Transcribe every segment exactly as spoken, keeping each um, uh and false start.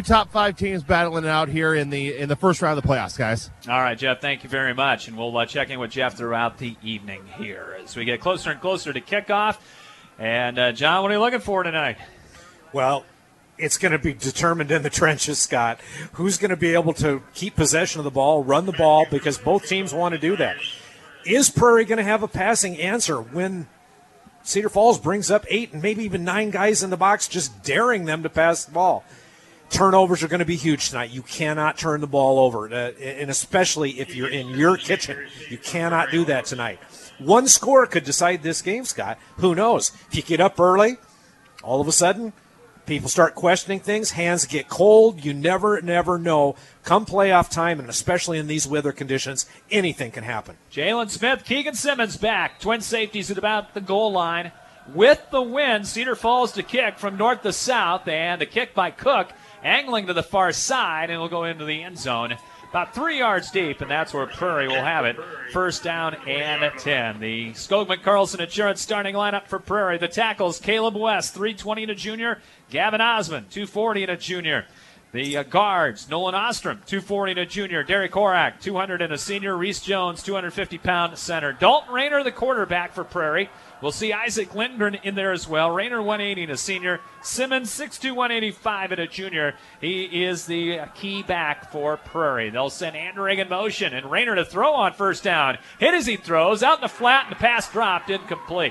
top five teams battling it out here in the in the first round of the playoffs, guys. All right, Jeff, thank you very much. And we'll uh, check in with Jeff throughout the evening here as we get closer and closer to kickoff. And, uh, John, what are you looking for tonight? Well, it's going to be determined in the trenches, Scott. Who's going to be able to keep possession of the ball, run the ball, because both teams want to do that. Is Prairie going to have a passing answer when Cedar Falls brings up eight and maybe even nine guys in the box, just daring them to pass the ball? Turnovers are going to be huge tonight. You cannot turn the ball over, uh, and especially if you're in your kitchen. You cannot do that tonight. One score could decide this game, Scott. Who knows? If you get up early, all of a sudden, people start questioning things. Hands get cold. You never, never know. Come playoff time, and especially in these weather conditions, anything can happen. Jalen Smith, Keegan Simmons back. Twin safeties at about the goal line. With the win, Cedar Falls to kick from north to south, and the kick by Cook, angling to the far side, and will go into the end zone. About three yards deep, and that's where Prairie will have it. First down and ten. The Skogman Carlson Insurance starting lineup for Prairie. The tackles, Caleb West, three twenty and a junior. Gavin Osmond, two forty and a junior. The uh, guards, Nolan Ostrom, two forty and a junior. Derek Horak, two hundred and a senior. Reese Jones, two hundred fifty pound center. Dalton Rayner, the quarterback for Prairie. We'll see Isaac Lindgren in there as well. Rayner, one eighty and a senior. Simmons, six two, one eighty-five and a junior. He is the key back for Prairie. They'll send Anderegg in motion, and Rayner to throw on first down. Hit as he throws, out in the flat, and the pass dropped, incomplete.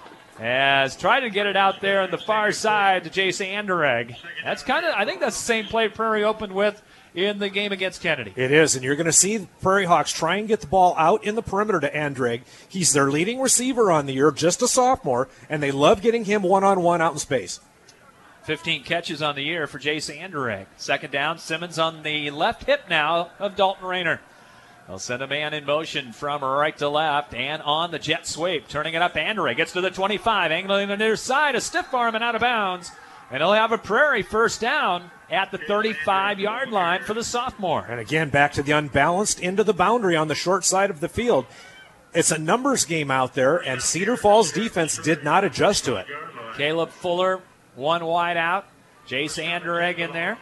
As tried to get it out there on the far side to Jace Anderegg. That's kind of, I think that's the same play Prairie opened with in the game against Kennedy. It is, and you're going to see Prairie Hawks try and get the ball out in the perimeter to Anderegg. He's their leading receiver on the year, just a sophomore, and they love getting him one-on-one out in space. fifteen catches on the year for Jace Anderegg. Second down, Simmons on the left hip now of Dalton Rayner. They'll send a man in motion from right to left and on the jet sweep. Turning it up, Anderegg gets to the twenty-five, angling on the near side, a stiff arm and out of bounds. And he'll have a Prairie first down at the thirty-five-yard line for the sophomore. And again, back to the unbalanced into the boundary on the short side of the field. It's a numbers game out there, and Cedar Falls defense did not adjust to it. Caleb Fuller, one wide out. Jace Anderegg in there.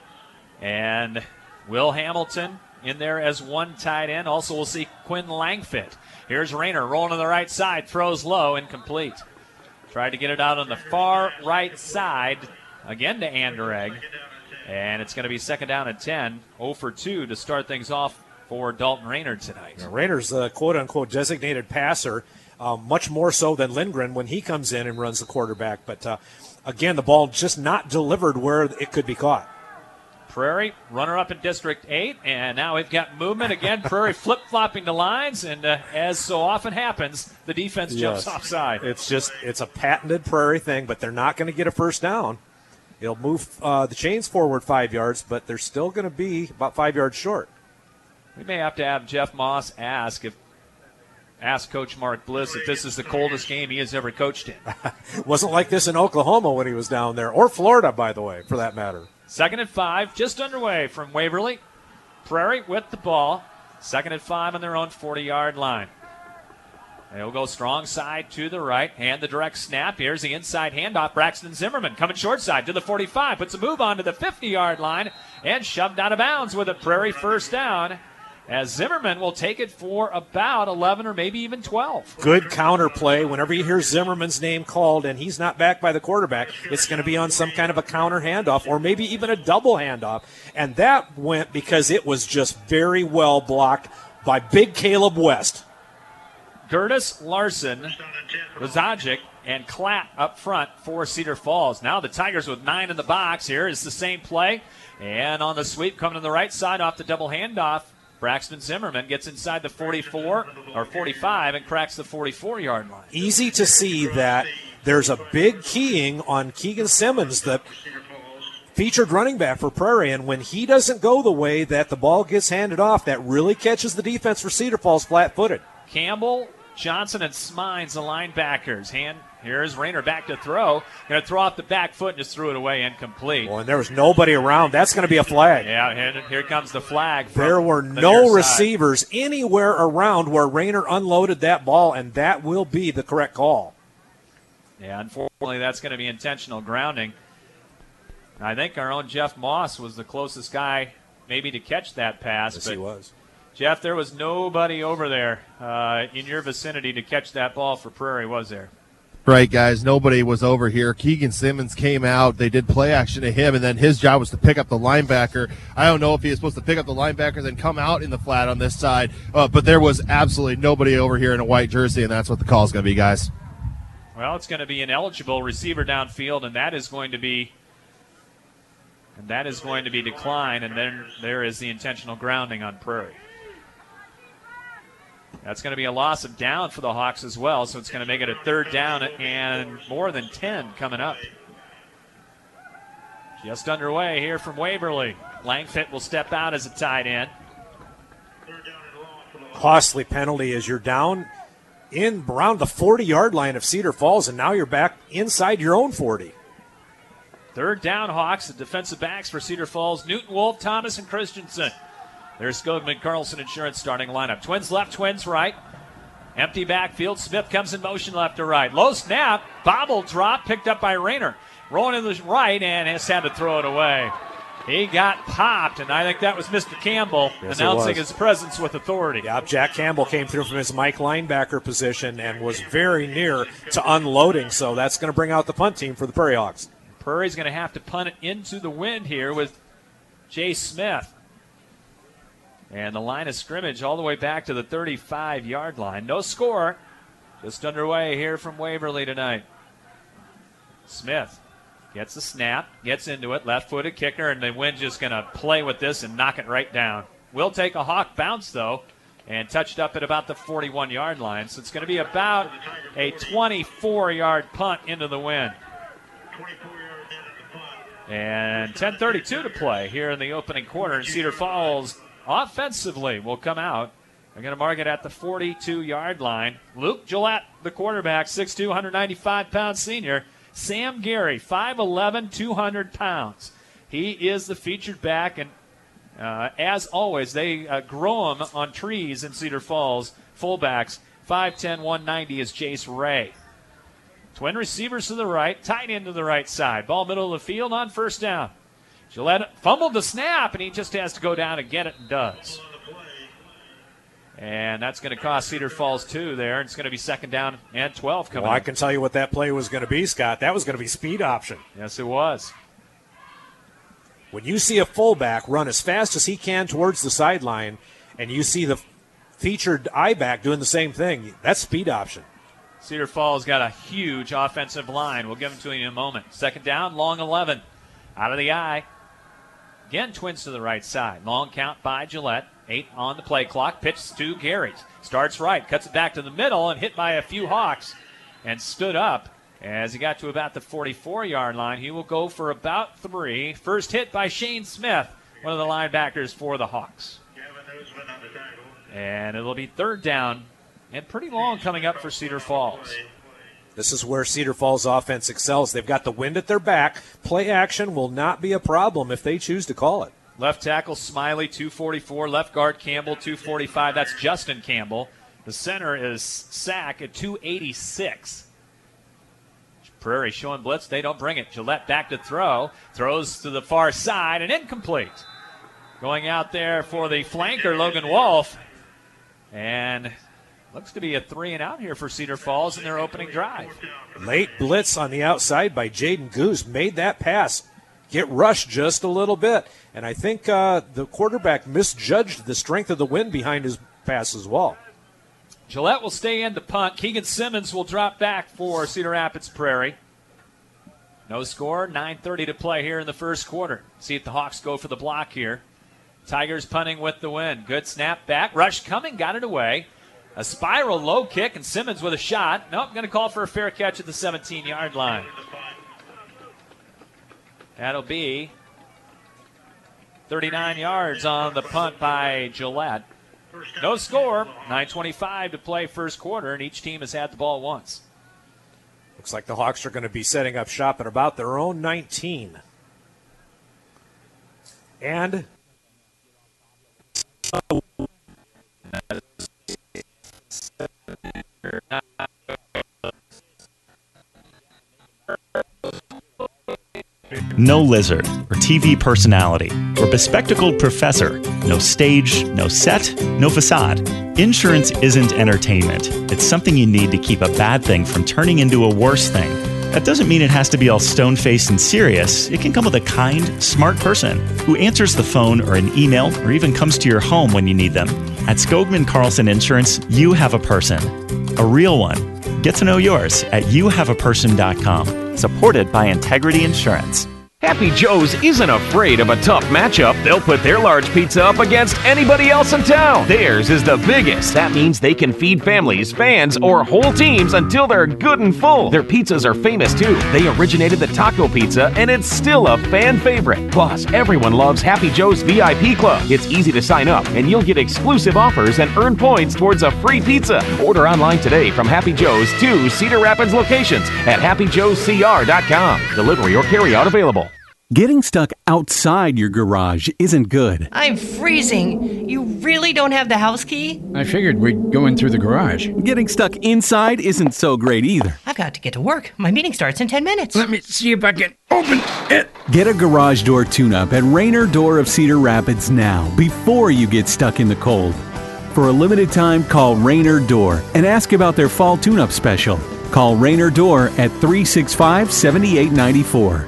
And Will Hamilton in there as one tight end. Also, we'll see Quinn Langfit. Here's Rayner rolling to the right side, throws low, incomplete. Tried to get it out on the far right side, again to Anderegg. And it's going to be second down at ten. oh for two to start things off for Dalton Rayner tonight. Yeah, Rayner's the quote-unquote designated passer, uh, much more so than Lindgren when he comes in and runs the quarterback. But, uh, again, the ball just not delivered where it could be caught. Prairie, runner-up in District eight, and now we've got movement again. Prairie flip-flopping the lines, and uh, as so often happens, the defense jumps Yes. offside. It's just it's a patented Prairie thing, but they're not going to get a first down. It'll move uh, the chains forward five yards, but they're still going to be about five yards short. We may have to have Jeff Moss ask if ask Coach Mark Bliss if this is the coldest game he has ever coached in. It wasn't like this in Oklahoma when he was down there, or Florida, by the way, for that matter. Second and five, just underway from Waverly. Prairie with the ball. Second and five on their own forty-yard line. They'll go strong side to the right. Hand the direct snap. Here's the inside handoff. Braxton Zimmerman coming short side to the forty-five. Puts a move on to the fifty-yard line and shoved out of bounds with a Prairie first down, as Zimmerman will take it for about eleven or maybe even twelve. Good counter play. Whenever you hear Zimmerman's name called and he's not backed by the quarterback, it's going to be on some kind of a counter handoff or maybe even a double handoff. And that went because it was just very well blocked by big Caleb West. Curtis Larson, Lazajic, and Klatt up front for Cedar Falls. Now the Tigers with nine in the box. Here is the same play. And on the sweep coming to the right side off the double handoff, Braxton Zimmerman gets inside the forty-four or forty-five and cracks the forty-four-yard line. Easy to see that there's a big keying on Keegan Simmons, the featured running back for Prairie, and when he doesn't go the way that the ball gets handed off, that really catches the defense for Cedar Falls flat-footed. Campbell, Johnson, and Smines, the linebackers. Hand Here's Rayner back to throw. Going to throw off the back foot and just threw it away incomplete. Well, and there was nobody around. That's going to be a flag. Yeah, and here comes the flag. There were the no receivers anywhere around where Rayner unloaded that ball, and that will be the correct call. Yeah, unfortunately, that's going to be intentional grounding. I think our own Jeff Moss was the closest guy maybe to catch that pass. Yes, but he was. Jeff, there was nobody over there uh, in your vicinity to catch that ball for Prairie, was there? Right, guys. Nobody was over here. Keegan Simmons came out. They did play action to him, and then his job was to pick up the linebacker. I don't know if he was supposed to pick up the linebacker and then come out in the flat on this side, uh, but there was absolutely nobody over here in a white jersey, and that's what the call is going to be, guys. Well, it's going to be an eligible receiver downfield, and that is going to be and that is going to be declined, and then there is the intentional grounding on Prairie. That's going to be a loss of down for the Hawks as well, so it's going to make it a third down and more than ten coming up. Just underway here from Waverly. Langfit will step out as a tight end. Costly penalty as you're down in around the forty-yard line of Cedar Falls, and now you're back inside your own forty. Third down, Hawks. The defensive backs for Cedar Falls: Newton, Wolf, Thomas, and Christensen. There's Skogman Carlson Insurance starting lineup. Twins left, Twins right. Empty backfield. Smith comes in motion left to right. Low snap. Bobble drop picked up by Rayner. Rolling to the right and has had to throw it away. He got popped, and I think that was Mister Campbell Yes, announcing his presence with authority. Yeah, Jack Campbell came through from his Mike linebacker position and was very near to unloading, so that's going to bring out the punt team for the Prairie Hawks. Prairie's going to have to punt it into the wind here with Jay Smith. And the line of scrimmage all the way back to the thirty-five-yard line. No score. Just underway here from Waverly tonight. Smith gets the snap, gets into it, left-footed kicker, and the wind just going to play with this and knock it right down. Will take a Hawk bounce, though, and touched up at about the forty-one-yard line. So it's going to be about a twenty-four-yard punt into the wind. And ten thirty-two to play here in the opening quarter. And Cedar Falls offensively will come out. They're going to mark it at the forty-two-yard line. Luke Gillette, the quarterback, six two, one ninety-five pound senior. Sam Gary, five eleven, two hundred pounds. He is the featured back, and uh, as always, they uh, grow them on trees in Cedar Falls. Fullbacks, five ten, one ninety is Jace Ray. Twin receivers to the right, tight end to the right side. Ball middle of the field on first down. Gillette fumbled the snap, and he just has to go down and get it, and does. And that's going to cost Cedar Falls two there. It's going to be second down and twelve coming Well, I up. can tell you what that play was going to be, Scott. That was going to be speed option. Yes, it was. When you see a fullback run as fast as he can towards the sideline, and you see the featured I-back doing the same thing, that's speed option. Cedar Falls got a huge offensive line. We'll give them to you in a moment. Second down, long eleven. Out of the eye. Again, Twins to the right side. Long count by Gillette. Eight on the play clock. Pitch to Gary. Starts right. Cuts it back to the middle and hit by a few Hawks. And stood up as he got to about the forty-four-yard line. He will go for about three. First hit by Shane Smith, one of the linebackers for the Hawks. And it'll be third down and pretty long coming up for Cedar Falls. This is where Cedar Falls offense excels. They've got the wind at their back. Play action will not be a problem if they choose to call it. Left tackle Smiley, two forty-four. Left guard Campbell, two forty-five. That's Justin Campbell. The center is Sack at two eighty-six. Prairie showing blitz. They don't bring it. Gillette back to throw. Throws to the far side and incomplete. Going out there for the flanker, Logan Wolf. And looks to be a three and out here for Cedar Falls in their opening drive. Late blitz on the outside by Jaden Goose made that pass get rushed just a little bit. And I think uh, the quarterback misjudged the strength of the wind behind his pass as well. Gillette will stay in to punt. Keegan Simmons will drop back for Cedar Rapids Prairie. No score, nine thirty to play here in the first quarter. See if the Hawks go for the block here. Tigers punting with the win. Good snap back. Rush coming, got it away. A spiral low kick, and Simmons with a shot. Nope, going to call for a fair catch at the seventeen-yard line. That'll be thirty-nine yards on the punt by Gillette. No score, nine twenty-five to play first quarter, and each team has had the ball once. Looks like the Hawks are going to be setting up shop at about their own nineteen. And no lizard, or T V personality, or bespectacled professor. No stage, no set, no facade. Insurance isn't entertainment. It's something you need to keep a bad thing from turning into a worse thing. That doesn't mean it has to be all stone-faced and serious. It can come with a kind, smart person who answers the phone or an email or even comes to your home when you need them. At Skogman Carlson Insurance, you have a person. A real one. Get to know yours at you have a person dot com. Supported by Integrity Insurance. Happy Joe's isn't afraid of a tough matchup. They'll put their large pizza up against anybody else in town. Theirs is the biggest. That means they can feed families, fans, or whole teams until they're good and full. Their pizzas are famous too. They originated the taco pizza, and it's still a fan favorite. Plus, everyone loves Happy Joe's V I P Club. It's easy to sign up, and you'll get exclusive offers and earn points towards a free pizza. Order online today from Happy Joe's two Cedar Rapids locations at happy joes c r dot com. Delivery or carryout available. Getting stuck outside your garage isn't good. I'm freezing. You really don't have the house key? I figured we'd go in through the garage. Getting stuck inside isn't so great either. I've got to get to work. My meeting starts in ten minutes. Let me see if I can open it. Get a garage door tune-up at Rainer Door of Cedar Rapids now, before you get stuck in the cold. For a limited time, call Rainer Door and ask about their fall tune-up special. Call Rainer Door at three six five, seven eight nine four.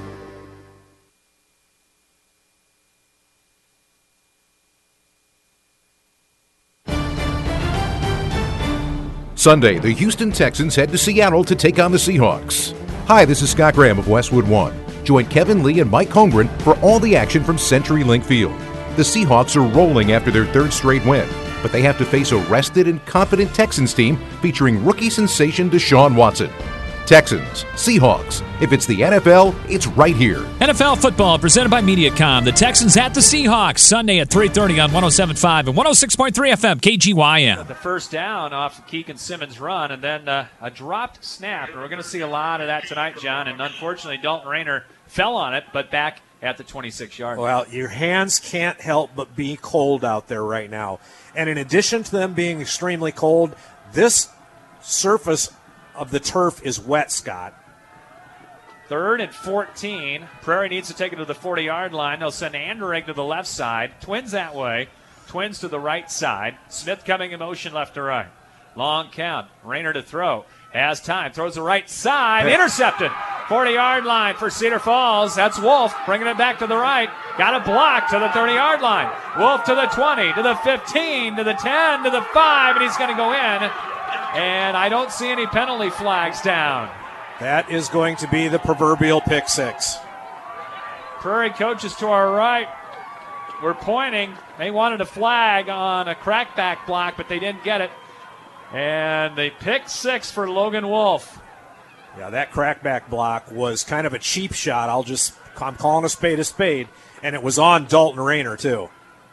Sunday, the Houston Texans head to Seattle to take on the Seahawks. Hi, this is Scott Graham of Westwood One. Join Kevin Lee and Mike Holmgren for all the action from CenturyLink Field. The Seahawks are rolling after their third straight win, but they have to face a rested and confident Texans team featuring rookie sensation Deshaun Watson. Texans, Seahawks. If it's the N F L, it's right here. N F L football presented by Mediacom. The Texans at the Seahawks Sunday at three thirty on one oh seven point five and one oh six point three F M K G Y M. The first down off Keegan Simmons' run, and then uh, a dropped snap. And we're going to see a lot of that tonight, John. And unfortunately, Dalton Rayner fell on it, but back at the twenty-six yard line. Well, your hands can't help but be cold out there right now. And in addition to them being extremely cold, this surface of the turf is wet, Scott. Third and fourteen. Prairie needs to take it to the forty-yard line. They'll send Anderegg to the left side. Twins that way. Twins to the right side. Smith coming in motion left to right. Long count. Rayner to throw. Has time. Throws the right side. Intercepted. forty-yard line for Cedar Falls. That's Wolf bringing it back to the right. Got a block to the thirty-yard line. Wolf to the twenty, to the fifteen, to the ten, to the five, and he's going to go in. And I don't see any penalty flags down. That is going to be the proverbial pick six. Prairie coaches to our right. We're pointing. They wanted a flag on a crackback block, but they didn't get it. And they pick six for Logan Wolf. Yeah, that crackback block was kind of a cheap shot. I'll just, I'm calling a spade a spade. And it was on Dalton Rayner, too.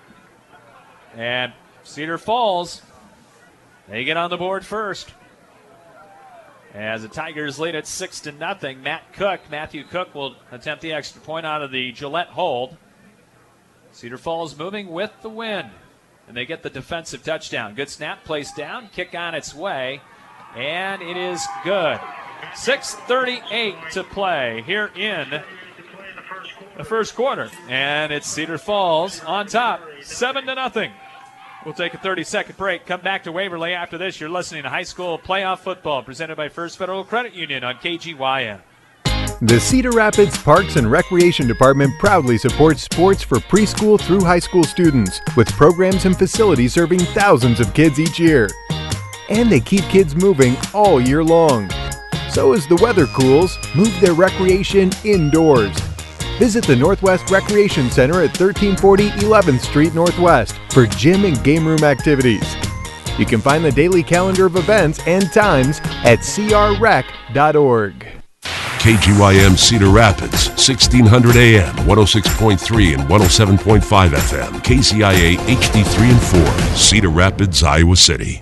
And Cedar Falls, they get on the board first. As the Tigers lead at six to nothing, Matt Cook, Matthew Cook will attempt the extra point out of the Gillette hold. Cedar Falls moving with the wind, and they get the defensive touchdown. Good snap, placed down, kick on its way, and it is good. six thirty-eight to play here in the first quarter, and it's Cedar Falls on top, seven to nothing. We'll take a thirty-second break. Come back to Waverly after this. You're listening to High School Playoff Football presented by First Federal Credit Union on K G Y M. The Cedar Rapids Parks and Recreation Department proudly supports sports for preschool through high school students with programs and facilities serving thousands of kids each year. And they keep kids moving all year long. So as the weather cools, move their recreation indoors. Visit the Northwest Recreation Center at thirteen forty eleventh Street Northwest for gym and game room activities. You can find the daily calendar of events and times at c r rec dot org. K G Y M Cedar Rapids, sixteen hundred A M, one oh six point three and one oh seven point five F M, K C I A H D three and four, Cedar Rapids, Iowa City.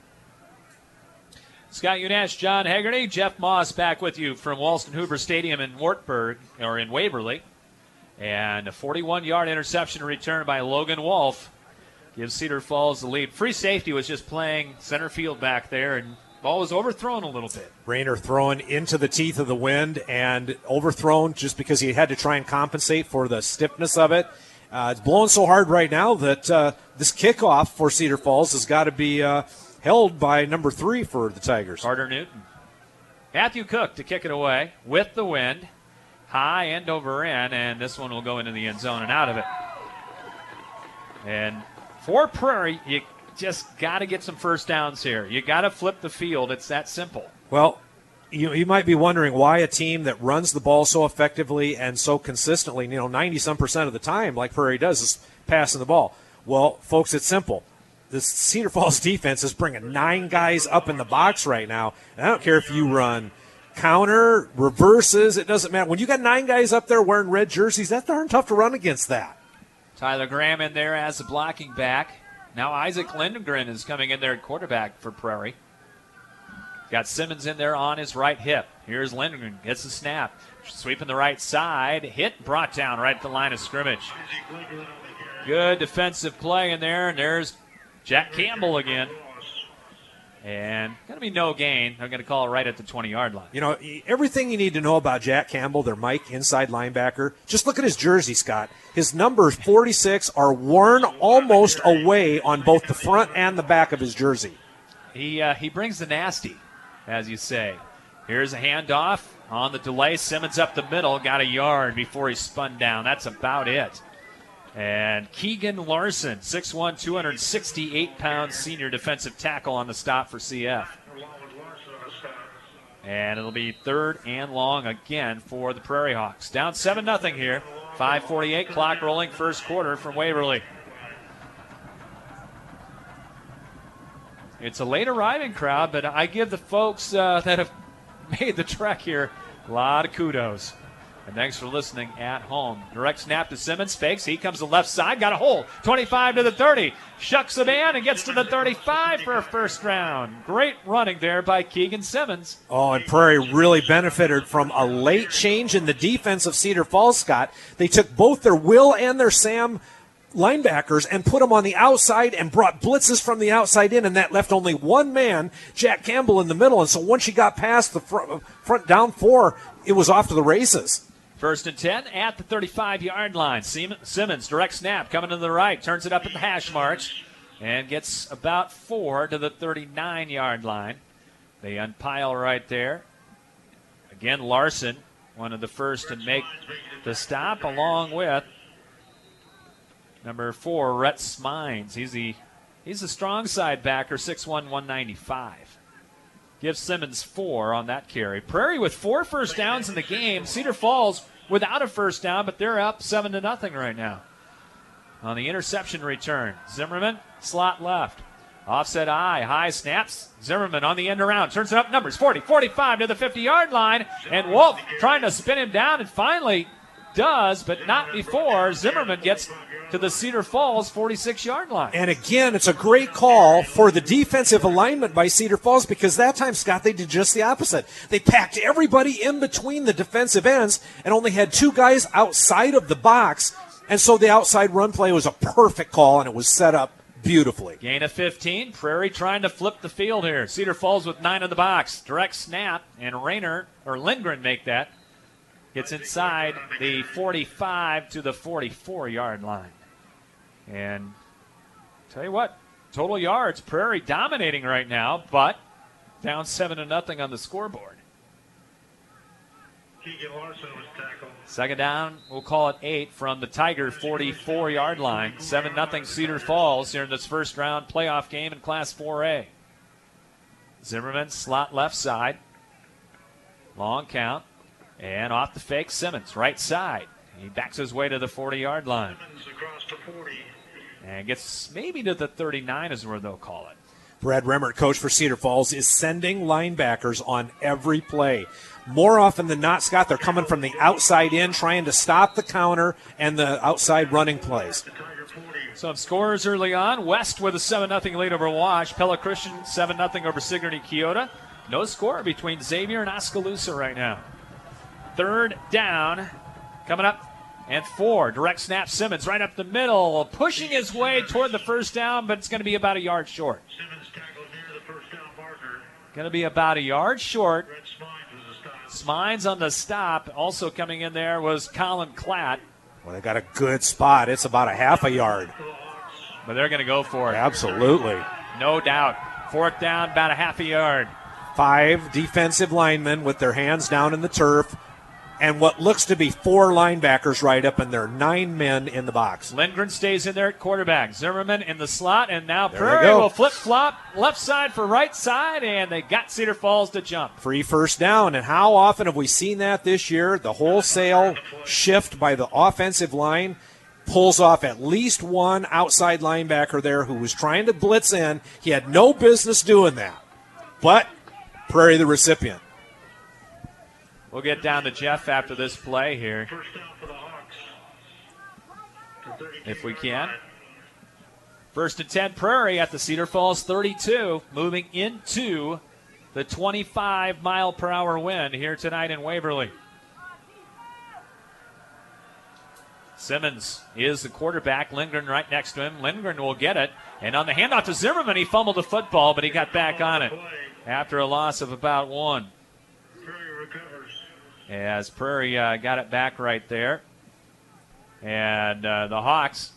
Scott Unash, John Haggerty, Jeff Moss back with you from Walston Hoover Stadium in Wartburg, or in Waverly. And a forty-one-yard interception return by Logan Wolf gives Cedar Falls the lead. Free safety was just playing center field back there, and Ball was overthrown a little bit. Rayner thrown into the teeth of the wind and overthrown just because he had to try and compensate for the stiffness of it. Uh, it's blowing so hard right now that uh, this kickoff for Cedar Falls has got to be uh, held by number three for the Tigers. Carter Newton. Matthew Cook to kick it away with the wind. High end over in, and this one will go into the end zone and out of it. And for Prairie, you just got to get some first downs here. You got to flip the field. It's that simple. Well, you you might be wondering why a team that runs the ball so effectively and so consistently, you know, ninety-some percent of the time, like Prairie does, is passing the ball. Well, folks, it's simple. The Cedar Falls defense is bringing nine guys up in the box right now. And I don't care if you run counter, reverses, it doesn't matter. When you got nine guys up there wearing red jerseys, that's darn tough to run against that. Tyler Graham in there as the blocking back. Now Isaac Lindgren is coming in there at quarterback for Prairie. Got Simmons in there on his right hip. Here's Lindgren, gets the snap. Sweeping the right side. Hit, brought down right at the line of scrimmage. Good defensive play in there, and there's Jack Campbell again. And going to be no gain. They're going to call it right at the twenty-yard line. You know, everything you need to know about Jack Campbell, their Mike inside linebacker, just look at his jersey, Scott. His numbers, forty-six, are worn almost away on both the front and the back of his jersey. He uh, he brings the nasty, as you say. Here's a handoff on the delay. Simmons up the middle, got a yard before he spun down. That's about it. And Keegan Larson, six one, two hundred sixty-eight pound senior defensive tackle on the stop for C F. And it'll be third and long again for the Prairie Hawks. Down seven nothing here. five forty-eight, clock rolling, first quarter from Waverly. It's a late arriving crowd, but I give the folks uh, that have made the trek here a lot of kudos. And thanks for listening at home. Direct snap to Simmons. Fakes. He comes to the left side. Got a hole. twenty-five to the thirty. Shucks the man and gets to the thirty-five for a first round. Great running there by Keegan Simmons. Oh, and Prairie really benefited from a late change in the defense of Cedar Falls, Scott. They took both their Will and their Sam linebackers and put them on the outside and brought blitzes from the outside in, and that left only one man, Jack Campbell, in the middle. And so once you got past the front, front down four, it was off to the races. First and ten at the thirty-five-yard line. Simmons, direct snap, coming to the right, turns it up at the hash marks, and gets about four to the thirty-nine-yard line. They unpile right there. Again, Larson, one of the first to make the stop, along with number four, Rhett Smines. He's the he's the strong side backer, six one, one ninety-five. Gives Simmons four on that carry. Prairie with four first downs in the game. Cedar Falls without a first down, but they're up seven to nothing right now. On the interception return, Zimmerman, slot left. Offset I, high snaps. Zimmerman on the end around, turns it up numbers, forty, forty-five to the fifty-yard line. And Wolf trying to spin him down and finally does, but not before Zimmerman gets to the Cedar Falls forty-six-yard line. And again, it's a great call for the defensive alignment by Cedar Falls, because that time, Scott, they did just the opposite. They packed everybody in between the defensive ends and only had two guys outside of the box. And so the outside run play was a perfect call, and it was set up beautifully. Gain of fifteen. Prairie trying to flip the field here. Cedar Falls with nine in the box. Direct snap, and Rayner, or Lindgren make that. Gets inside the forty-five to the forty-four-yard line. And tell you what, total yards, Prairie dominating right now, but down seven to nothing on the scoreboard. Second down, we'll call it eight from the Tiger forty-four-yard line. seven nothing Cedar Falls here in this first round playoff game in Class four A. Zimmerman, slot left side. Long count. And off the fake, Simmons, right side. He backs his way to the forty-yard line. And gets maybe to the thirty-nine is where they'll call it. Brad Remmert, coach for Cedar Falls, is sending linebackers on every play. More often than not, Scott, they're coming from the outside in, trying to stop the counter and the outside running plays. Some scores early on. West with a seven nothing lead over Wash. Pella Christian seven nothing over Sigourney Keota. No score between Xavier and Oskaloosa right now. Third down coming up, and four. Direct snap, Simmons right up the middle, pushing his way toward the first down, but it's going to be about a yard short. Going to be about a yard short. Smines on the stop. Also coming in there was Colin Klatt. Well, they got a good spot. It's about a half a yard. But they're going to go for it. Absolutely. No doubt. Fourth down, about a half a yard. Five defensive linemen with their hands down in the turf, and what looks to be four linebackers right up, and there are nine men in the box. Lindgren stays in there at quarterback. Zimmerman in the slot, and now There Prairie they go. will flip-flop left side for right side, and they got Cedar Falls to jump. Free first down, and how often have we seen that this year? The wholesale shift by the offensive line pulls off at least one outside linebacker there who was trying to blitz in. He had no business doing that, but Prairie the recipient. We'll get down to Jeff after this play here, if we can. First and ten, Prairie at the Cedar Falls thirty-two, moving into the twenty-five mile per hour wind here tonight in Waverly. Simmons is the quarterback. Lindgren right next to him. Lindgren will get it. And on the handoff to Zimmerman, he fumbled the football, but he got back on it after a loss of about one. As Prairie uh, got it back right there. And uh, the Hawks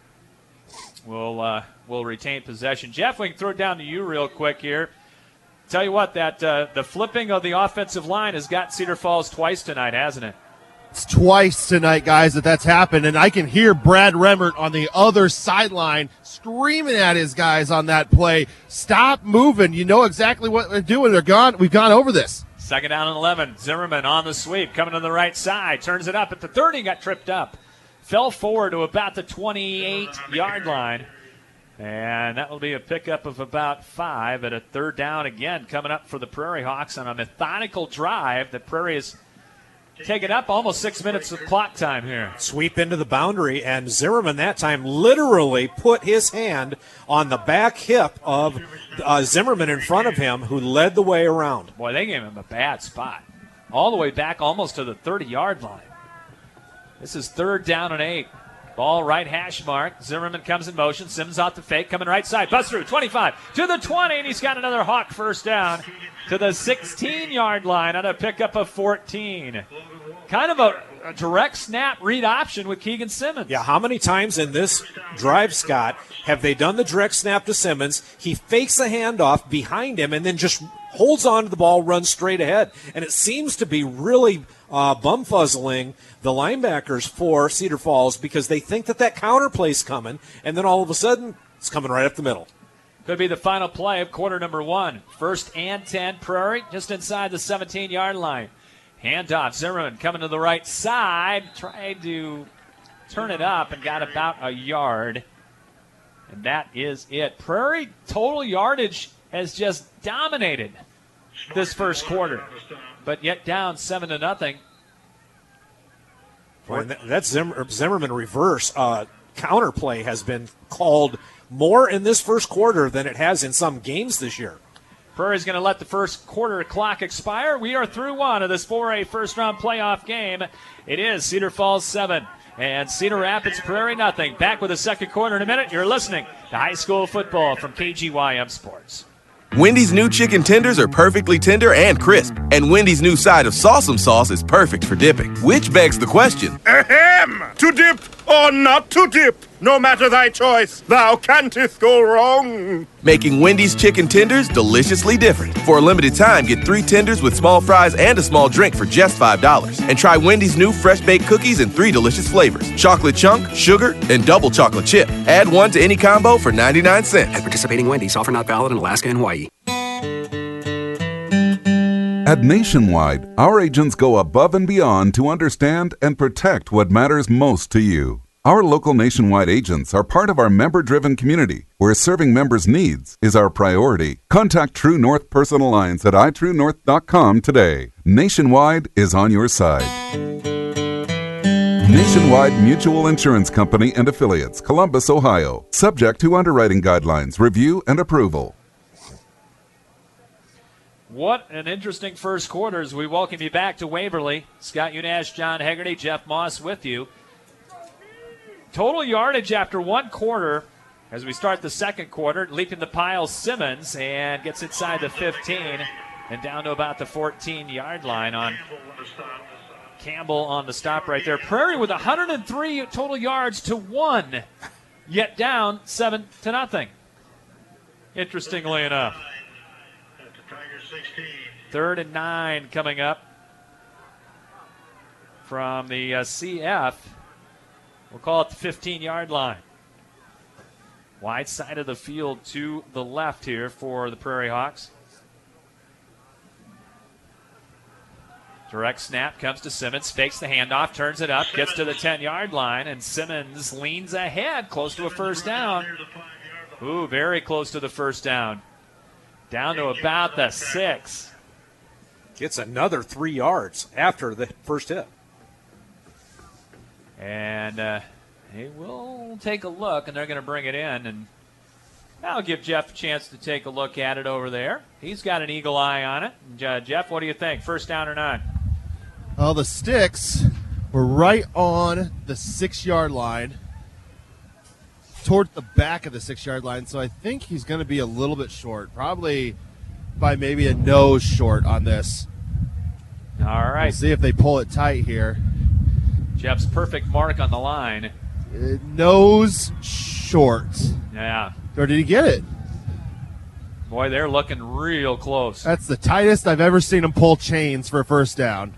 will uh, will retain possession. Jeff, we can throw it down to you real quick here. Tell you what, that uh, the flipping of the offensive line has got Cedar Falls twice tonight, hasn't it? It's twice tonight, guys, that that's happened, and I can hear Brad Remmert on the other sideline screaming at his guys on that play. Stop moving. You know exactly what they're doing. They're gone. We've gone over this. Second down and eleven. Zimmerman on the sweep, coming to the right side. Turns it up at the thirty, got tripped up. Fell forward to about the twenty-eight-yard line. And that will be a pickup of about five at a third down again coming up for the Prairie Hawks on a methodical drive that Prairie has taken up almost six minutes of clock time here. Sweep into the boundary, and Zimmerman that time literally put his hand on the back hip of uh, Zimmerman in front of him, who led the way around. Boy, they gave him a bad spot. All the way back almost to the thirty-yard line. This is third down and eight. Ball right hash mark. Zimmerman comes in motion. Sims out the fake, coming right side. Bust through, twenty-five to the twenty, and he's got another Hawk first down to the sixteen-yard line on a pickup of fourteen. Kind of a, a direct snap read option with Keegan Simmons. Yeah, how many times in this drive, Scott, have they done the direct snap to Simmons? He fakes a handoff behind him and then just holds on to the ball, runs straight ahead. And it seems to be really uh, bumfuzzling the linebackers for Cedar Falls because they think that that counter play's coming, and then all of a sudden it's coming right up the middle. Could be the final play of quarter number one. First and ten, Prairie, just inside the seventeen-yard line. Handoff, Zimmerman coming to the right side, tried to turn it up and got about a yard. And that is it. Prairie total yardage has just dominated this first quarter, but yet down seven to nothing. Boy, that that Zimmer, Zimmerman reverse uh, counterplay has been called more in this first quarter than it has in some games this year. Prairie's going to let the first quarter clock expire. We are through one of this four A first-round playoff game. It is Cedar Falls seven and Cedar Rapids Prairie nothing. Back with the second quarter in a minute. You're listening to high school football from K G Y M Sports. Wendy's new chicken tenders are perfectly tender and crisp. And Wendy's new side of Salsam sauce is perfect for dipping. Which begs the question, Ahem! To dip or not to dip, no matter thy choice, thou canst go wrong. making Wendy's chicken tenders deliciously different. For a limited time, get three tenders with small fries and a small drink for just five dollars. And try Wendy's new fresh-baked cookies in three delicious flavors, chocolate chunk, sugar, and double chocolate chip. Add one to any combo for ninety-nine cents. At participating Wendy's, offer not valid in Alaska and Hawaii. At Nationwide, our agents go above and beyond to understand and protect what matters most to you. Our local Nationwide agents are part of our member-driven community, where serving members' needs is our priority. Contact True North Personal Lines at i true north dot com today. Nationwide is on your side. Nationwide Mutual Insurance Company and Affiliates, Columbus, Ohio. Subject to underwriting guidelines, review, and approval. What an interesting first quarter as we welcome you back to Waverly. Scott Unash, John Hegarty, Jeff Moss with you. Total yardage after one quarter, As we start the second quarter, leaping the pile, Simmons, and gets inside the fifteen and down to about the fourteen-yard line on Campbell on the stop right there. Prairie with one hundred three total yards to one, yet down seven to nothing. Interestingly enough. Third and nine coming up from the uh, C F. We'll call it the fifteen-yard line. Wide side of the field to the left here for the Prairie Hawks. Direct snap comes to Simmons, fakes the handoff, turns it up, gets to the ten-yard line, and Simmons leans ahead, close to a first down. Ooh, very close to the first down. Down to about the six. Gets another three yards after the first hit. And uh, they will take a look, and they're going to bring it in. And I'll give Jeff a chance to take a look at it over there. He's got an eagle eye on it. And, uh, Jeff, what do you think? First down or not? Well, the sticks were right on the six-yard line, toward the back of the six-yard line, so I think he's going to be a little bit short, probably by maybe a nose short on this. All right. We'll see if they pull it tight here. Jeff's perfect mark on the line. Uh, nose short. Yeah. Or did he get it? Boy, they're looking real close. That's the tightest I've ever seen him pull chains for a first down.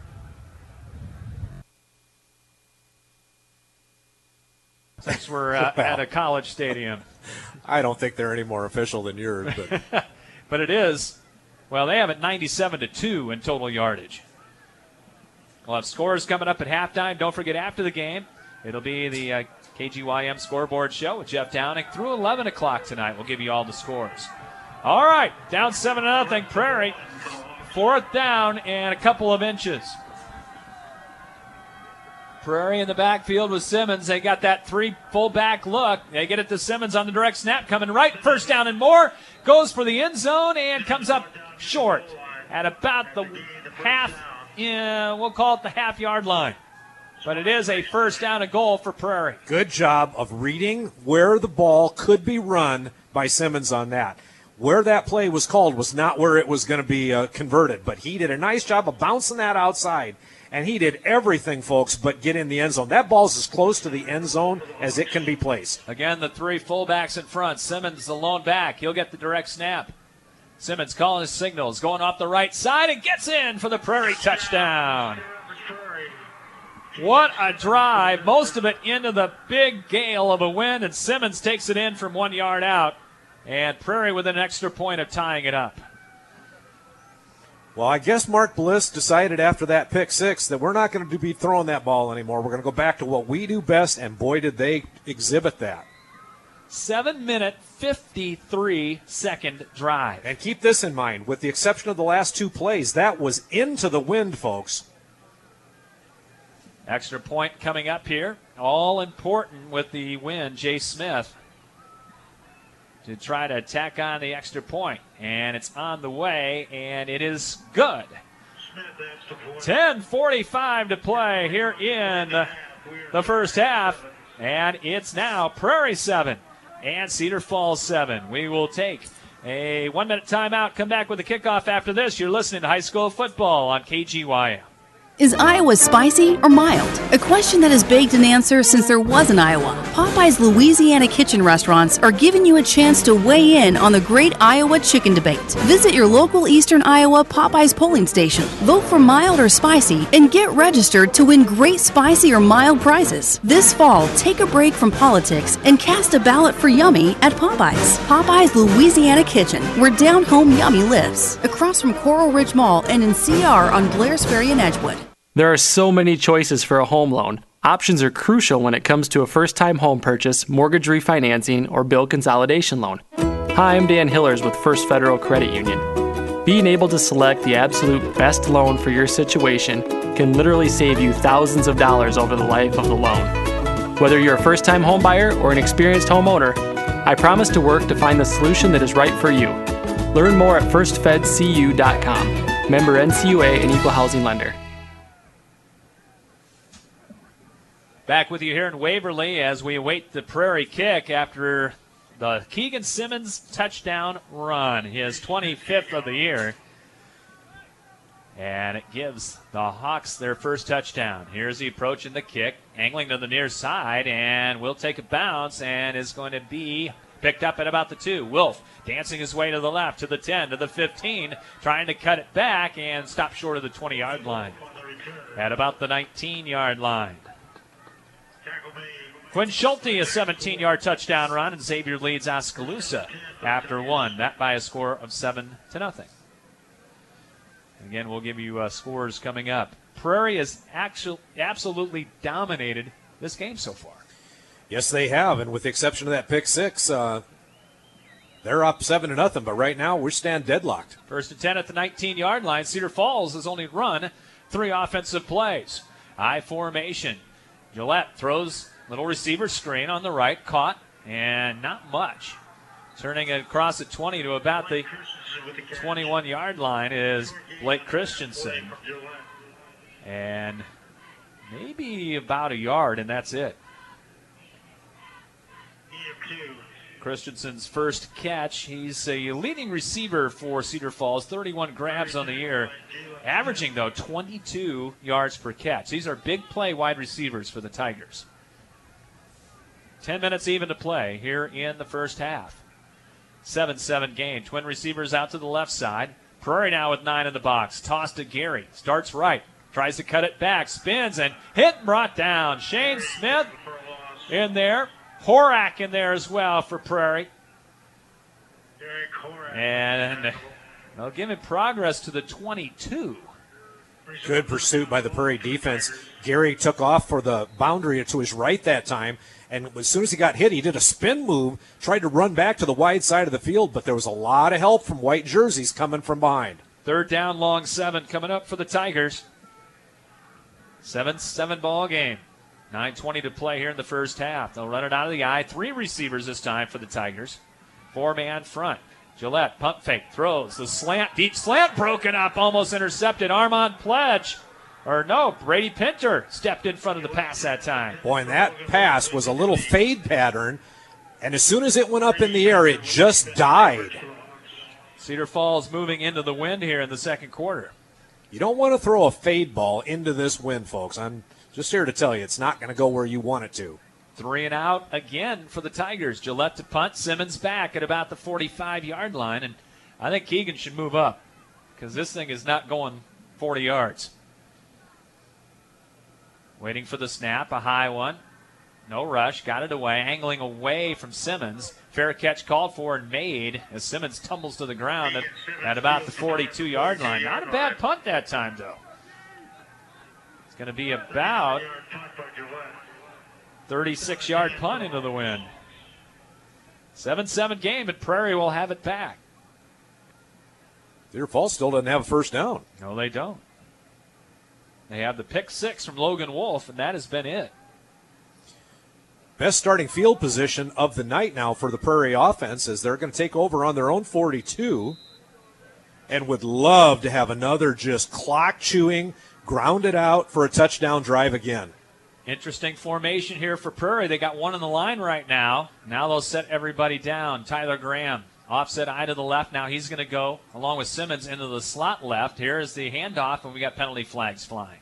Since we're uh, at a college stadium. I don't think they're any more official than yours. But, but it is. Well, they have it ninety-seven to two in total yardage. We'll have scores coming up at halftime. Don't forget, after the game, it'll be the uh, K G Y M scoreboard show with Jeff Downing through eleven o'clock tonight. We'll give you all the scores. All right, down seven to nothing, Prairie. Fourth down and a couple of inches. Prairie in the backfield with Simmons. They got that three fullback look. They get it to Simmons on the direct snap, coming right. First down and more. Goes for the end zone and comes up short at about the half. Yeah, we'll call it the half-yard line. But it is a first down and goal for Prairie. Good job of reading where the ball could be run by Simmons on that. Where that play was called was not where it was going to be uh, converted, but he did a nice job of bouncing that outside, and he did everything, folks, but get in the end zone. That ball's as close to the end zone as it can be placed. Again, the three fullbacks in front. Simmons, the lone back. He'll get the direct snap. Simmons calling his signals, going off the right side, and gets in for the Prairie touchdown. What a drive. Most of it into the big gale of a wind, and Simmons takes it in from one yard out. And Prairie with an extra point of tying it up. Well, I guess Mark Bliss decided after that pick six that we're not going to be throwing that ball anymore. We're going to go back to what we do best, and boy, did they exhibit that. Seven-minute, fifty-three-second drive. And keep this in mind, with the exception of the last two plays, that was into the wind, folks. Extra point coming up here. All important with the win, Jay Smith, to try to tack on the extra point. And it's on the way, and it is good. ten forty-five to play here in the first half. And it's now Prairie seven and Cedar Falls seven. We will take a one-minute timeout, come back with a kickoff after this. You're listening to High School Football on K G Y M. Is Iowa spicy or mild? A question that has begged an answer since there was an Iowa. Popeye's Louisiana Kitchen restaurants are giving you a chance to weigh in on the great Iowa chicken debate. Visit your local Eastern Iowa Popeye's polling station. Vote for mild or spicy and get registered to win great spicy or mild prizes. This fall, take a break from politics and cast a ballot for yummy at Popeye's. Popeye's Louisiana Kitchen, where down-home yummy lives. Across from Coral Ridge Mall and in C R on Blair's Ferry and Edgewood. There are so many choices for a home loan. Options are crucial when it comes to a first-time home purchase, mortgage refinancing, or bill consolidation loan. Hi, I'm Dan Hillers with First Federal Credit Union. Being able to select the absolute best loan for your situation can literally save you thousands of dollars over the life of the loan. Whether you're a first-time home buyer or an experienced homeowner, I promise to work to find the solution that is right for you. Learn more at first fed c u dot com. Member N C U A and Equal Housing Lender. Back with you here in Waverly as we await the Prairie kick after the Keegan Simmons touchdown run, his twenty-fifth of the year. And it gives the Hawks their first touchdown. Here's the approach and the kick. Angling to the near side, and will take a bounce, and is going to be picked up at about the two. Wilf dancing his way to the left, to the ten, to the fifteen, trying to cut it back, and stop short of the twenty-yard line. At about the nineteen-yard line. Quinn Schulte, a seventeen-yard touchdown run, and Xavier leads Oskaloosa after one. That by a score of seven to nothing. Again, we'll give you uh, scores coming up. Prairie has actually absolutely dominated this game so far. Yes, they have, and with the exception of that pick six, uh, they're up seven to nothing. But right now, we stand deadlocked. First and ten at the nineteen-yard line. Cedar Falls has only run three offensive plays. I formation. Gillette throws little receiver screen on the right, caught, and not much. Turning it across at twenty to about the twenty-one-yard line is Blake Christensen. And maybe about a yard, and that's it. Christensen's first catch. He's a leading receiver for Cedar Falls, thirty-one grabs on the year, averaging, though, twenty-two yards per catch. These are big play wide receivers for the Tigers. Ten minutes even to play here in the first half. seven seven game. Twin receivers out to the left side. Prairie now with nine in the box. Toss to Gary. Starts right. Tries to cut it back. Spins and hit and brought down. Shane Smith in there. Horak in there as well for Prairie. And they'll give him progress to the twenty-two. Good pursuit by the Prairie defense. Gary took off for the boundary to his right that time. And as soon as he got hit, he did a spin move, tried to run back to the wide side of the field, but there was a lot of help from white jerseys coming from behind. Third down, long seven coming up for the Tigers. seven seven ball game. nine twenty to play here in the first half. They'll run it out of the eye. Three receivers this time for the Tigers. Four-man front. Gillette, pump fake, throws. The slant, deep slant broken up, almost intercepted. Armand Pledge. Or no, Brady Pinter stepped in front of the pass that time. Boy, and that pass was a little fade pattern, and as soon as it went up in the air, it just died. Cedar Falls moving into the wind here in the second quarter. You don't want to throw a fade ball into this wind, folks. I'm just here to tell you it's not going to go where you want it to. Three and out again for the Tigers. Gillette to punt. Simmons back at about the forty-five-yard line, and I think Keegan should move up because this thing is not going forty yards. Waiting for the snap, a high one. No rush, got it away, angling away from Simmons. Fair catch called for and made as Simmons tumbles to the ground at, at about the forty-two-yard line. Not a bad punt that time, though. It's going to be about thirty-six-yard punt into the wind. seven seven game, and Prairie will have it back. Cedar Falls still doesn't have a first down. No, they don't. They have the pick six from Logan Wolf, and that has been it. Best starting field position of the night now for the Prairie offense as they're going to take over on their own forty-two and would love to have another just clock-chewing, grounded out for a touchdown drive again. Interesting formation here for Prairie. They got one on the line right now. Now they'll set everybody down. Tyler Graham, offset eye to the left. Now he's going to go, along with Simmons, into the slot left. Here is the handoff, and we got penalty flags flying.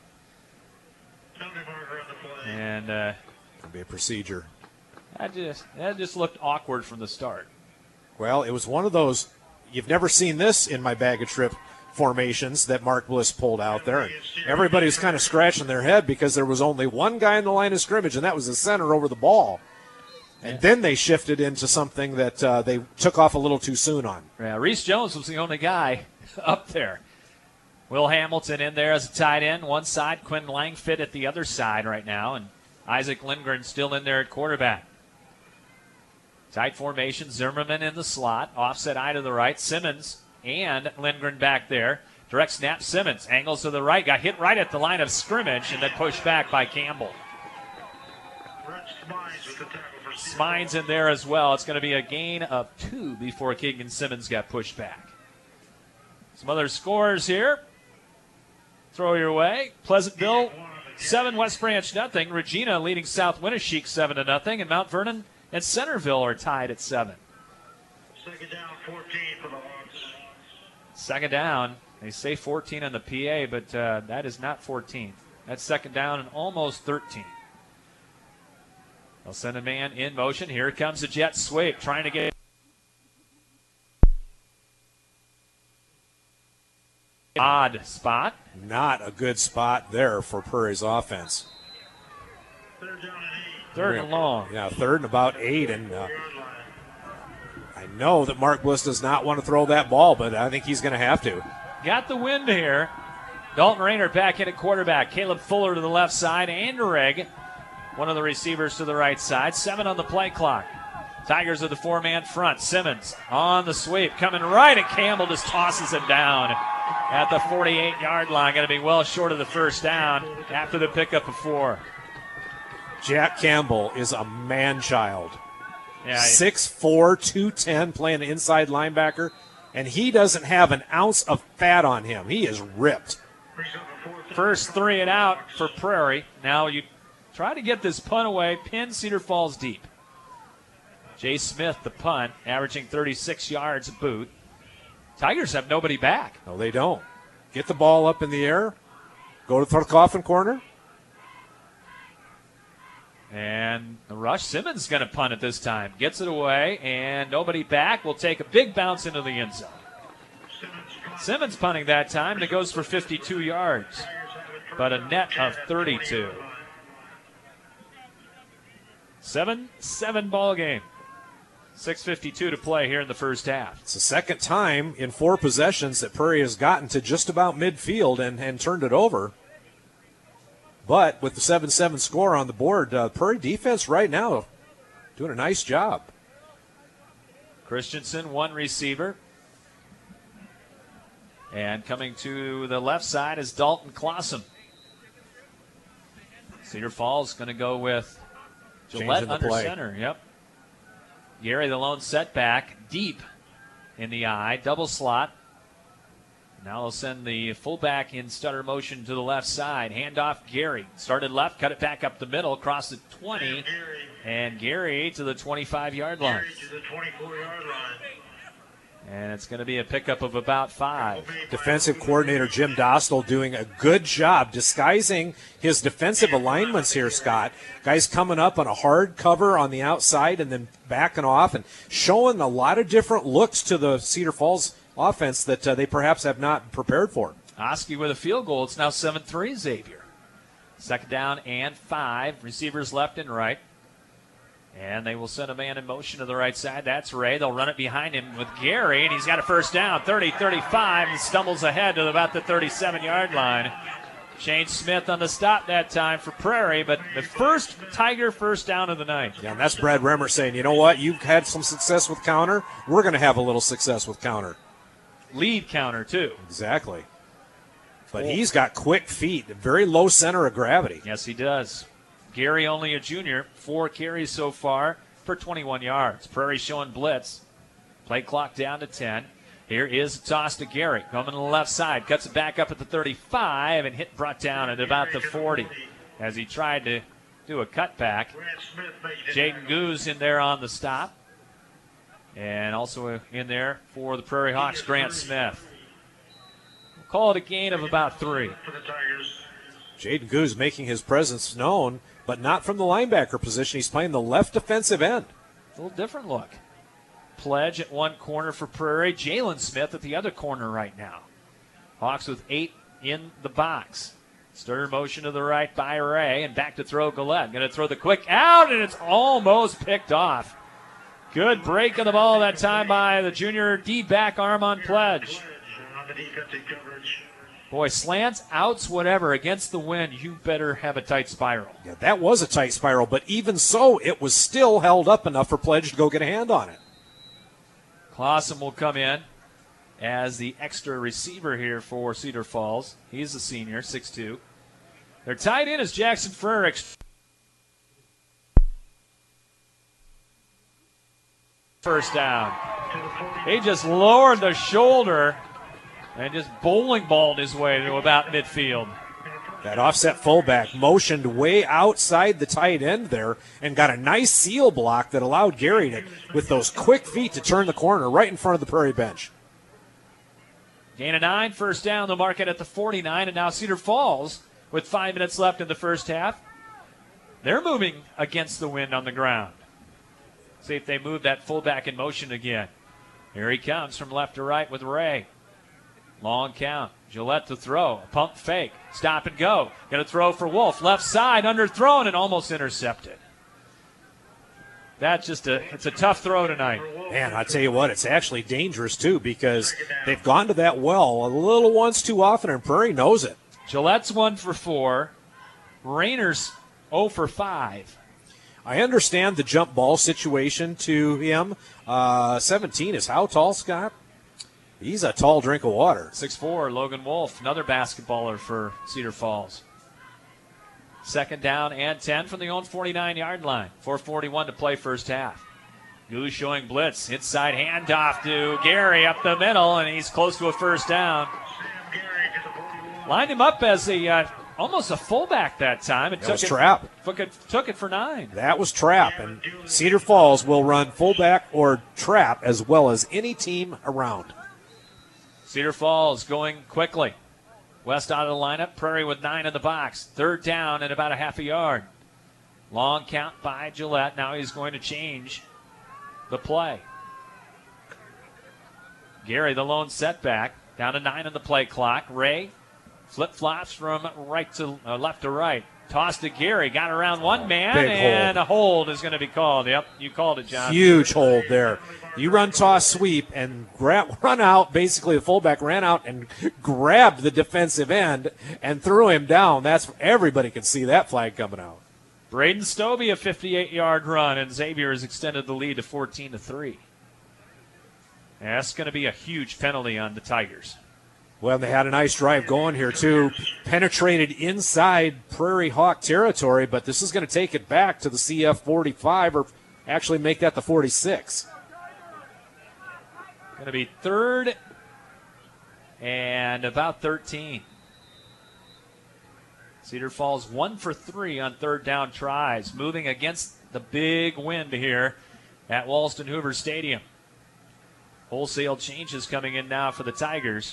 And uh, it'll be a procedure. That just that just looked awkward from the start. Well, it was one of those, you've never seen this in my bag of trip formations that Mark Bliss pulled out there. And everybody was kind of scratching their head because there was only one guy in the line of scrimmage, and that was the center over the ball. And yeah. Then they shifted into something that uh, they took off a little too soon on. Yeah, Reese Jones was the only guy up there. Will Hamilton in there as a tight end, one side. Quinn Langfit at the other side right now. And Isaac Lindgren still in there at quarterback. Tight formation, Zimmerman in the slot. Offset eye to the right. Simmons and Lindgren back there. Direct snap, Simmons. Angles to the right. Got hit right at the line of scrimmage and then pushed back by Campbell. Smines in there as well. It's going to be a gain of two before Keegan Simmons got pushed back. Some other scores here. Throw your way. Pleasantville seven, West Branch nothing. Regina leading South Winneshiek seven to nothing, and Mount Vernon and Centerville are tied at seven. Second down. They say fourteen on the P A, but uh, that is not fourteen. That's second down and almost thirteen. They'll send a man in motion. Here comes the jet sweep, trying to get odd spot. Not a good spot there for Prairie's offense. Third and long. Yeah, third and about eight. And uh, I know that Mark Bliss does not want to throw that ball, but I think he's going to have to. Got the wind here. Dalton Rayner back in at quarterback. Caleb Fuller to the left side. Anderegg, one of the receivers, to the right side. Seven on the play clock. Tigers with the four-man front. Simmons on the sweep, coming right, and Campbell just tosses him down at the forty-eight-yard line. Going to be well short of the first down after the pickup of four. Jack Campbell is a man-child. Yeah, six four, two ten, playing an inside linebacker, and he doesn't have an ounce of fat on him. He is ripped. First three and out for Prairie. Now you try to get this punt away. Pin Cedar Falls deep. Jay Smith, the punt, averaging thirty-six yards a boot. Tigers have nobody back. No, they don't. Get the ball up in the air. Go to the coffin corner. And the rush. Simmons going to punt it this time. Gets it away, and nobody back. Will take a big bounce into the end zone. Simmons punting that time, and it goes for fifty-two yards, but a net of thirty-two. seven seven ball game. six fifty-two to play here in the first half. It's the second time in four possessions that Prairie has gotten to just about midfield and, and turned it over. But with the seven seven score on the board, uh, Prairie defense right now doing a nice job. Christensen, one receiver. And coming to the left side is Dalton Clausen. Cedar Falls going to go with Gillette under play. center. Yep. Gary, the lone setback, deep in the eye, double slot. Now they'll send the fullback in stutter motion to the left side. Handoff, Gary. Started left, cut it back up the middle, across the twenty, and Gary to the twenty-five-yard line. To the twenty-four-yard line. And it's going to be a pickup of about five. Defensive coordinator Jim Dostal doing a good job disguising his defensive alignments here, Scott. Guys coming up on a hard cover on the outside and then backing off and showing a lot of different looks to the Cedar Falls offense that uh, they perhaps have not prepared for. Oski with a field goal. It's now seven three Xavier. Second down and five. Receivers left and right. And they will send a man in motion to the right side. That's Ray. They'll run it behind him with Gary, and he's got a first down, thirty thirty-five, and stumbles ahead to about the thirty-seven-yard line. Shane Smith on the stop that time for Prairie, but the first Tiger first down of the night. Yeah, and that's Brad Remmer saying, you know what, you've had some success with counter. We're going to have a little success with counter. Lead counter, too. Exactly. But he's got quick feet, very low center of gravity. Yes, he does. Gary, only a junior, four carries so far for twenty-one yards. Prairie showing blitz. Play clock down to ten. Here is a toss to Gary. Coming to the left side. Cuts it back up at the thirty-five and hit brought down at about the forty as he tried to do a cutback. Jaden Goose in there on the stop. And also in there for the Prairie Hawks, Grant Smith. We'll call it a gain of about three. Jaden Goose making his presence known, but not from the linebacker position. He's playing the left defensive end. A little different look. Pledge at one corner for Prairie. Jalen Smith at the other corner right now. Hawks with eight in the box. Stir motion to the right by Ray, and back to throw Gillette. Going to throw the quick out, and it's almost picked off. Good break of the ball that time by the junior D-back Armand Pledge. Boy, slants, outs, whatever, against the wind, you better have a tight spiral. Yeah, that was a tight spiral, but even so, it was still held up enough for Pledge to go get a hand on it. Clausen will come in as the extra receiver here for Cedar Falls. He's a senior, six two. Their tight end is Jackson Frericks. First down. He just lowered the shoulder and just bowling balled his way to about midfield. That offset fullback motioned way outside the tight end there and got a nice seal block that allowed Gary to, with those quick feet, to turn the corner right in front of the Prairie bench. Gain of nine, first down, the market at the forty-nine, and now Cedar Falls with five minutes left in the first half. They're moving against the wind on the ground. See if they move that fullback in motion again. Here he comes from left to right with Ray. Long count. Gillette to throw. A pump fake. Stop and go. Going to throw for Wolf. Left side, underthrown and almost intercepted. That's just a, it's a tough throw tonight. Man, I tell you what, it's actually dangerous too because they've gone to that well a little once too often and Prairie knows it. Gillette's one for four. Rayner's oh for five. I understand the jump ball situation to him. Uh, seventeen is how tall, Scott? He's a tall drink of water. six four, Logan Wolf, another basketballer for Cedar Falls. Second down and ten from the own forty-nine-yard line. four forty-one to play first half. Goose showing blitz. Inside handoff to Gary up the middle, and he's close to a first down. Lined him up as a uh, almost a fullback that time. It that took was it, trap. Took it, took it for nine. That was trap, and Cedar Falls will run fullback or trap as well as any team around. Cedar Falls going quickly. West out of the lineup. Prairie with nine in the box. Third down and about a half a yard. Long count by Gillette. Now he's going to change the play. Gary, the lone setback. Down to nine on the play clock. Ray flip-flops from right to uh, left to right. Toss to Gary. Got around one man, Big and hold. a hold is going to be called. Yep, you called it, John. Huge hold there. You run toss sweep and grab, run out. Basically, the fullback ran out and grabbed the defensive end and threw him down. That's everybody can see that flag coming out. Braden Stobie, a fifty-eight-yard run, and Xavier has extended the lead to fourteen to three. That's going to be a huge penalty on the Tigers. Well, they had a nice drive going here, too. Penetrated inside Prairie Hawk territory, but this is going to take it back to the C F forty-five, or actually make that the forty-six. Going to be third and about thirteen. Cedar Falls one for three on third down tries, moving against the big wind here at Walston Hoover Stadium. Wholesale changes coming in now for the Tigers,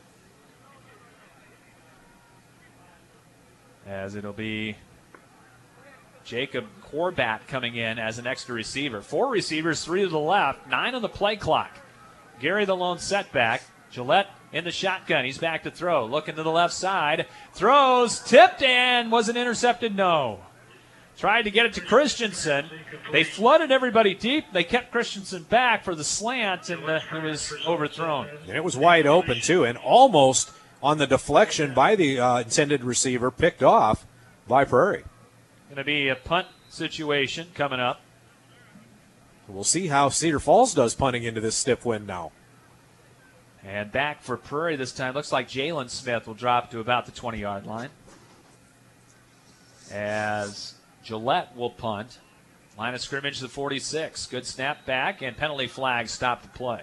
as it'll be Jacob Corbat coming in as an extra receiver. Four receivers, three to the left, nine on the play clock. Gary the lone setback. Gillette in the shotgun. He's back to throw. Looking to the left side. Throws, tipped, and was it intercepted? No. Tried to get it to Christensen. They flooded everybody deep. They kept Christensen back for the slant, and uh, it was overthrown. And it was wide open, too, and almost on the deflection by the uh, intended receiver, picked off by Prairie. Going to be a punt situation coming up. We'll see how Cedar Falls does punting into this stiff wind now. And back for Prairie this time. Looks like Jalen Smith will drop to about the twenty-yard line, as Gillette will punt. Line of scrimmage to the forty-six. Good snap back, and penalty flag stop the play.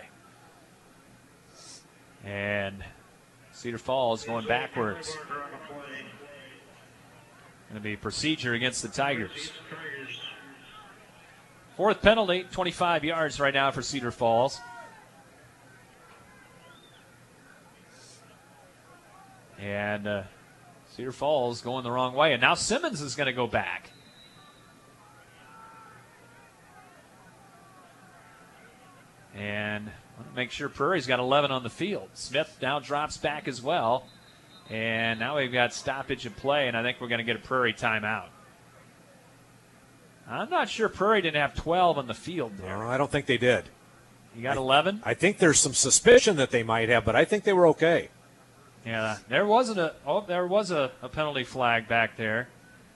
And Cedar Falls going backwards. Going to be procedure against the Tigers. Fourth penalty, twenty-five yards right now for Cedar Falls. And uh, Cedar Falls going the wrong way. And now Simmons is going to go back. And make sure Prairie's got eleven on the field. Smith now drops back as well. And now we've got stoppage of play, and I think we're going to get a Prairie timeout. I'm not sure Prairie didn't have twelve on the field there. No, I don't think they did. You got eleven? I think there's some suspicion that they might have, but I think they were okay. Yeah, there wasn't a oh, there was a, a penalty flag back there.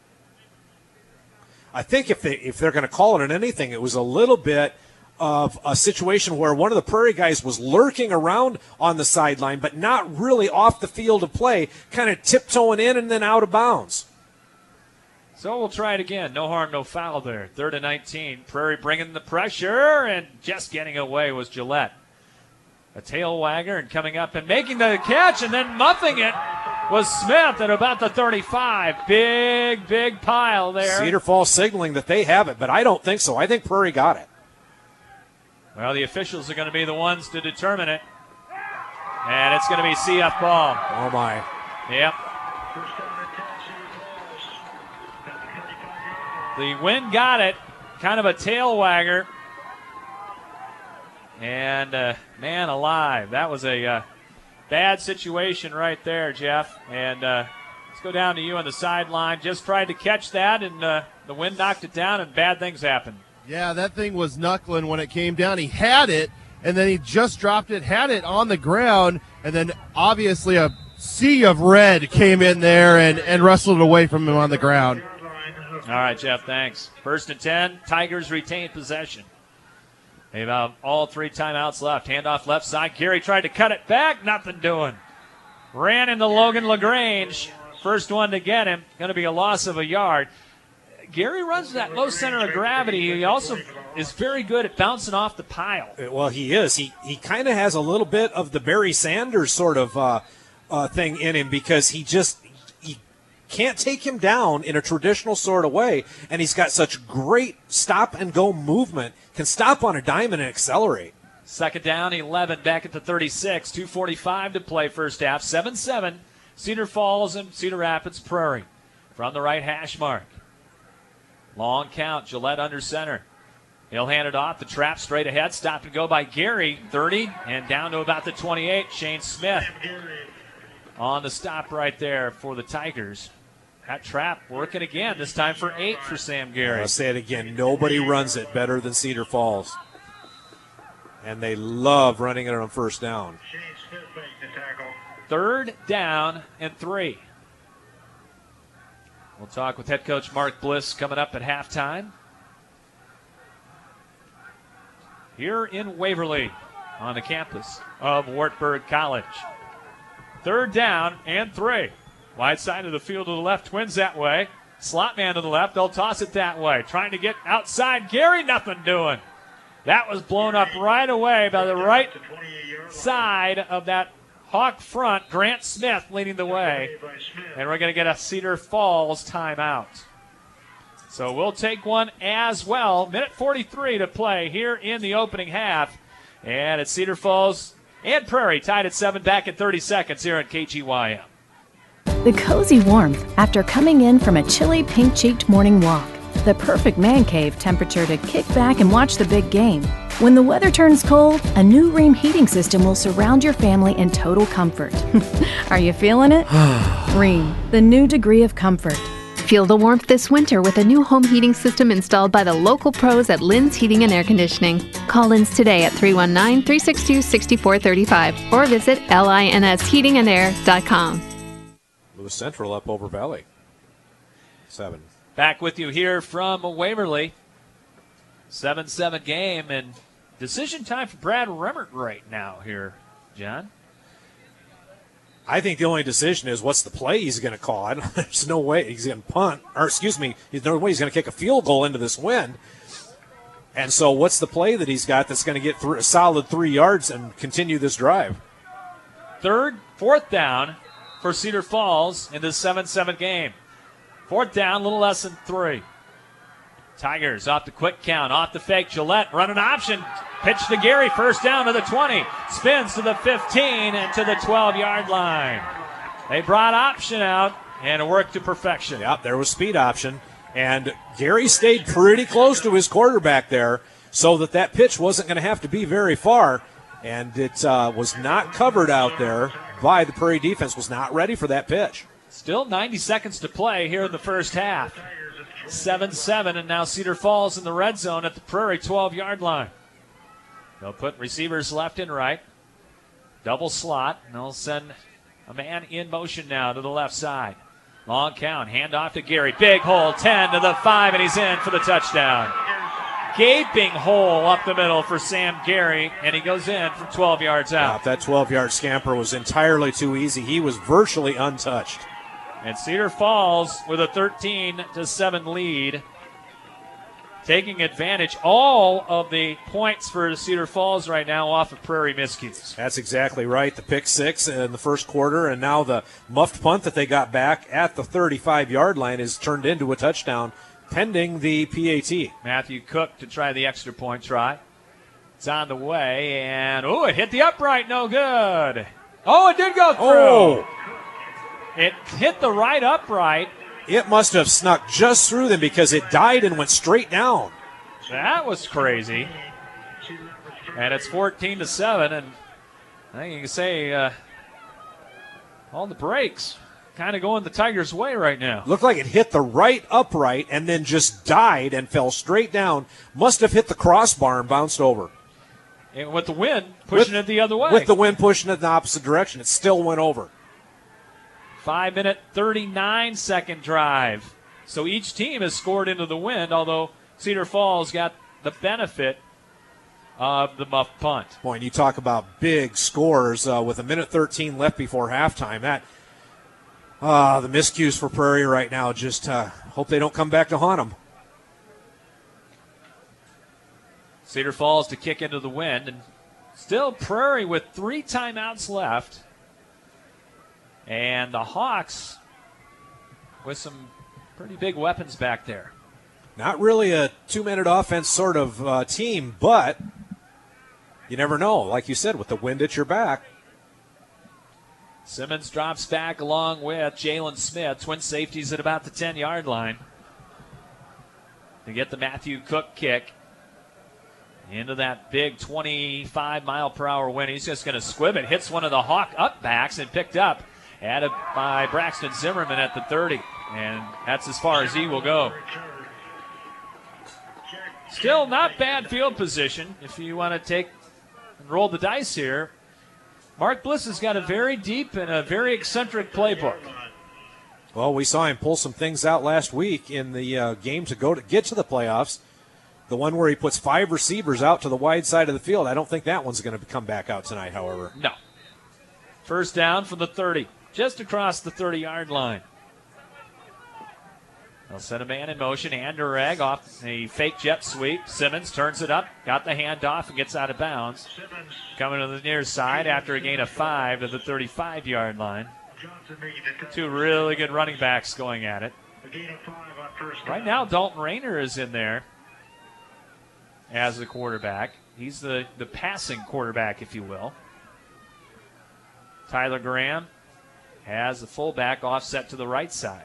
I think if they if they're going to call it an anything, it was a little bit of a situation where one of the Prairie guys was lurking around on the sideline, but not really off the field of play, kind of tiptoeing in and then out of bounds. So we'll try it again. No harm, no foul there. Third and nineteen. Prairie bringing the pressure, and just getting away was Gillette. A tail wagger and coming up and making the catch and then muffing it was Smith at about the thirty-five. Big, big pile there. Cedar Falls signaling that they have it, but I don't think so. I think Prairie got it. Well, the officials are going to be the ones to determine it. And it's going to be C F ball. Oh, my. Yep. The wind got it. Kind of a tail wagger. And, uh, man alive, that was a uh, bad situation right there, Jeff. And uh, let's go down to you on the sideline. Just tried to catch that, and uh, the wind knocked it down, and bad things happened. Yeah, that thing was knuckling when it came down. He had it, and then he just dropped it, had it on the ground, and then obviously a sea of red came in there and, and wrestled it away from him on the ground. All right, Jeff, thanks. First and ten, Tigers retain possession. They have all three timeouts left. Handoff left side. Gary tried to cut it back. Nothing doing. Ran into Logan LaGrange. First one to get him. Going to be a loss of a yard. Gary runs that low center of gravity. He also is very good at bouncing off the pile. Well, he is. He he kind of has a little bit of the Barry Sanders sort of uh, uh, thing in him because he just he can't take him down in a traditional sort of way, and he's got such great stop-and-go movement, can stop on a dime and accelerate. Second down, eleven, back at the thirty-six, two forty-five to play first half, seven seven, Cedar Falls and Cedar Rapids Prairie from the right hash mark. Long count, Gillette under center. He'll hand it off, the trap straight ahead, stop and go by Gary, thirty, and down to about the twenty-eight, Shane Smith on the stop right there for the Tigers. That trap working again, this time for eight for Sam Gary. I'll say it again, nobody runs it better than Cedar Falls. And they love running it on first down. Third down and three. We'll talk with head coach Mark Bliss coming up at halftime. Here in Waverly on the campus of Wartburg College. Third down and three. Wide side of the field to the left, Twins that way. Slot man to the left, they'll toss it that way. Trying to get outside, Gary, nothing doing. That was blown up right away by the right side of that Hawk front. Grant Smith leading the way. And we're going to get a Cedar Falls timeout. So we'll take one as well. Minute forty-three to play here in the opening half. And it's Cedar Falls and Prairie tied at seven, back in thirty seconds here at K G Y M. The cozy warmth after coming in from a chilly, pink-cheeked morning walk. The perfect man cave temperature to kick back and watch the big game. When the weather turns cold, a new Rheem heating system will surround your family in total comfort. Are you feeling it? Rheem, the new degree of comfort. Feel the warmth this winter with a new home heating system installed by the local pros at Lynn's Heating and Air Conditioning. Call Lynn's today at three one nine, three six two, six four three five or visit lins heating and air dot com. Lewis Central up over Valley. Seven. Back with you here from Waverly. seven seven game, and decision time for Brad Remmert right now here, John. I think the only decision is what's the play he's going to call. I don't, there's no way he's going to punt, or excuse me, there's no way he's going to kick a field goal into this wind. And so what's the play that he's got that's going to get through a solid three yards and continue this drive? Third, fourth down for Cedar Falls in this seven seven game. Fourth down, a little less than three. Tigers off the quick count, off the fake. Gillette running option. Pitch to Gary, first down to the twenty. Spins to the fifteen and to the twelve-yard line. They brought option out and it worked to perfection. Yep, there was speed option. And Gary stayed pretty close to his quarterback there so that that pitch wasn't going to have to be very far. And it uh, was not covered out there by the Prairie defense, was not ready for that pitch. Still ninety seconds to play here in the first half. seven seven, and now Cedar Falls in the red zone at the Prairie twelve-yard line. They'll put receivers left and right. Double slot, and they'll send a man in motion now to the left side. Long count, hand off to Gary. Big hole, ten to the five, and he's in for the touchdown. Gaping hole up the middle for Sam Gary, and he goes in from twelve yards out. Yeah, that twelve-yard scamper was entirely too easy. He was virtually untouched. And Cedar Falls with a thirteen to seven lead taking advantage. All of the points for Cedar Falls right now off of Prairie miscues. That's exactly right. The pick six in the first quarter, and now the muffed punt that they got back at the thirty-five-yard line is turned into a touchdown pending the P A T. Matthew Cook to try the extra point try. It's on the way, and, oh, it hit the upright. No good. Oh, it did go through. Oh. It hit the right upright. It must have snuck just through them because it died and went straight down. That was crazy. And it's fourteen to seven, and I think you can say uh, all the breaks kind of going the Tigers' way right now. Looked like it hit the right upright and then just died and fell straight down. Must have hit the crossbar and bounced over. And with the wind pushing with, it the other way. With the wind pushing it in the opposite direction, it still went over. Five minute, thirty-nine second drive. So each team has scored into the wind, although Cedar Falls got the benefit of the muff punt. Boy, and you talk about big scores uh, with a minute thirteen left before halftime. That uh, the miscues for Prairie right now, just uh, hope they don't come back to haunt them. Cedar Falls to kick into the wind, and still Prairie with three timeouts left. And the Hawks with some pretty big weapons back there. Not really a two-minute offense sort of uh, team, but you never know. Like you said, with the wind at your back. Simmons drops back along with Jalen Smith. Twin safeties at about the ten-yard line to get the Matthew Cook kick into that big twenty-five mile per hour wind. He's just going to squib it. Hits one of the Hawk up backs and picked up. Added by Braxton Zimmerman at the thirty. And that's as far as he will go. Still not bad field position if you want to take and roll the dice here. Mark Bliss has got a very deep and a very eccentric playbook. Well, we saw him pull some things out last week in the uh, game to go to get to the playoffs. The one where he puts five receivers out to the wide side of the field. I don't think that one's going to come back out tonight, however. No. First down from the thirty. Just across the thirty-yard line. They'll set a man in motion. Anderegg off a fake jet sweep. Simmons turns it up, got the handoff, and gets out of bounds. Coming to the near side after a gain of five to the thirty-five-yard line. Two really good running backs going at it. Right now, Dalton Rayner is in there as the quarterback. He's the, the passing quarterback, if you will. Tyler Graham has the fullback offset to the right side.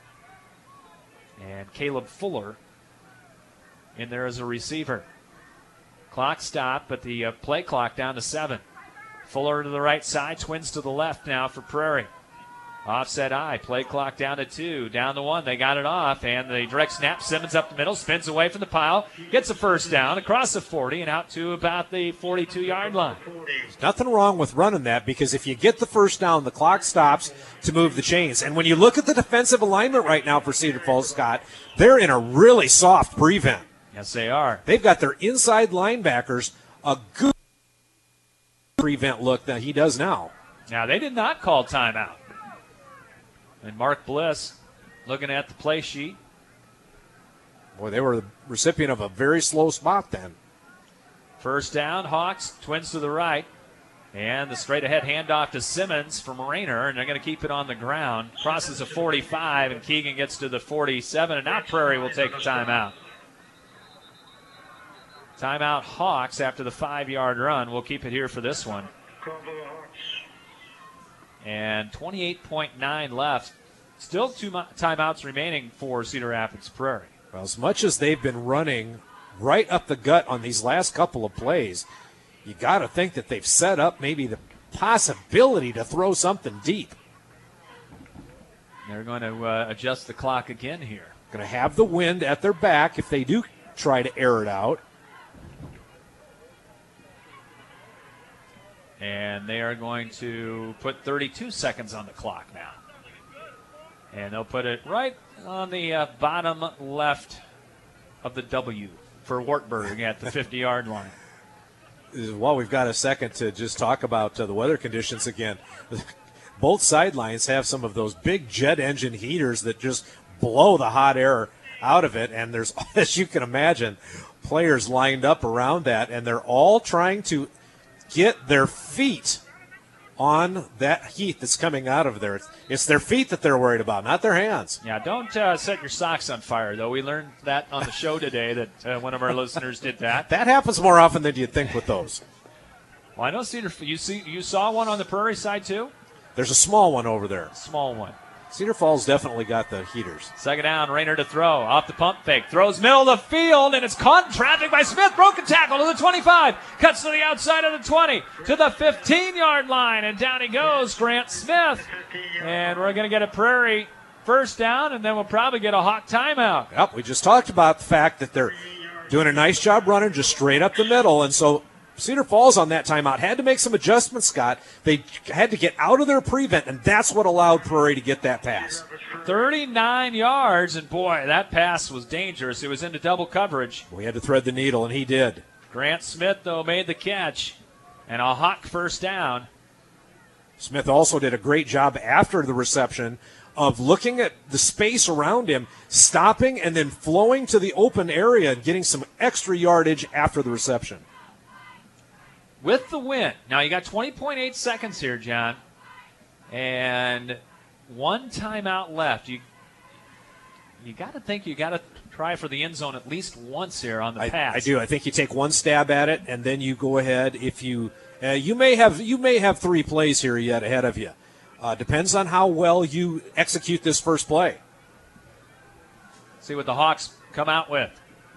And Caleb Fuller in there as a receiver. Clock stopped, but the uh, play clock down to seven. Fuller to the right side, Twins to the left now for Prairie. Offset eye, play clock down to two, down to one. They got it off, and the direct snap. Simmons up the middle, spins away from the pile, gets a first down across the forty and out to about the forty-two-yard line. There's nothing wrong with running that because if you get the first down, the clock stops to move the chains. And when you look at the defensive alignment right now for Cedar Falls, Scott, they're in a really soft prevent. Yes, they are. They've got their inside linebackers a good prevent look that he does now. Now, they did not call timeout. And Mark Bliss looking at the play sheet. Boy, they were the recipient of a very slow spot then. First down, Hawks, Twins to the right. And the straight-ahead handoff to Simmons from Rayner, and they're going to keep it on the ground. Crosses a forty-five, and Keegan gets to the forty-seven, and now Prairie will take a timeout. Timeout Hawks after the five-yard run. We'll keep it here for this one. And twenty-eight point nine left. Still two timeouts remaining for Cedar Rapids Prairie. Well, as much as they've been running right up the gut on these last couple of plays, you got to think that they've set up maybe the possibility to throw something deep. They're going to uh, adjust the clock again here. Going to have the wind at their back if they do try to air it out. And they are going to put thirty-two seconds on the clock now. And they'll put it right on the uh, bottom left of the W for Wartburg at the fifty-yard line. Well, we've got a second to just talk about uh, the weather conditions again. Both sidelines have some of those big jet engine heaters that just blow the hot air out of it. And there's, as you can imagine, players lined up around that, and they're all trying to get their feet on that heat that's coming out of there. It's, it's their feet that they're worried about, not their hands. Yeah, don't uh, set your socks on fire, though. We learned that on the show today that uh, one of our listeners did that. That happens more often than you'd think with those. Well, I know Cedar. You see, you saw one on the Prairie side too. There's a small one over there. Small one. Cedar Falls definitely got the heaters. Second down, Rayner to throw. Off the pump fake. Throws middle of the field, and it's caught in traffic by Smith. Broken tackle to the twenty-five. Cuts to the outside of the twenty. To the fifteen-yard line, and down he goes, Grant Smith. And we're going to get a Prairie first down, and then we'll probably get a Hawk timeout. Yep, we just talked about the fact that they're doing a nice job running just straight up the middle, and so Cedar Falls on that timeout had to make some adjustments, Scott. They had to get out of their prevent, and that's what allowed Prairie to get that pass. thirty-nine yards, and boy, that pass was dangerous. It was into double coverage. We had to thread the needle, and he did. Grant Smith, though, made the catch, and a Hawk first down. Smith also did a great job after the reception of looking at the space around him, stopping, and then flowing to the open area and getting some extra yardage after the reception. With the win. Now, you got twenty point eight seconds here, John, and one timeout left. You you got to think you got to try for the end zone at least once here on the I, pass. I do. I think you take one stab at it, and then you go ahead. If you uh, you may have you may have three plays here yet ahead of you. Uh, depends on how well you execute this first play. See what the Hawks come out with.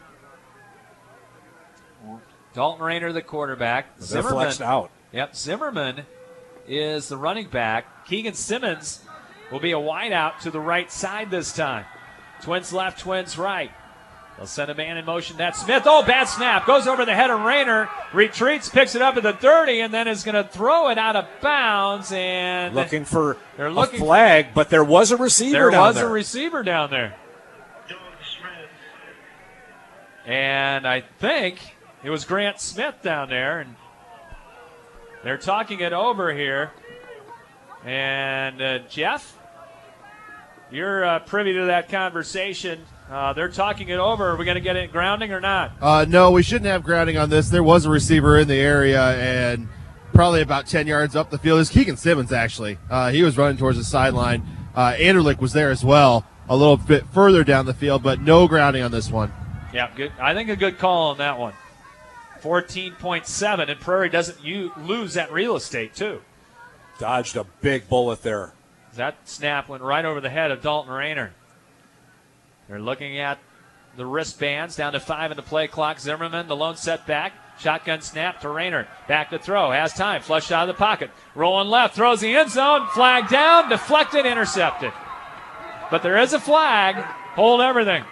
Dalton Rayner, the quarterback. They're Zimmerman flexed out. Yep, Zimmerman is the running back. Keegan Simmons will be a wideout to the right side this time. Twins left, Twins right. They'll send a man in motion. That's Smith. Oh, bad snap. Goes over the head of Rayner. Retreats, picks it up at the thirty, and then is going to throw it out of bounds. And looking for they're looking a flag, but there was a receiver there down was there. a receiver down there. And I think it was Grant Smith down there, and they're talking it over here. And uh, Jeff, you're uh, privy to that conversation. Uh, they're talking it over. Are we going to get it grounding or not? Uh, no, we shouldn't have grounding on this. There was a receiver in the area, and probably about ten yards up the field. It was Keegan Simmons, actually. Uh, he was running towards the sideline. Uh, Anderlich was there as well, a little bit further down the field, but no grounding on this one. Yeah, good. I think a good call on that one. fourteen point seven, and Prairie doesn't u- lose that real estate, too. Dodged a big bullet there. That snap went right over the head of Dalton Rayner. They're looking at the wristbands, down to five in the play clock. Zimmerman, the lone setback. Shotgun snap to Rayner. Back to throw. Has time. Flushed out of the pocket. Rolling left. Throws the end zone. Flag down. Deflected. Intercepted. But there is a flag. Hold everything.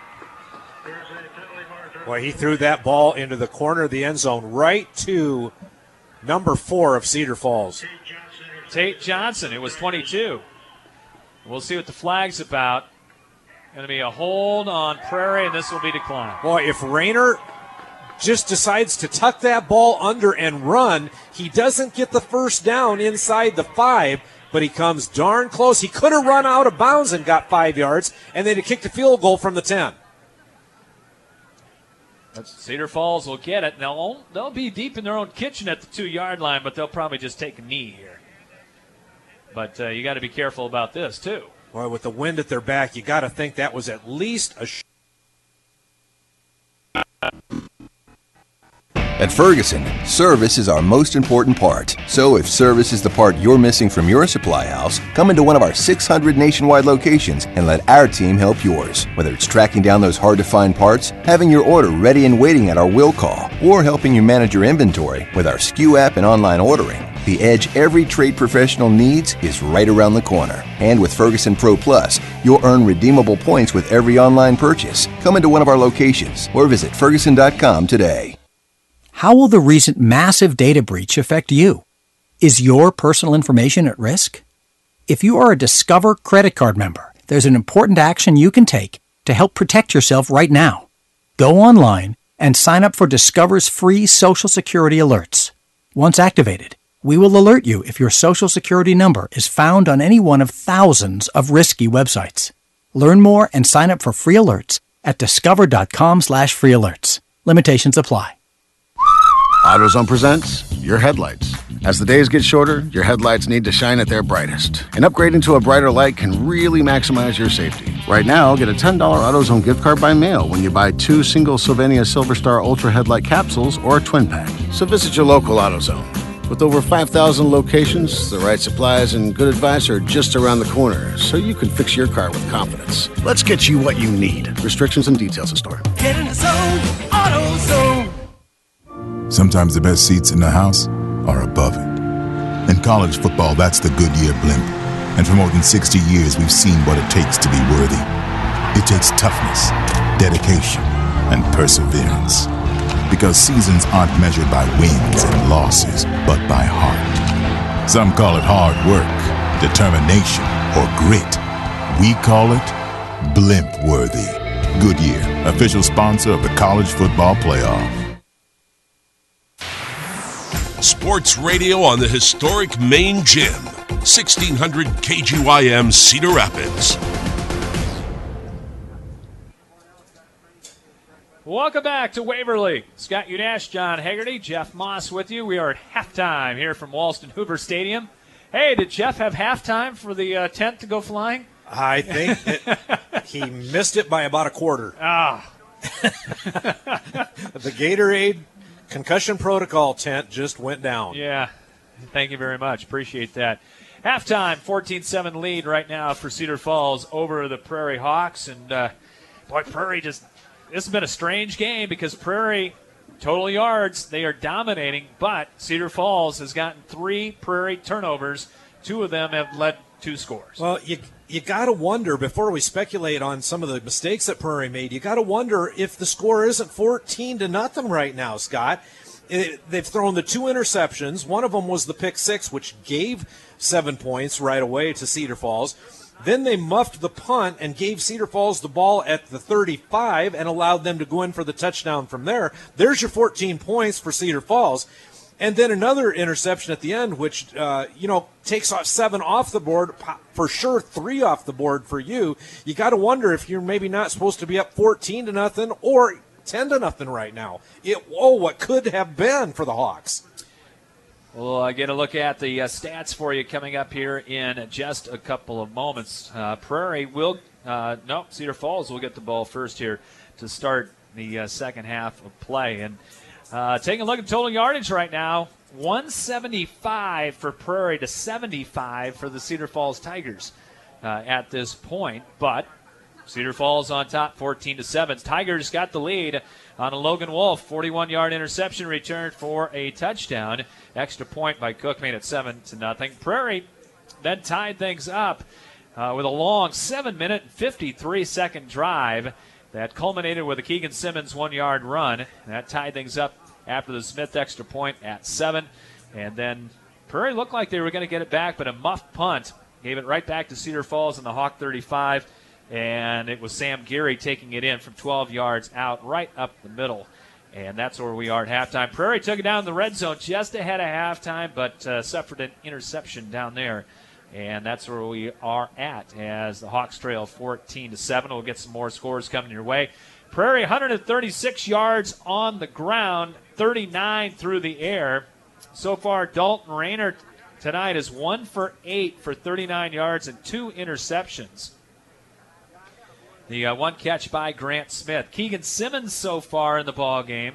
Boy, he threw that ball into the corner of the end zone right to number four of Cedar Falls. Tate Johnson. It was twenty-two. We'll see what the flag's about. Going to be a hold on Prairie, and this will be declined. Boy, if Rayner just decides to tuck that ball under and run, he doesn't get the first down inside the five, but he comes darn close. He could have run out of bounds and got five yards, and then he kicked a field goal from the ten. Cedar Falls will get it. They'll, they'll be deep in their own kitchen at the two-yard line, but they'll probably just take a knee here. But uh, you got to be careful about this, too. Boy, with the wind at their back, you got to think that was at least a sh- At Ferguson, service is our most important part. So if service is the part you're missing from your supply house, come into one of our six hundred nationwide locations and let our team help yours. Whether it's tracking down those hard-to-find parts, having your order ready and waiting at our will call, or helping you manage your inventory with our S K U app and online ordering, the edge every trade professional needs is right around the corner. And with Ferguson Pro Plus, you'll earn redeemable points with every online purchase. Come into one of our locations or visit Ferguson dot com today. How will the recent massive data breach affect you? Is your personal information at risk? If you are a Discover credit card member, there's an important action you can take to help protect yourself right now. Go online and sign up for Discover's free Social Security alerts. Once activated, we will alert you if your Social Security number is found on any one of thousands of risky websites. Learn more and sign up for free alerts at discover.com slash free alerts. Limitations apply. AutoZone presents your headlights. As the days get shorter, your headlights need to shine at their brightest. And upgrading to a brighter light can really maximize your safety. Right now, get a ten dollars AutoZone gift card by mail when you buy two single Sylvania Silver Star Ultra headlight capsules or a twin pack. So visit your local AutoZone. With over five thousand locations, the right supplies and good advice are just around the corner, so you can fix your car with confidence. Let's get you what you need. Restrictions and details in store. Get in the zone, AutoZone. Sometimes the best seats in the house are above it. In college football, that's the Goodyear blimp. And for more than sixty years, we've seen what it takes to be worthy. It takes toughness, dedication, and perseverance. Because seasons aren't measured by wins and losses, but by heart. Some call it hard work, determination, or grit. We call it blimp-worthy. Goodyear, official sponsor of the College Football Playoff. Sports radio on the historic main gym, sixteen hundred K G Y M Cedar Rapids. Welcome back to Waverly. Scott Udash, John Haggerty, Jeff Moss with you. We are at halftime here from Walston Hoover Stadium. Hey, did Jeff have halftime for the uh, tent to go flying? I think it, he missed it by about a quarter. Ah. The Gatorade concussion protocol tent just went down. Yeah. Thank you very much. Appreciate that. Halftime, fourteen seven lead right now for Cedar Falls over the Prairie Hawks. And, uh, boy, Prairie just – this has been a strange game because Prairie, total yards, they are dominating. But Cedar Falls has gotten three Prairie turnovers. Two of them have led two scores. Well, you you got to wonder, before we speculate on some of the mistakes that Prairie made, you got to wonder if the score isn't fourteen to nothing right now, Scott. It, they've thrown the two interceptions. One of them was the pick six, which gave seven points right away to Cedar Falls. Then they muffed the punt and gave Cedar Falls the ball at the thirty-five and allowed them to go in for the touchdown from there. There's your fourteen points for Cedar Falls. And then another interception at the end, which, uh, you know, takes off seven off the board, for sure three off the board for you. You got to wonder if you're maybe not supposed to be up fourteen to nothing or ten to nothing right now. It, oh, what could have been for the Hawks. We'll uh, get a look at the uh, stats for you coming up here in just a couple of moments. Uh, Prairie will, uh, no, Cedar Falls will get the ball first here to start the uh, second half of play. And uh, taking a look at total yardage right now, one seventy-five for Prairie to seventy-five for the Cedar Falls Tigers uh, at this point. But Cedar Falls on top, fourteen to seven. Tigers got the lead on a Logan Wolf forty-one-yard interception return for a touchdown. Extra point by Cook made it seven to nothing. Prairie then tied things up uh, with a long seven-minute and fifty-three second drive that culminated with a Keegan Simmons one-yard run. That tied things up after the Smith extra point at seven. And then Prairie looked like they were going to get it back, but a muffed punt gave it right back to Cedar Falls in the Hawk thirty-five. And it was Sam Geary taking it in from twelve yards out, right up the middle. And that's where we are at halftime. Prairie took it down in the red zone just ahead of halftime, but uh, suffered an interception down there. And that's where we are at as the Hawks trail fourteen to seven. We'll get some more scores coming your way. Prairie, one hundred thirty-six yards on the ground, thirty-nine through the air. So far, Dalton Rayner tonight is one for eight for thirty-nine yards and two interceptions. The uh, one catch by Grant Smith. Keegan Simmons so far in the ball game.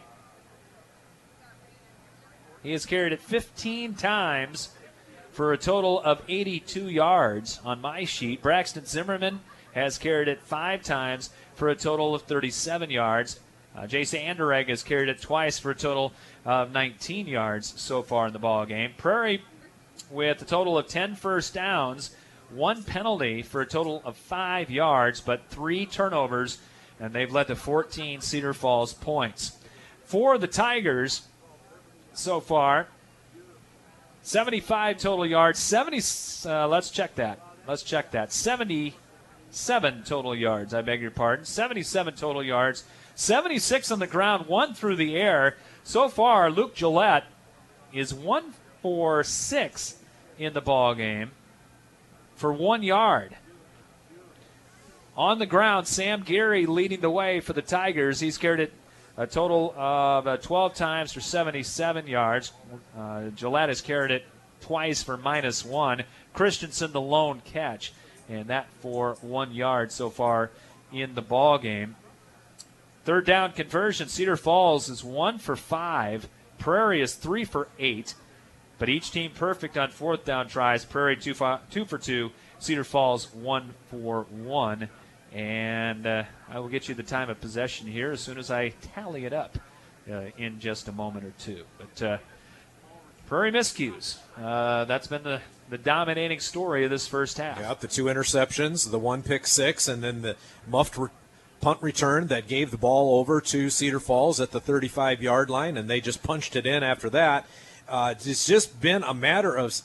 He has carried it fifteen times for a total of eighty-two yards on my sheet. Braxton Zimmerman has carried it five times for a total of thirty-seven yards. Uh, Jason Anderegg has carried it twice for a total of nineteen yards so far in the ball game. Prairie with a total of ten first downs, one penalty for a total of five yards, but three turnovers, and they've led to fourteen Cedar Falls points. For the Tigers so far, seventy-five total yards, seventy, uh, let's check that. Let's check that. seventy-seven total yards, I beg your pardon. seventy-seven total yards, seventy-six on the ground, one through the air. So far, Luke Gillette is one for six in the ball game for one yard. On the ground, Sam Gary leading the way for the Tigers. He's carried it a total of uh, twelve times for seventy-seven yards. Uh, Gillette has carried it twice for minus one. Christensen the lone catch, and that for one yard so far in the ball game. Third down conversion, Cedar Falls is one for five. Prairie is three for eight. But each team perfect on fourth down tries. Prairie two, five, two for two. Cedar Falls one for one. And uh, I will get you the time of possession here as soon as I tally it up uh, in just a moment or two. But uh, Prairie miscues. Uh, that's been the, the dominating story of this first half. Yeah, the two interceptions, the one pick six, and then the muffed re- punt return that gave the ball over to Cedar Falls at the thirty-five-yard line, and they just punched it in after that. Uh, it's just been a matter of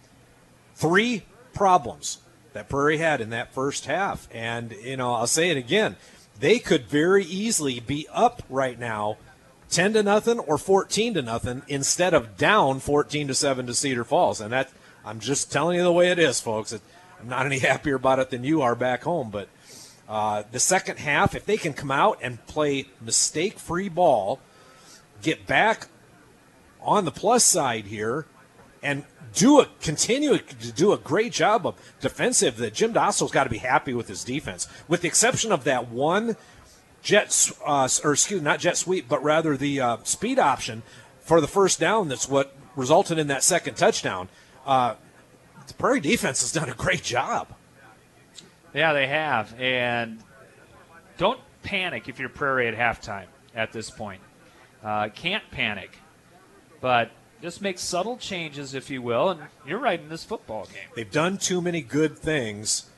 three problems that Prairie had in that first half. And, you know, I'll say it again. They could very easily be up right now ten to nothing or fourteen to nothing instead of down fourteen to seven to Cedar Falls. And that, I'm just telling you the way it is, folks. It, I'm not any happier about it than you are back home. But uh, the second half, if they can come out and play mistake-free ball, get back on the plus side here, and do a continue to do a great job of defensive. That Jim Dostal's got to be happy with his defense, with the exception of that one jet, uh, or excuse me, not jet sweep, but rather the uh, speed option for the first down. That's what resulted in that second touchdown. Uh, the Prairie defense has done a great job. Yeah, they have, and don't panic if you're Prairie at halftime at this point. Uh, can't panic, but just make subtle changes, if you will, and you're right in this football game. They've done too many good things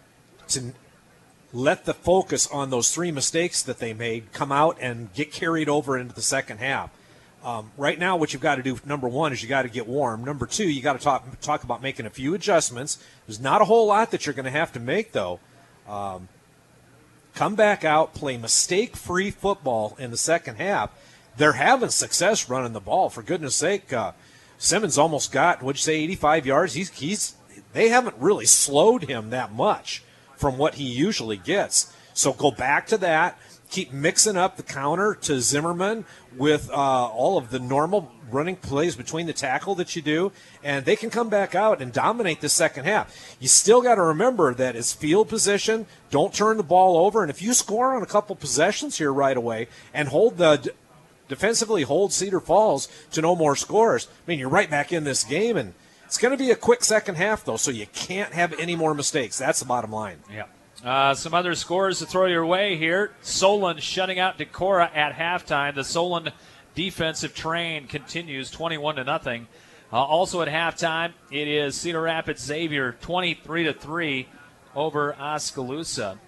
to let the focus on those three mistakes that they made come out and get carried over into the second half. Um, right now, what you've got to do, number one, is you got to get warm. Number two, you got to talk talk about making a few adjustments. There's not a whole lot that you're going to have to make, though. Um, come back out, play mistake-free football in the second half. They're having success running the ball. For goodness sake, uh, Simmons almost got, what'd you say, eighty-five yards? He's he's they haven't really slowed him that much from what he usually gets. So go back to that. Keep mixing up the counter to Zimmerman with uh, all of the normal running plays between the tackle that you do, and they can come back out and dominate the second half. You still got to remember that it's field position. Don't turn the ball over, and if you score on a couple possessions here right away and hold the defensively hold Cedar Falls to no more scores, I mean, you're right back in this game, and it's going to be a quick second half, though, so you can't have any more mistakes. That's the bottom line. Yeah. Uh, some other scores to throw your way here. Solon shutting out Decorah at halftime. The Solon defensive train continues twenty-one to nothing. Uh, also at halftime, it is Cedar Rapids Xavier twenty-three to three over Oskaloosa.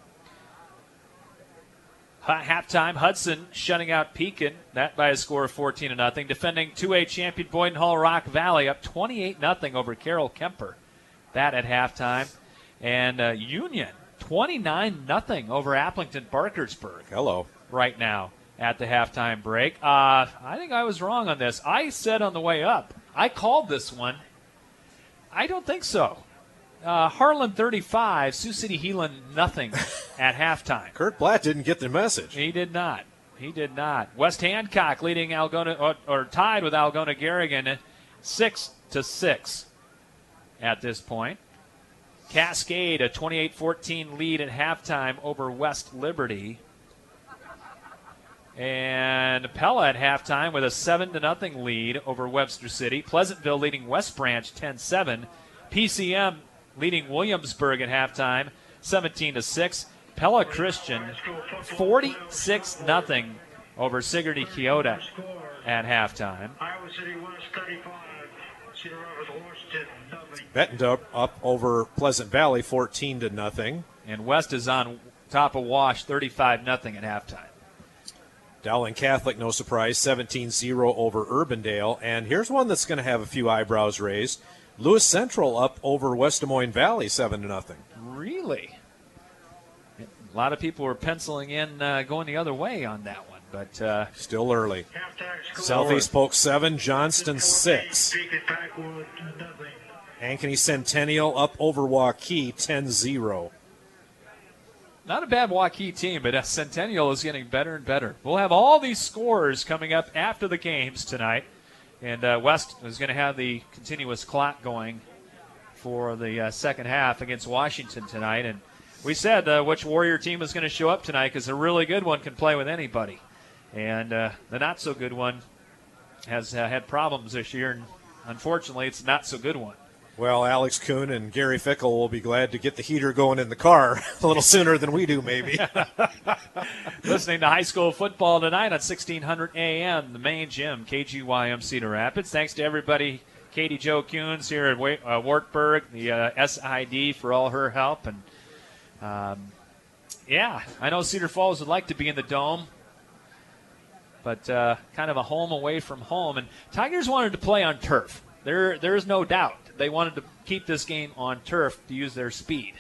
Halftime, Hudson shutting out Pekin, that by a score of fourteen to nothing. Defending two A champion Boyden Hull Rock Valley up twenty-eight nothing over Carroll Kemper. That at halftime. And uh, Union twenty-nine nothing over Applington Parkersburg. Hello. Right now at the halftime break. Uh, I think I was wrong on this. I said on the way up, I called this one. I don't think so. Uh, Harlan thirty-five, Sioux City Heelan nothing at halftime. Kurt Blatt didn't get the message. He did not. He did not. West Hancock leading Algona, or, or tied with Algona Garrigan, six to six at this point. Cascade, a twenty-eight fourteen lead at halftime over West Liberty. And Pella at halftime with a seven to nothing lead over Webster City. Pleasantville leading West Branch ten seven. P C M leading Williamsburg at halftime seventeen to six. Pella Christian forty-six nothing over Sigourney Keota at halftime. Iowa City West thirty-five. Cedar Rapids Washington nothing. Bettendorf up over Pleasant Valley fourteen to nothing. And West is on top of Wash thirty-five nothing at halftime. Dowling Catholic, no surprise, seventeen zero over Urbandale. And here's one that's going to have a few eyebrows raised. Lewis Central up over West Des Moines Valley seven to nothing. Really? A lot of people were penciling in uh, going the other way on that one, but uh, still early. Southeast Polk seven, Johnston six. Ankeny Centennial up over Waukee ten zero. Not a bad Waukee team, but Centennial is getting better and better. We'll have all these scores coming up after the games tonight. And uh, West is going to have the continuous clock going for the uh, second half against Washington tonight. And we said uh, which Warrior team is going to show up tonight because a really good one can play with anybody. And uh, the not-so-good one has uh, had problems this year, and unfortunately it's a not-so-good one. Well, Alex Kuhn and Gary Fickle will be glad to get the heater going in the car a little sooner than we do, maybe. Listening to high school football tonight on sixteen hundred A M, the main gym, K G Y M Cedar Rapids. Thanks to everybody, Katie Jo Kuhns here at uh, Wartburg, the uh, S I D for all her help. And, um, yeah, I know Cedar Falls would like to be in the Dome, but uh, kind of a home away from home. And Tigers wanted to play on turf. There, there is no doubt. They wanted to keep this game on turf to use their speed.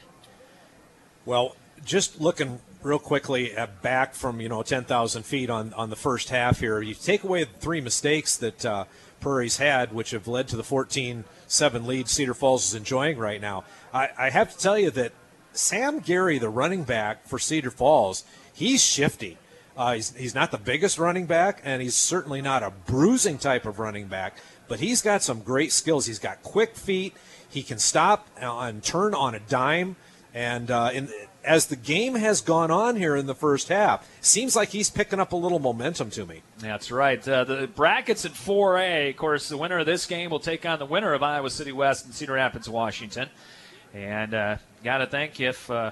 Well, just looking real quickly at back from, you know, ten thousand feet on, on the first half here, you take away the three mistakes that uh, Prairie's had, which have led to the fourteen seven lead Cedar Falls is enjoying right now. I, I have to tell you that Sam Gary, the running back for Cedar Falls, he's shifty. Uh, he's, he's not the biggest running back, and he's certainly not a bruising type of running back, but he's got some great skills. He's got quick feet. He can stop and turn on a dime. And uh, in, as the game has gone on here in the first half, seems like he's picking up a little momentum to me. That's right. Uh, the brackets in four A, of course, the winner of this game will take on the winner of Iowa City West and Cedar Rapids, Washington. And uh, got to think if, uh,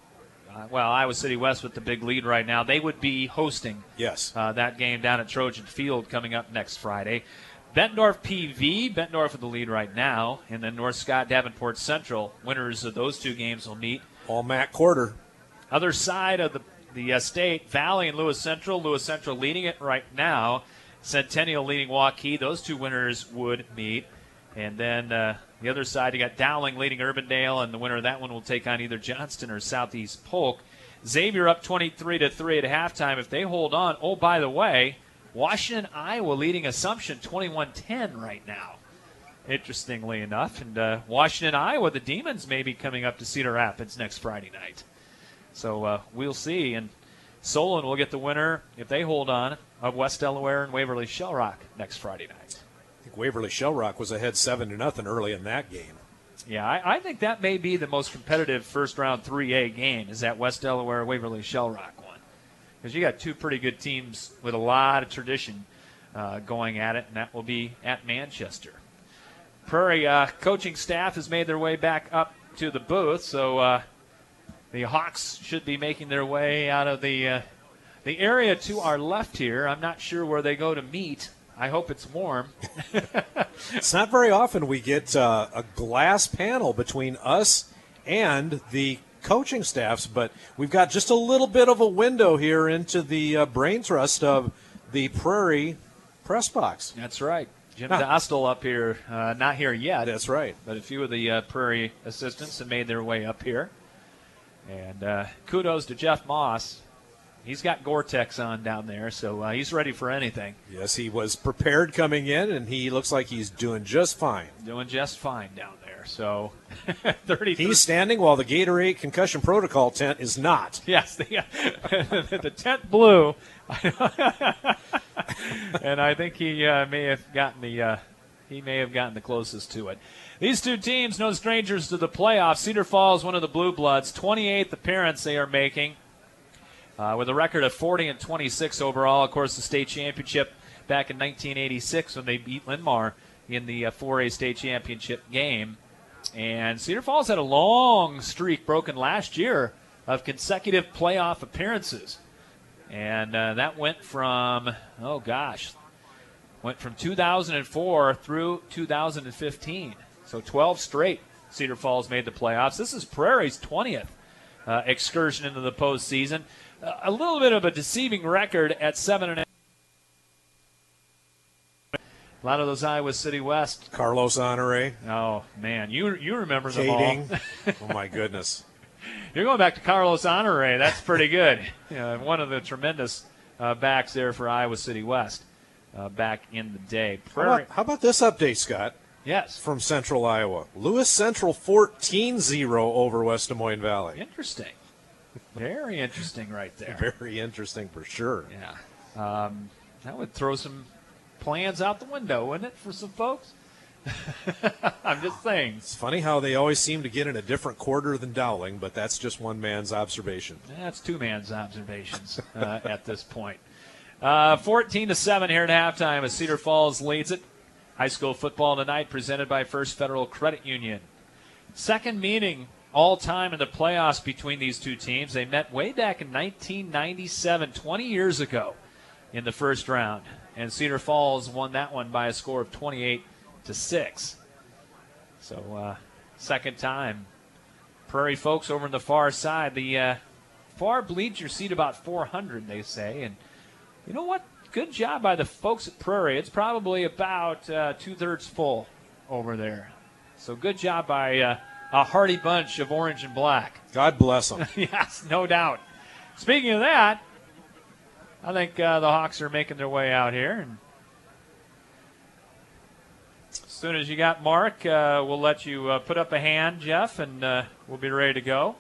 uh, well, Iowa City West with the big lead right now, they would be hosting yes. uh, that game down at Trojan Field coming up next Friday. Bettendorf P V, Bettendorf with the lead right now, and then North Scott Davenport Central. Winners of those two games will meet. All Matt Quarter. Other side of the, the uh, state, Valley and Lewis Central. Lewis Central leading it right now. Centennial leading Waukee. Those two winners would meet. And then uh, the other side, you got Dowling leading Urbandale, and the winner of that one will take on either Johnston or Southeast Polk. Xavier up twenty-three to three at halftime. If they hold on, oh, by the way, Washington, Iowa leading Assumption twenty-one ten right now, interestingly enough. And uh, Washington, Iowa, the Demons may be coming up to Cedar Rapids next Friday night. So uh, we'll see. And Solon will get the winner, if they hold on, of West Delaware and Waverly Shellrock next Friday night. I think Waverly Shellrock was ahead seven to nothing early in that game. Yeah, I, I think that may be the most competitive first-round three A game, is that West Delaware Waverly Shellrock one. Because you got two pretty good teams with a lot of tradition uh, going at it, and that will be at Manchester. Prairie uh, coaching staff has made their way back up to the booth, so uh, the Hawks should be making their way out of the uh, the area to our left here. I'm not sure where they go to meet. I hope it's warm. It's not very often we get uh, a glass panel between us and the coaching staffs, but we've got just a little bit of a window here into the uh, brain trust of the Prairie press box. That's right. Jim Huh. Dostal up here, uh, not here yet. That's right. But a few of the uh, Prairie assistants have made their way up here. And uh, kudos to Jeff Moss. He's got Gore-Tex on down there, so uh, he's ready for anything. Yes, he was prepared coming in, and he looks like he's doing just fine. Doing just fine down there. So, thirty. He's standing while the Gatorade concussion protocol tent is not. Yes, the, the tent blew, and I think he uh, may have gotten the uh, he may have gotten the closest to it. These two teams, no strangers to the playoffs. Cedar Falls, one of the Blue Bloods, twenty-eighth appearance they are making. Uh, with a record of forty and twenty-six overall. Of course, the state championship back in nineteen eighty-six when they beat Linmar in the uh, four A state championship game. And Cedar Falls had a long streak broken last year of consecutive playoff appearances. And uh, that went from, oh gosh, went from two thousand four through two thousand fifteen. So twelve straight Cedar Falls made the playoffs. This is Prairie's twentieth uh, excursion into the postseason. A little bit of a deceiving record at seven and eight. A lot of those Iowa City West. Carlos Honore. Oh man, you you remember them Kading. all? Oh my goodness. You're going back to Carlos Honore. That's pretty good. uh, one of the tremendous uh, backs there for Iowa City West uh, back in the day. How about, how about this update, Scott? Yes. From Central Iowa. Lewis Central fourteen zero over West Des Moines Valley. Interesting. Very interesting right there. Very interesting for sure. Yeah. Um, that would throw some plans out the window, wouldn't it, for some folks? I'm just saying. It's funny how they always seem to get in a different quarter than Dowling, but that's just one man's observation. That's two man's observations uh, at this point. Uh, fourteen to seven here at halftime as Cedar Falls leads it. High school football tonight presented by First Federal Credit Union. Second meeting all time in the playoffs between these two teams. They met way back in nineteen ninety-seven, twenty years ago in the first round. And Cedar Falls won that one by a score of twenty-eight to six. So uh, second time. Prairie folks over on the far side. The uh, far bleacher seat about four hundred, they say. And you know what? Good job by the folks at Prairie. It's probably about uh, two-thirds full over there. So good job by uh, a hearty bunch of orange and black. God bless them. Yes, no doubt. Speaking of that, I think uh, the Hawks are making their way out here. And as soon as you got Mark, uh, we'll let you uh, put up a hand, Jeff, and uh, we'll be ready to go.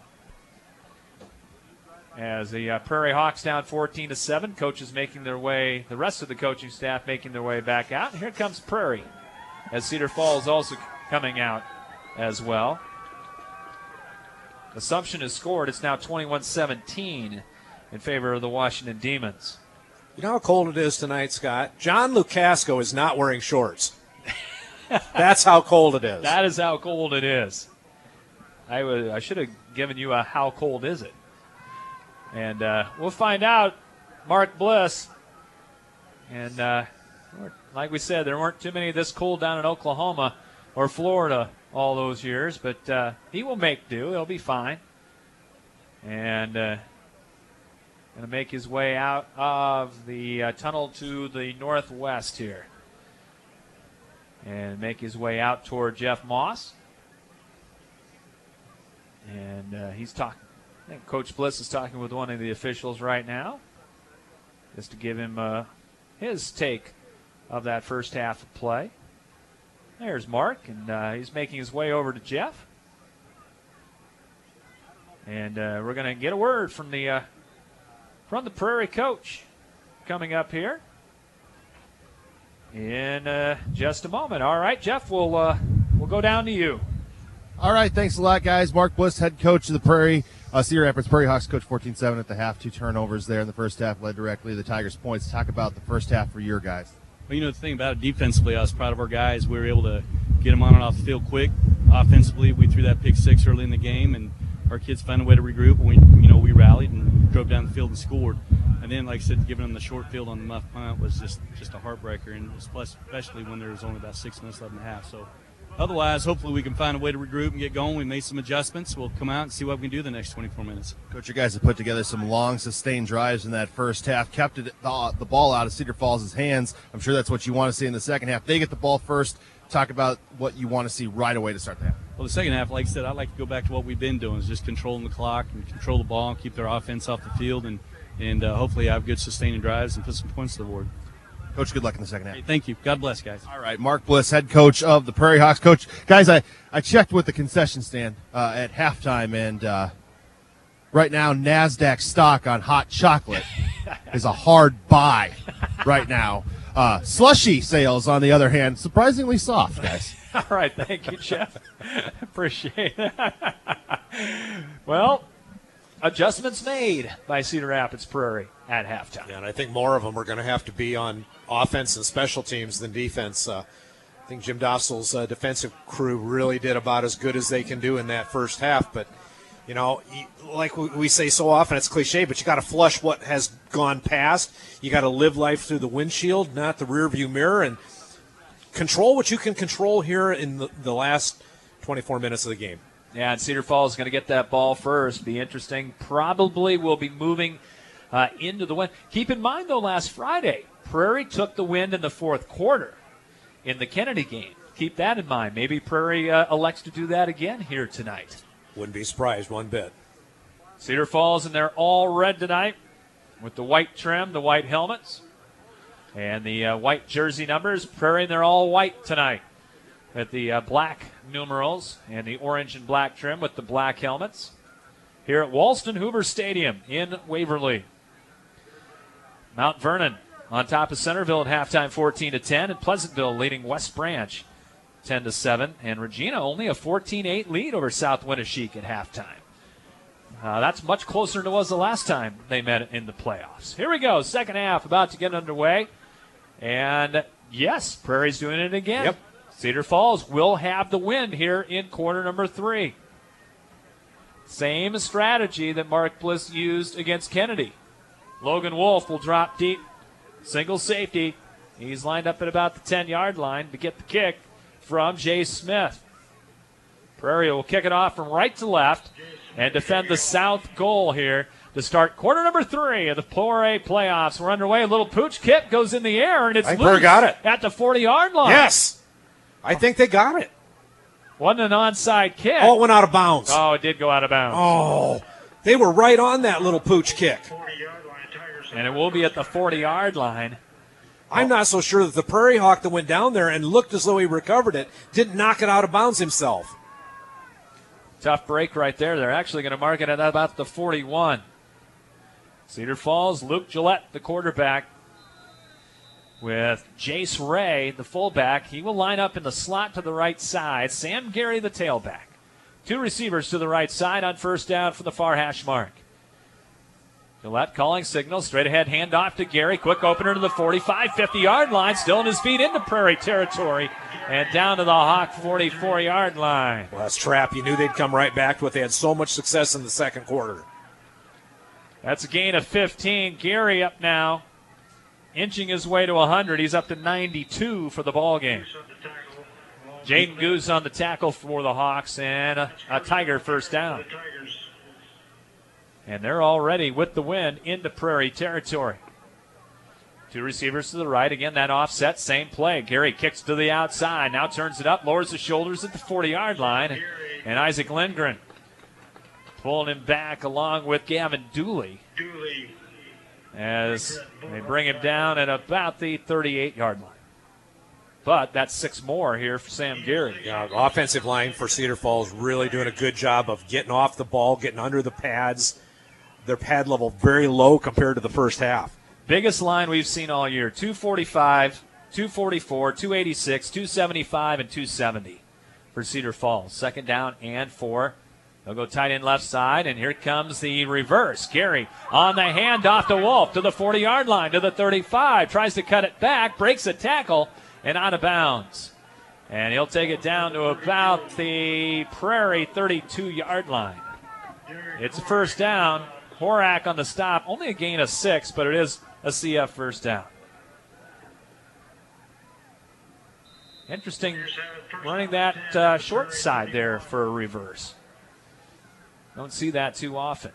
As the uh, Prairie Hawks down fourteen to seven, coaches making their way, the rest of the coaching staff making their way back out. And here comes Prairie, as Cedar Falls also coming out as well. Assumption has scored. It's now twenty-one seventeen in favor of the Washington Demons. You know how cold it is tonight, Scott? John Lukasco is not wearing shorts. That's how cold it is. That is how cold it is. I, w- I should have given you a how cold is it. And uh, we'll find out. Mark Bliss. And uh, like we said, there weren't too many this cold down in Oklahoma or Florida all those years. But uh, he will make do. He'll be fine. And uh, going to make his way out of the uh, tunnel to the northwest here. And make his way out toward Jeff Moss. And uh, he's talking. I think Coach Bliss is talking with one of the officials right now, just to give him uh, his take of that first half of play. There's Mark, and uh, he's making his way over to Jeff. And uh, we're going to get a word from the uh, from the Prairie coach coming up here in uh, just a moment. All right, Jeff, we'll uh, we'll go down to you. All right, thanks a lot, guys. Mark Bliss, head coach of the Prairie uh, Cedar Rapids Prairie Hawks, coach fourteen seven at the half. Two turnovers there in the first half, led directly to the Tigers' points. Talk about the first half for your guys. Well, you know, the thing about it, defensively, I was proud of our guys. We were able to get them on and off the field quick. Offensively, we threw that pick six early in the game, and our kids found a way to regroup. And we, you know, we rallied and drove down the field and scored. And then, like I said, giving them the short field on the muff punt was just, just a heartbreaker, and especially when there was only about six minutes left in the half. So, otherwise, hopefully we can find a way to regroup and get going. We made some adjustments. We'll come out and see what we can do the next twenty-four minutes. Coach, you guys have put together some long, sustained drives in that first half, kept it, the, the ball out of Cedar Falls' hands. I'm sure that's what you want to see in the second half. They get the ball first. Talk about what you want to see right away to start the half. Well, the second half, like I said, I'd like to go back to what we've been doing, is just controlling the clock and control the ball and keep their offense off the field, and, and uh, hopefully have good sustaining drives and put some points to the board. Coach, good luck in the second half. Hey, thank you. God bless, guys. All right, Mark Bliss, head coach of the Prairie Hawks. Coach, guys, I, I checked with the concession stand uh, at halftime, and uh, right now NASDAQ stock on hot chocolate is a hard buy right now. Uh, slushy sales, on the other hand, surprisingly soft, guys. All right, thank you, Jeff. Appreciate that. Well, adjustments made by Cedar Rapids Prairie at halftime. Yeah, and I think more of them are going to have to be on offense and special teams than defense. Uh, I think Jim Dostal's uh, defensive crew really did about as good as they can do in that first half. But, you know, like we say so often, it's cliche, but you got to flush what has gone past. You got to live life through the windshield, not the rearview mirror, and control what you can control here in the, the last twenty-four minutes of the game. Yeah, and Cedar Falls is going to get that ball first. Be interesting. Probably will be moving uh, into the wind. Keep in mind, though, last Friday, Prairie took the wind in the fourth quarter in the Kennedy game. Keep that in mind. Maybe Prairie uh, elects to do that again here tonight. Wouldn't be surprised one bit. Cedar Falls, and they're all red tonight with the white trim, the white helmets, and the uh, white jersey numbers. Prairie, they're all white tonight with the uh, black numerals and the orange and black trim with the black helmets. here at Walston Hoover Stadium in Waverly. Mount Vernon on top of Centerville at halftime, fourteen to ten, and Pleasantville leading West Branch ten to seven, and Regina only a fourteen eight lead over South Winneshiek at halftime. Uh, that's much closer than it was the last time they met in the playoffs. Here we go, second half about to get underway. And, yes, Prairie's doing it again. Yep. Cedar Falls will have the win here in quarter number three. Same strategy that Mark Bliss used against Kennedy. Logan Wolf will drop deep, single safety. He's lined up at about the ten-yard line to get the kick from Jay Smith. Prairie will kick it off from right to left and defend the south goal here to start quarter number three of the four A playoffs. We're underway. A little pooch kick goes in the air, and it's I think loose Prairie got it. at the forty-yard line. Yes. I think they got it. Wasn't an onside kick. Oh, it went out of bounds. Oh, it did go out of bounds. Oh, they were right on that little pooch kick. And it will be at the forty-yard line. I'm not so sure that the Prairie Hawk that went down there and looked as though he recovered it didn't knock it out of bounds himself. Tough break right there. They're actually going to mark it at about the forty-one. Cedar Falls, Luke Gillette, the quarterback, with Jace Ray, the fullback. He will line up in the slot to the right side. Sam Gary, the tailback. Two receivers to the right side on first down from the far hash mark. Gillette calling signal. Straight ahead handoff to Gary. Quick opener to the forty-five, fifty-yard line. Still in his feet into Prairie territory. And down to the Hawk forty-four-yard line. Well, that's trap. You knew they'd come right back to it. They had so much success in the second quarter. That's a gain of fifteen. Gary up now, inching his way to one hundred. He's up to ninety-two for the ball game. Jaden Goose on the tackle for the Hawks, and a, a Tiger first down. And they're already with the win into Prairie territory. Two receivers to the right. Again, that offset, same play. Gary kicks to the outside. Now turns it up, lowers the shoulders at the forty-yard line. And Isaac Lindgren pulling him back along with Gavin Dooley. Dooley. As they bring him down at about the thirty-eight-yard line. But that's six more here for Sam Gary. Yeah, the offensive line for Cedar Falls really doing a good job of getting off the ball, getting under the pads. Their pad level very low compared to the first half. Biggest line we've seen all year, two forty-five, two forty-four, two eighty-six, two seventy-five, and two seventy for Cedar Falls. Second down and four. They'll go tight end left side, and here comes the reverse. Gary on the handoff to Wolf to the forty-yard line, to the thirty-five. Tries to cut it back, breaks a tackle, and out of bounds. And he'll take it down to about the Prairie thirty-two-yard line. It's a first down. Horak on the stop. Only a gain of six, but it is a C F first down. Interesting running that uh, short side there for a reverse. Don't see that too often.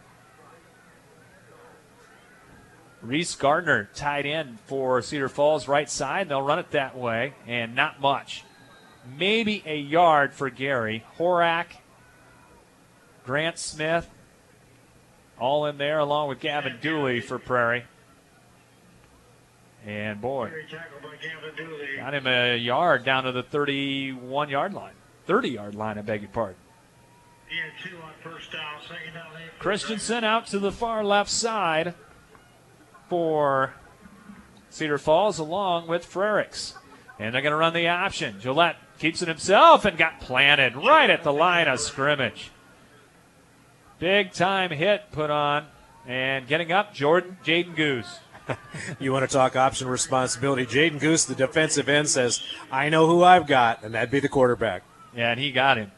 Reese Gardner tied in for Cedar Falls right side. They'll run it that way, and not much. Maybe a yard for Gary. Horak, Grant Smith, all in there along with Gavin Dooley for Prairie. And boy, got him a yard down to the thirty-one-yard line. thirty-yard line, I beg your pardon. He had two on first down, second down. Christensen out to the far left side for Cedar Falls along with Frericks. And they're going to run the option. Gillette keeps it himself and got planted right at the line of scrimmage. Big time hit put on. And getting up, Jordan Jaden Goose. You want to talk option responsibility. Jaden Goose, the defensive end, says, I know who I've got, and that'd be the quarterback. Yeah, and he got him.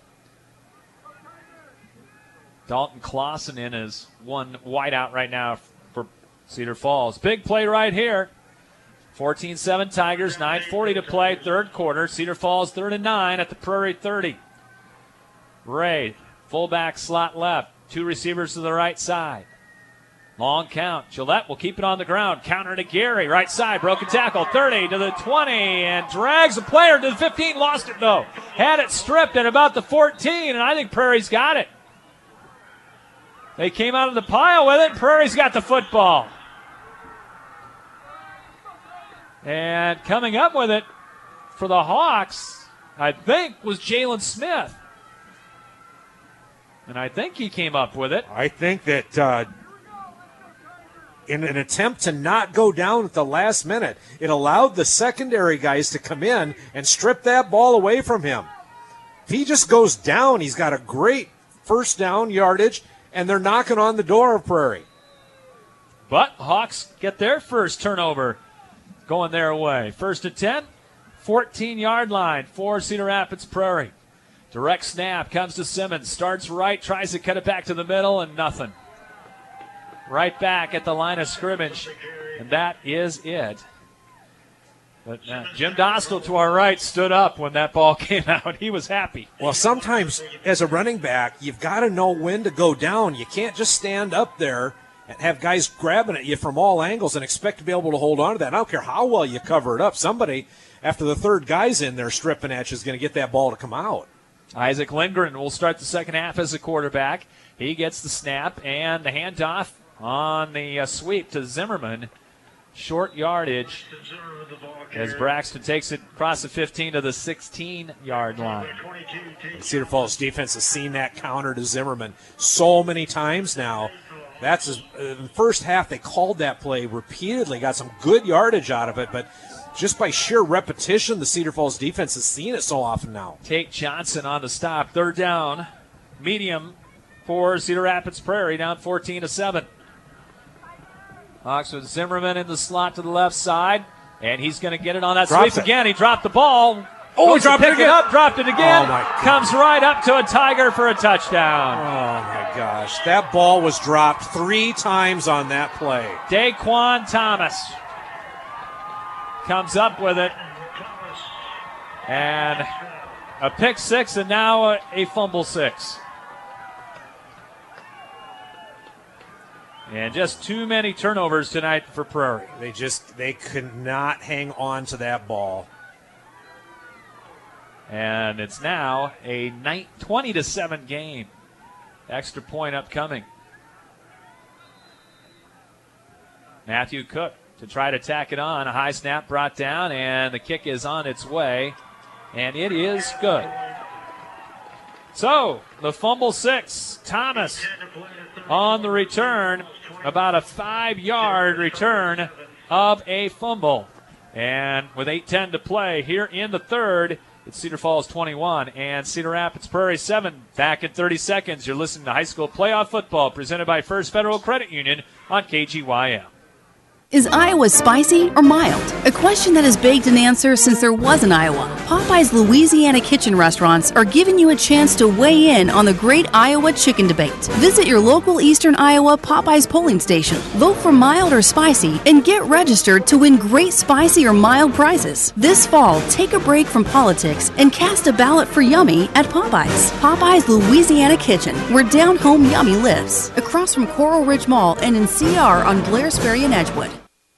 Dalton Clausen in as one wideout right now for Cedar Falls. Big play right here. fourteen seven Tigers, nine forty to play, third quarter. Cedar Falls third and nine at the Prairie thirty. Ray, fullback slot left. Two receivers to the right side. Long count. Gillette will keep it on the ground. Counter to Gary. Right side. Broken tackle. thirty to the twenty. And drags a player to the fifteen. Lost it, though. Had it stripped at about the fourteen. And I think Prairie's got it. They came out of the pile with it. Prairie's got the football. And coming up with it for the Hawks, I think, was Jalen Smith. And I think he came up with it. I think that uh, in an attempt to not go down at the last minute, it allowed the secondary guys to come in and strip that ball away from him. If he just goes down, he's got a great first down yardage, and they're knocking on the door of Prairie. But Hawks get their first turnover going their way. First and ten, fourteen-yard line for Cedar Rapids Prairie. Direct snap comes to Simmons. Starts right, tries to cut it back to the middle, and nothing. Right back at the line of scrimmage, and that is it. But uh, Jim Dostal to our right stood up when that ball came out. He was happy. Well, sometimes as a running back, you've got to know when to go down. You can't just stand up there and have guys grabbing at you from all angles and expect to be able to hold on to that. I don't care how well you cover it up. Somebody, after the third guy's in there stripping at you, is going to get that ball to come out. Isaac Lindgren will start the second half as a quarterback. He gets the snap and the handoff on the uh, sweep to Zimmerman. Short yardage as Braxton takes it across the fifteen to the sixteen-yard line. Cedar Falls defense has seen that counter to Zimmerman so many times now. That's his, uh, in the first half they called that play repeatedly, got some good yardage out of it, but just by sheer repetition, the Cedar Falls defense has seen it so often now. Tate Johnson on the stop. Third down, medium for Cedar Rapids Prairie, down fourteen to seven. Hawks with Zimmerman in the slot to the left side, and he's going to get it on that Dropped sweep it. again. He dropped the ball. Oh, he Goes to dropped it pick again. up, dropped it again. Oh, my God. Comes right up to a Tiger for a touchdown. Oh, my gosh. That ball was dropped three times on that play. Daquan Thomas comes up with it. And a pick six, and now a, a fumble six. And just too many turnovers tonight for Prairie. They just, they could not hang on to that ball. And it's now a twenty to seven game. Extra point upcoming. Matthew Cook to try to tack it on. A high snap brought down, and the kick is on its way. And it is good. So, the fumble six. Thomas on the return. About a five-yard return of a fumble. And with eight ten to play here in the third, it's Cedar Falls twenty-one and Cedar Rapids Prairie seven. Back in thirty seconds, you're listening to High School Playoff Football presented by First Federal Credit Union on K G Y M. Is Iowa spicy or mild? A question that has begged an answer since there was an Iowa. Popeye's Louisiana Kitchen restaurants are giving you a chance to weigh in on the great Iowa chicken debate. Visit your local Eastern Iowa Popeye's polling station. Vote for mild or spicy and get registered to win great spicy or mild prizes. This fall, take a break from politics and cast a ballot for yummy at Popeye's. Popeye's Louisiana Kitchen, where down home yummy lives. Across from Coral Ridge Mall and in C R on Blair's Ferry and Edgewood.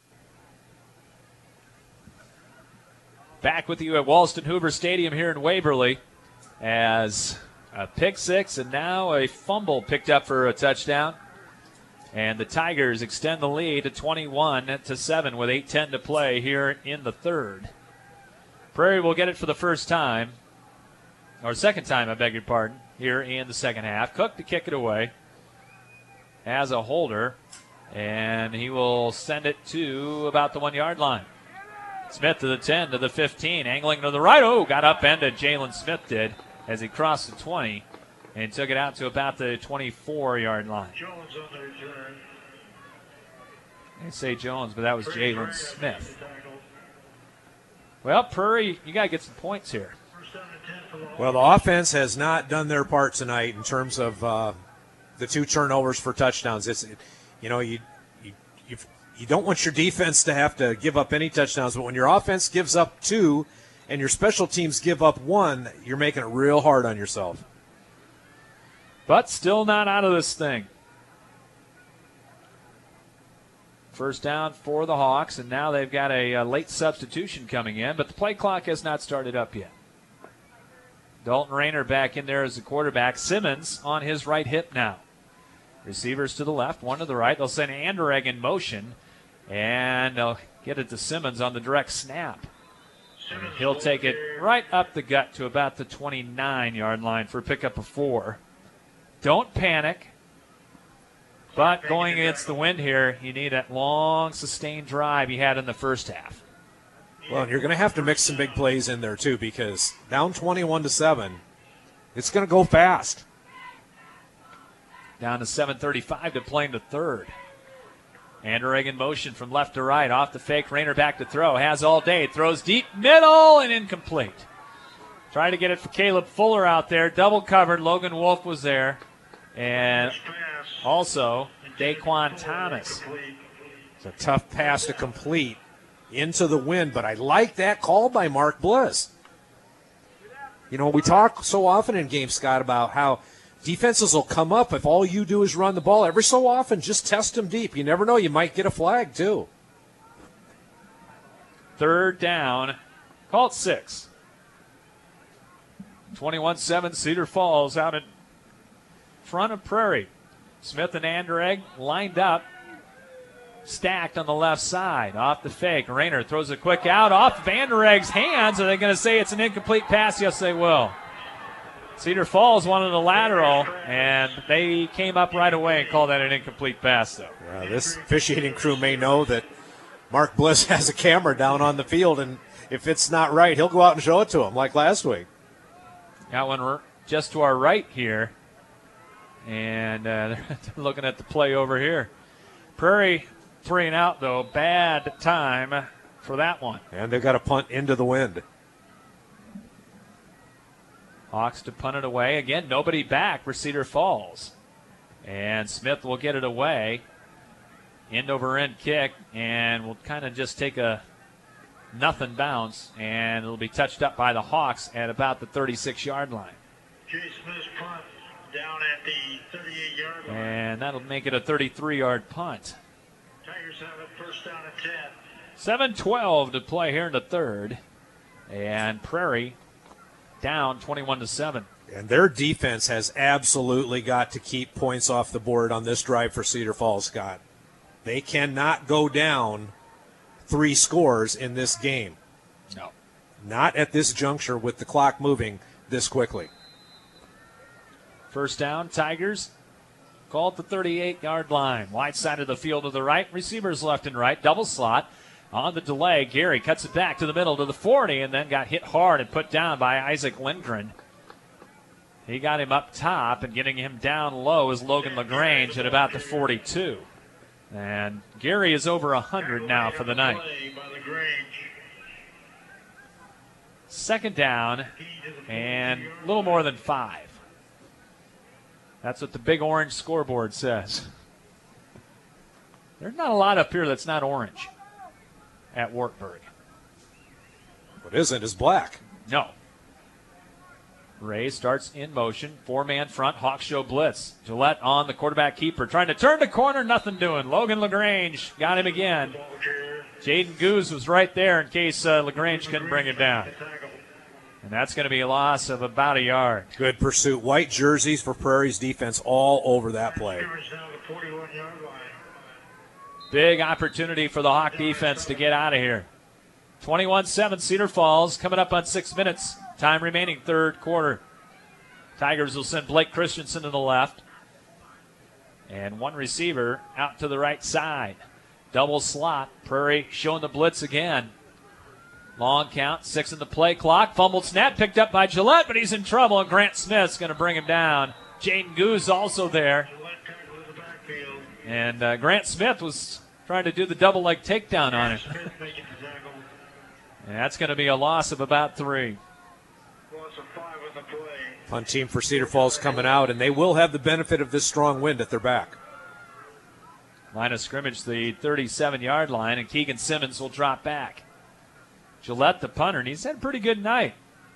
Back with you at Walston Hoover Stadium here in Waverly as a pick six and now a fumble picked up for a touchdown. And the Tigers extend the lead to twenty-one to seven with eight ten to play here in the third. Prairie will get it for the first time, or second time, I beg your pardon, here in the second half. Cook to kick it away as a holder, and he will send it to about the one-yard line. Smith to the ten, to the fifteen, angling to the right. Oh, got upended. Jalen Smith did as he crossed the twenty and took it out to about the twenty-four-yard line. Jones on the return. They say Jones, but that was Jalen Smith. Well, Prairie, you got to get some points here. Well, the offense has not done their part tonight in terms of uh, the two turnovers for touchdowns. It's, you know, you you you've, you don't want your defense to have to give up any touchdowns, but when your offense gives up two and your special teams give up one, you're making it real hard on yourself. But still not out of this thing. First down for the Hawks, and now they've got a, a late substitution coming in, but the play clock has not started up yet. Dalton Rayner back in there as the quarterback. Simmons on his right hip now. Receivers to the left, one to the right. They'll send Anderegg in motion, and they'll get it to Simmons on the direct snap. And he'll take it right up the gut to about the twenty-nine-yard line for a pickup of four. Don't panic. But going against the wind here, you need that long, sustained drive you had in the first half. Well, and you're going to have to mix some big plays in there, too, because down twenty-one to seven, it's going to go fast. Down to seven thirty-five to play in the third. Anderegg in motion from left to right. Off the fake, Rayner back to throw. Has all day. Throws deep middle and incomplete. Trying to get it for Caleb Fuller out there. Double covered. Logan Wolf was there. And also Daquan Thomas. It's a tough pass to complete into the wind, but I like that call by Mark Bliss. You know, we talk so often in games, Scott, about how defenses will come up if all you do is run the ball. Every so often, just test them deep. You never know. You might get a flag, too. Third down. Call it six. twenty-one seven Cedar Falls out in front of Prairie. Smith and Anderegg lined up, stacked on the left side. Off the fake. Rayner throws a quick out off Vanderegg's hands. Are they going to say it's an incomplete pass? Yes, they will. Cedar Falls wanted a lateral, and they came up right away and called that an incomplete pass, though. Uh, this officiating crew may know that Mark Bliss has a camera down on the field, and if it's not right, he'll go out and show it to him like last week. Got one just to our right here. And uh, they're looking at the play over here. Prairie three and out, though. Bad time for that one. And they've got to punt into the wind. Hawks to punt it away. Again, nobody back for Cedar Falls. And Smith will get it away. End over end kick. And we'll kind of just take a nothing bounce. And it'll be touched up by the Hawks at about the thirty-six-yard line. Jay Smith's punt. Down at the thirty-eight-yard line. And that'll make it a thirty-three-yard punt. Tigers have a first down at ten. seven twelve to play here in the third. And Prairie down twenty-one to seven. And their defense has absolutely got to keep points off the board on this drive for Cedar Falls, Scott. They cannot go down three scores in this game. No. Not at this juncture with the clock moving this quickly. First down, Tigers. Call at the thirty-eight-yard line. Wide side of the field to the right. Receivers left and right. Double slot. On the delay, Gary cuts it back to the middle to the forty and then got hit hard and put down by Isaac Lindgren. He got him up top, and getting him down low is Logan LaGrange at about the forty-two. And Gary is over one hundred now for the night. Second down and a little more than five. That's what the big orange scoreboard says. There's not a lot up here that's not orange at Wartburg. What isn't is black. No. Ray starts in motion. Four-man front. Hawks show blitz. Gillette on the quarterback keeper. Trying to turn the corner. Nothing doing. Logan LaGrange got him again. Jaden Goose was right there in case uh, LaGrange couldn't bring it down. And that's going to be a loss of about a yard. Good pursuit. White jerseys for Prairie's defense all over that play. Big opportunity for the Hawk defense to get out of here. twenty-one seven Cedar Falls coming up on six minutes. Time remaining, third quarter. Tigers will send Blake Christensen to the left. And one receiver out to the right side. Double slot. Prairie showing the blitz again. Long count, six in the play clock. Fumbled snap picked up by Gillette, but he's in trouble, and Grant Smith's going to bring him down. Jaden Goose also there. And uh, Grant Smith was trying to do the double leg takedown on him. And that's going to be a loss of about three. Punt team for Cedar Falls coming out, and they will have the benefit of this strong wind at their back. Line of scrimmage, the thirty-seven-yard line, and Keegan Simmons will drop back. Gillette, the punter, and he's had a pretty good night.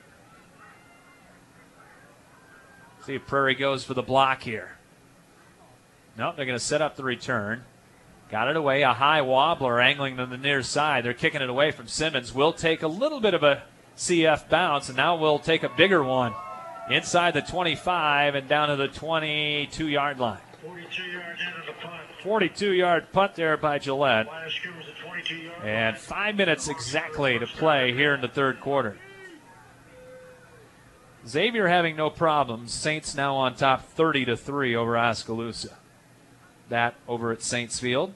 See if Prairie goes for the block here. Nope, they're going to set up the return. Got it away, a high wobbler angling to the near side. They're kicking it away from Simmons. Will take a little bit of a C F bounce, and now we'll take a bigger one. Inside the twenty-five and down to the twenty-two-yard line. forty-two yards into the punt. forty-two-yard punt there by Gillette. And five minutes exactly to play here in the third quarter. Xavier having no problems. Saints now on top thirty to three over Oskaloosa. That over at Saints Field.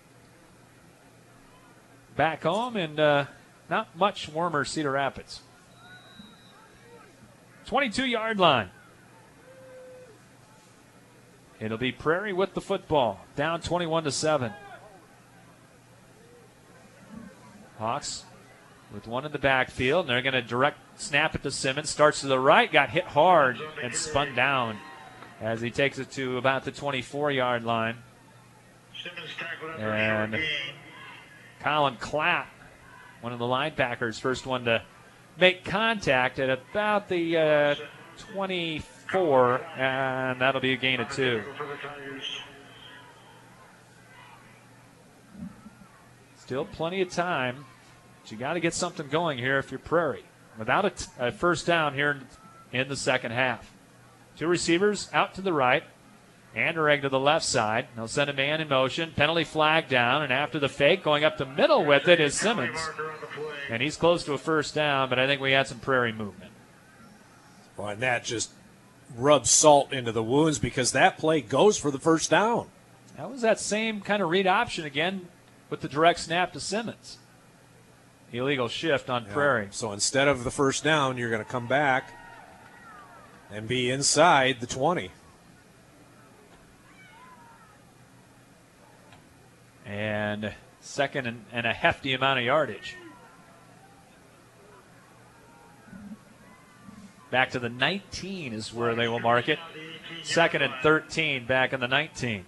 Back home and uh, not much warmer Cedar Rapids. twenty-two-yard line. It'll be Prairie with the football. Down twenty-one to seven. Hawks with one in the backfield. And they're going to direct snap it to Simmons. Starts to the right. Got hit hard and spun down as he takes it to about the twenty-four-yard line. And Colin Clapp, one of the linebackers, first one to make contact at about the uh, twenty-four, and that'll be a gain of two. Still plenty of time, but you got to get something going here if you're Prairie. Without a, t- a first down here in the second half. Two receivers out to the right. Anderegg to the left side. They'll send a man in motion. Penalty flag down, and after the fake, going up the middle with it is Simmons. And he's close to a first down, but I think we had some Prairie movement. Well, and that just rubs salt into the wounds because that play goes for the first down. That was that same kind of read option again with the direct snap to Simmons. Illegal shift on Yeah. Prairie. So instead of the first down, you're going to come back and be inside the twenty. And second and, and a hefty amount of yardage. Back to the nineteen is where they will mark it. Second and thirteen back in the nineteen.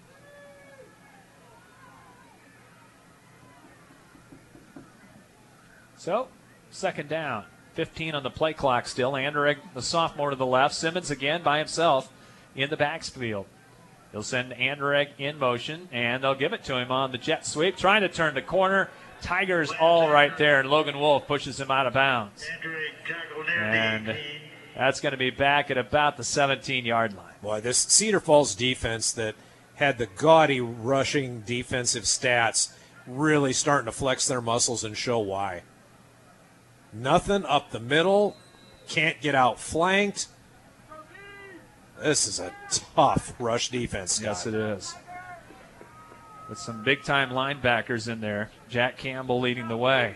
So, second down. fifteen on the play clock still. Anderegg, the sophomore, to the left. Simmons again by himself in the backfield. They'll send Anderegg in motion, and they'll give it to him on the jet sweep. Trying to turn the corner. Tigers all right there, and Logan Wolf pushes him out of bounds. And that's going to be back at about the seventeen-yard line. Boy, this Cedar Falls defense that had the gaudy rushing defensive stats really starting to flex their muscles and show why. Nothing up the middle, can't get outflanked. This is a tough rush defense, Scott. Yes, it is. With some big-time linebackers in there. Jack Campbell leading the way.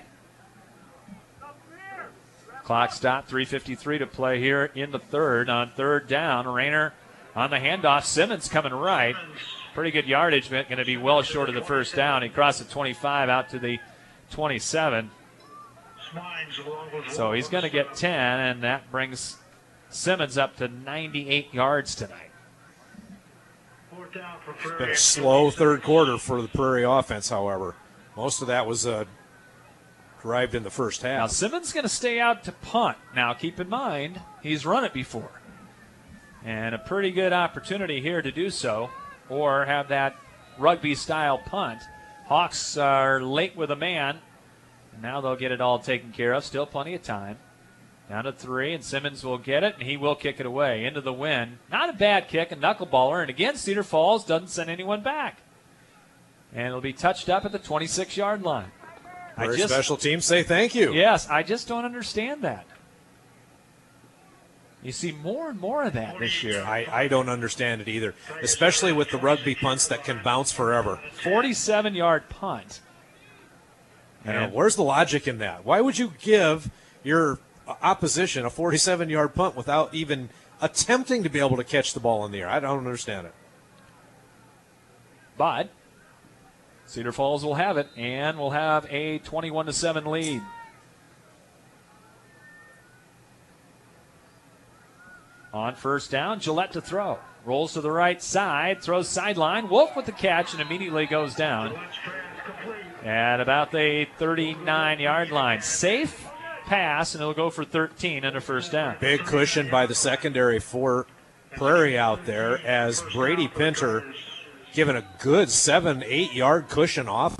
Clock stop, three fifty-three to play here in the third. On third down, Rayner on the handoff. Simmons coming right. Pretty good yardage, but going to be well short of the first down. He crossed the twenty-five out to the twenty-seven. So he's going to get ten, and that brings Simmons up to ninety-eight yards tonight. It's been a slow third quarter for the Prairie offense, however. Most of that was uh, derived in the first half. Now, Simmons going to stay out to punt. Now, keep in mind, he's run it before. And a pretty good opportunity here to do so, or have that rugby-style punt. Hawks are late with a man. And now they'll get it all taken care of. Still plenty of time. Down to three, and Simmons will get it, and he will kick it away into the wind. Not a bad kick, a knuckleballer, and again, Cedar Falls doesn't send anyone back. And it'll be touched up at the twenty-six-yard line. Very special teams say thank you. Yes, I just don't understand that. You see more and more of that this year. I, I don't understand it either, especially with the rugby punts that can bounce forever. forty-seven-yard punt. You know, where's the logic in that? Why would you give your opposition a forty-seven-yard punt without even attempting to be able to catch the ball in the air? I don't understand it. But Cedar Falls will have it, and will have a twenty-one to seven lead. On first down, Gillette to throw. Rolls to the right side, throws sideline. Wolf with the catch and immediately goes down at about the thirty-nine-yard line. Safe pass, and it'll go for thirteen and a first down. Big cushion by the secondary for Prairie out there as Brady Pinter given a good seven, eight-yard cushion off.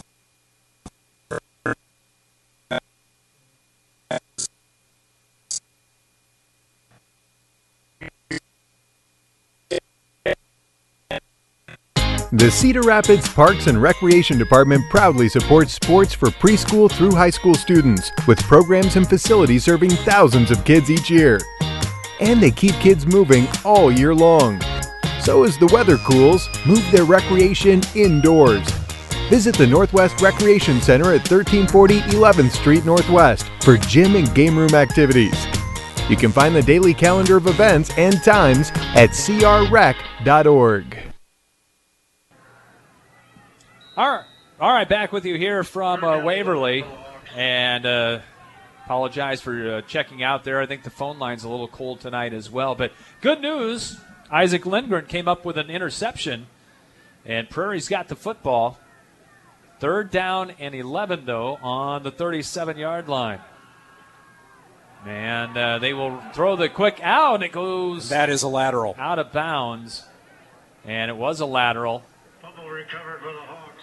The Cedar Rapids Parks and Recreation Department proudly supports sports for preschool through high school students with programs and facilities serving thousands of kids each year. And they keep kids moving all year long. So as the weather cools, move their recreation indoors. Visit the Northwest Recreation Center at thirteen forty eleventh Street Northwest for gym and game room activities. You can find the daily calendar of events and times at c r rec dot org. All right, all right, back with you here from uh, Waverly, and uh, apologize for uh, checking out there. I think the phone line's a little cold tonight as well, but good news, Isaac Lindgren came up with an interception, and Prairie's got the football. Third down and eleven, though, on the thirty-seven-yard line. And uh, they will throw the quick out, and it goes... That is a lateral. Out of bounds, and it was a lateral. Fumble recovered for the Hawks.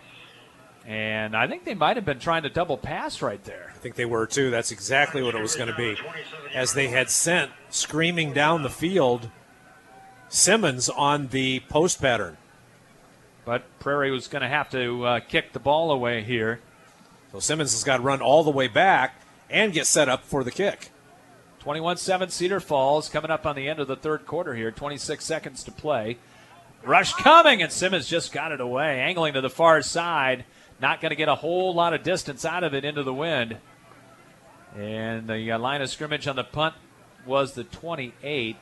And I think they might have been trying to double pass right there. I think they were, too. That's exactly what it was going to be. As they had sent screaming down the field Simmons on the post pattern. But Prairie was going to have to uh, kick the ball away here. So Simmons has got to run all the way back and get set up for the kick. twenty-one seven Cedar Falls coming up on the end of the third quarter here. twenty-six seconds to play. Rush coming, and Simmons just got it away. Angling to the far side. Not going to get a whole lot of distance out of it into the wind. And the uh, line of scrimmage on the punt was the twenty-eight.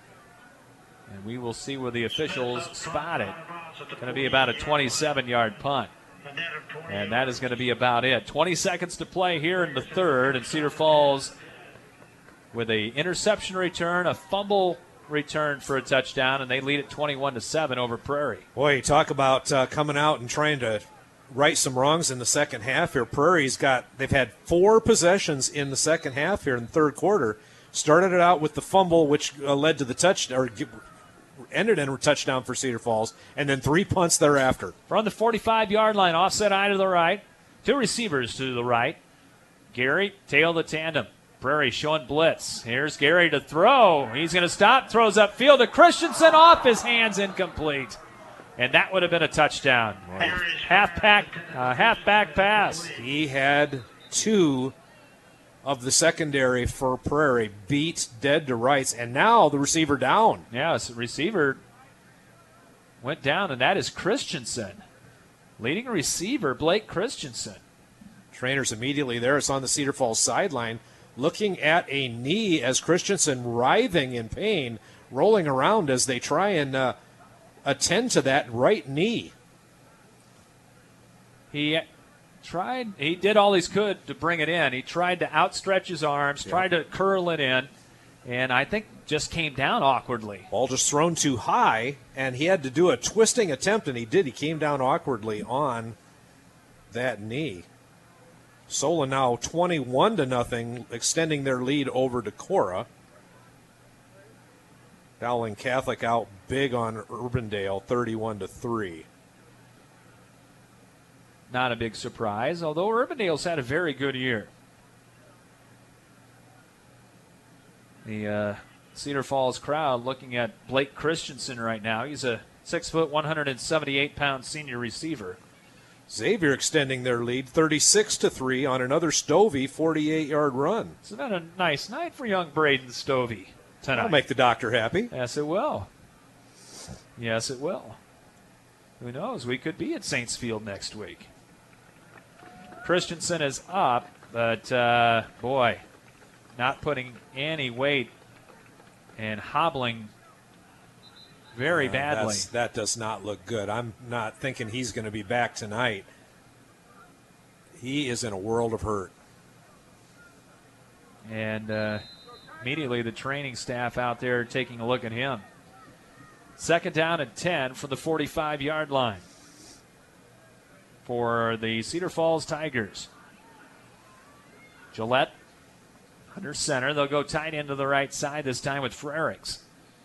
And we will see where the officials spot it. Going to be about a twenty-seven-yard punt. And that is going to be about it. twenty seconds to play here in the third, and Cedar Falls with a interception return, a fumble return for a touchdown, and they lead at twenty-one to seven over Prairie. Boy, you talk about uh, coming out and trying to right some wrongs in the second half here. Prairie's got, they've had four possessions in the second half here in the third quarter. Started it out with the fumble, which uh, led to the touchdown, or ended in a touchdown for Cedar Falls, and then three punts thereafter. From the forty-five-yard line, offset eye to the right. Two receivers to the right. Gary, tail the tandem. Prairie showing blitz. Here's Gary to throw. He's going to stop, throws upfield to Christensen, off his hands, incomplete. And that would have been a touchdown. Half-back uh, half-back pass. He had two of the secondary for Prairie beat dead to rights, and now the receiver down. Yes, the receiver went down, and that is Christensen. Leading receiver, Blake Christensen. Trainers immediately there. It's on the Cedar Falls sideline, looking at a knee as Christensen writhing in pain, rolling around as they try and uh, attend to that right knee. He tried, he did all he could to bring it in. He tried to outstretch his arms, yeah. tried to curl it in, and I think just came down awkwardly. Ball just thrown too high, and he had to do a twisting attempt, and he did. He came down awkwardly on that knee. Solon now twenty-one to nothing, extending their lead over to Cora. Dowling Catholic out big on Urbandale, thirty-one to three. Not a big surprise, although Urbandale's had a very good year. The uh, Cedar Falls crowd looking at Blake Christensen right now. He's a six foot, one hundred seventy-eight pound senior receiver. Xavier extending their lead, thirty-six to three on another Stovey forty-eight-yard run. It's been a nice night for young Braden Stovey tonight. That'll make the doctor happy. Yes, it will. Yes, it will. Who knows? We could be at Saints Field next week. Christensen is up, but, uh, boy, not putting any weight and hobbling very uh, badly. That does not look good. I'm not thinking he's going to be back tonight. He is in a world of hurt. And uh, immediately the training staff out there taking a look at him. Second down and ten from the forty-five-yard line for the Cedar Falls Tigers. Gillette under center. They'll go tight end to the right side this time with Frericks.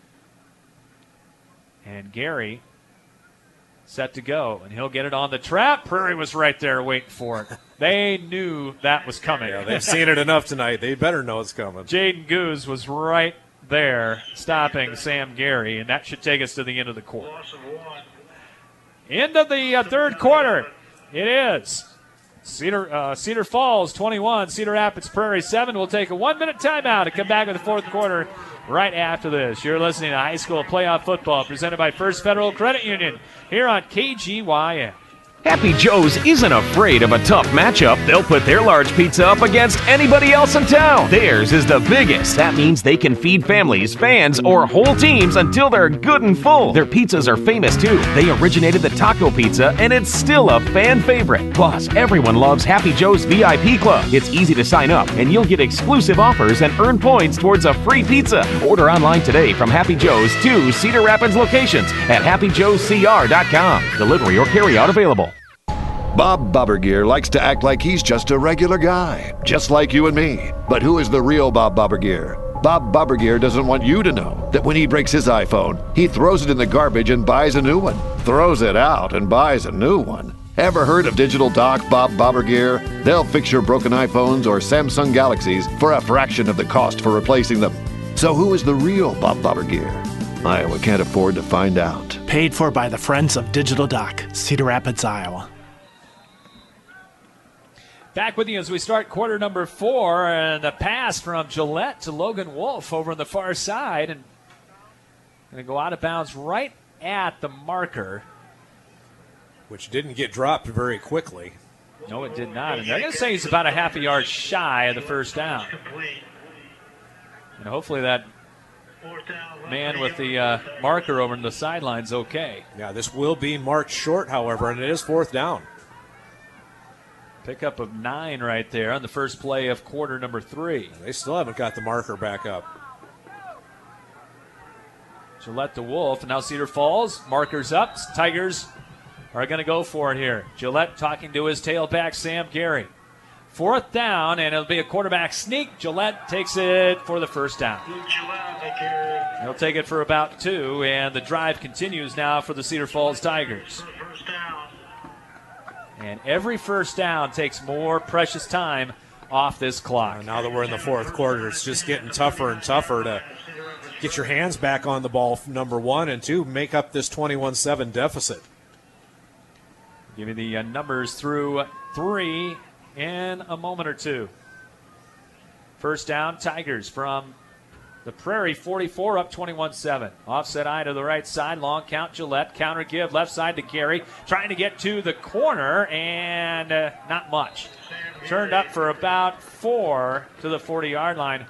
And Gary set to go, and he'll get it on the trap. Prairie was right there waiting for it. They knew that was coming. Yeah, they've seen it enough tonight. They better know it's coming. Jaden Goose was right there stopping Sam Gary, and that should take us to the end of the quarter. End of the uh, third quarter. It is. Cedar uh, Cedar Falls twenty-one, Cedar Rapids Prairie seven. We'll take a one-minute timeout and come back with the fourth quarter right after this. You're listening to High School Playoff Football presented by First Federal Credit Union here on K G Y M. Happy Joe's isn't afraid of a tough matchup. They'll put their large pizza up against anybody else in town. Theirs is the biggest. That means they can feed families, fans, or whole teams until they're good and full. Their pizzas are famous too. They originated the taco pizza, and it's still a fan favorite. Plus, everyone loves Happy Joe's V I P Club. It's easy to sign up, and you'll get exclusive offers and earn points towards a free pizza. Order online today from Happy Joe's two Cedar Rapids locations at happy joes c r dot com. Delivery or carry-out available. Bob Bobbergear likes to act like he's just a regular guy, just like you and me. But who is the real Bob Bobbergear? Bob Bobbergear doesn't want you to know that when he breaks his iPhone, he throws it in the garbage and buys a new one. Throws it out and buys a new one. Ever heard of Digital Doc Bob Bobbergear? They'll fix your broken iPhones or Samsung Galaxies for a fraction of the cost for replacing them. So who is the real Bob Bobbergear? Iowa can't afford to find out. Paid for by the Friends of Digital Doc, Cedar Rapids, Iowa. Back with you as we start quarter number four, and the pass from Gillette to Logan Wolf over on the far side, and going to go out of bounds right at the marker. Which didn't get dropped very quickly. No, it did not. And they're going to say he's about a half a yard shy of the first down. And hopefully that man with the uh, marker over on the sideline's okay. Yeah, this will be marked short, however, and it is fourth down. Pickup of nine right there on the first play of quarter number three. They still haven't got the marker back up. Gillette to Wolf, and now Cedar Falls. Markers up. Tigers are going to go for it here. Gillette talking to his tailback, Sam Gary. Fourth down, and it'll be a quarterback sneak. Gillette takes it for the first down. He'll take it for about two, and the drive continues now for the Cedar Falls Tigers. And every first down takes more precious time off this clock. And now that we're in the fourth quarter, it's just getting tougher and tougher to get your hands back on the ball, number one, and two, make up this twenty-one seven deficit. Give you the uh, numbers through three in a moment or two. First down, Tigers from the Prairie, forty-four, up twenty-one seven. Offset eye to the right side, long count, Gillette. Counter give, left side to Gary. Trying to get to the corner, and uh, not much. Turned up for about four to the forty-yard line.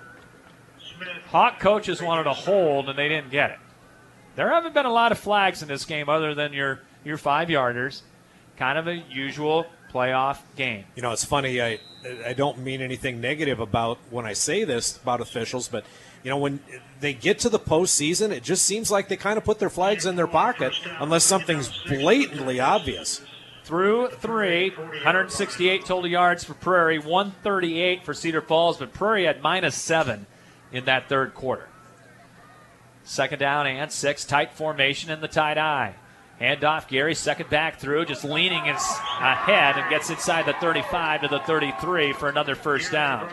Hawk coaches wanted a hold, and they didn't get it. There haven't been a lot of flags in this game other than your, your five-yarders. Kind of a usual playoff game. You know, it's funny, I, I don't mean anything negative about when I say this about officials, but you know, when they get to the postseason, it just seems like they kind of put their flags in their pocket unless something's blatantly obvious. Through three, one hundred sixty-eight total yards for Prairie, one thirty-eight for Cedar Falls, but Prairie had minus seven in that third quarter. Second down and six, tight formation in the tight eye. Handoff, Gary, second back through, just leaning his ahead and gets inside the thirty-five to the thirty-three for another first down.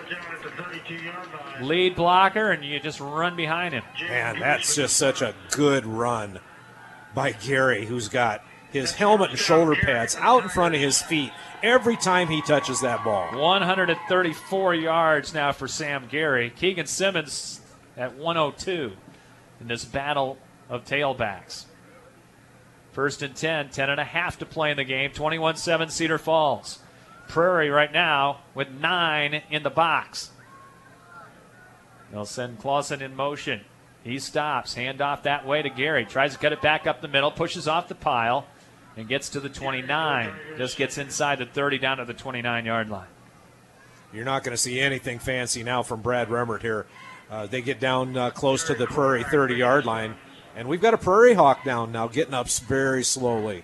Lead blocker, and you just run behind him. Man, that's just such a good run by Gary, who's got his helmet and shoulder pads out in front of his feet every time he touches that ball. one hundred thirty-four yards now for Sam Gary. Keegan Simmons at one oh two in this battle of tailbacks. First and ten, ten and a half to play in the game, twenty-one seven Cedar Falls. Prairie right now with nine in the box. They'll send Clausen in motion. He stops, handoff that way to Gary. Tries to cut it back up the middle, pushes off the pile, and gets to the twenty-nine. Just gets inside the thirty, down to the twenty-nine-yard line. You're not going to see anything fancy now from Brad Remmert here. Uh, they get down uh, close to the Prairie thirty-yard line. And we've got a Prairie Hawk down now, getting up very slowly.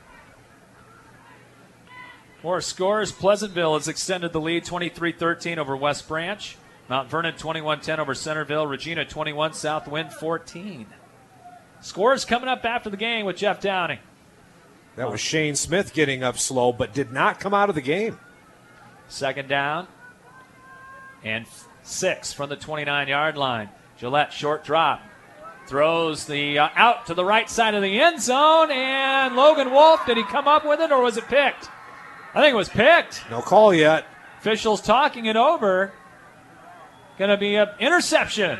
More scores. Pleasantville has extended the lead, twenty-three thirteen over West Branch. Mount Vernon twenty-one ten over Centerville. Regina twenty-one, Southwind fourteen. Scores coming up after the game with Jeff Downing. That was Shane Smith getting up slow, but did not come out of the game. Second down and six from the twenty-nine-yard line. Gillette, short drop. Throws the uh, out to the right side of the end zone, and Logan Wolf, did he come up with it or was it picked? I think it was picked. No call yet. Officials talking it over. Going to be an interception.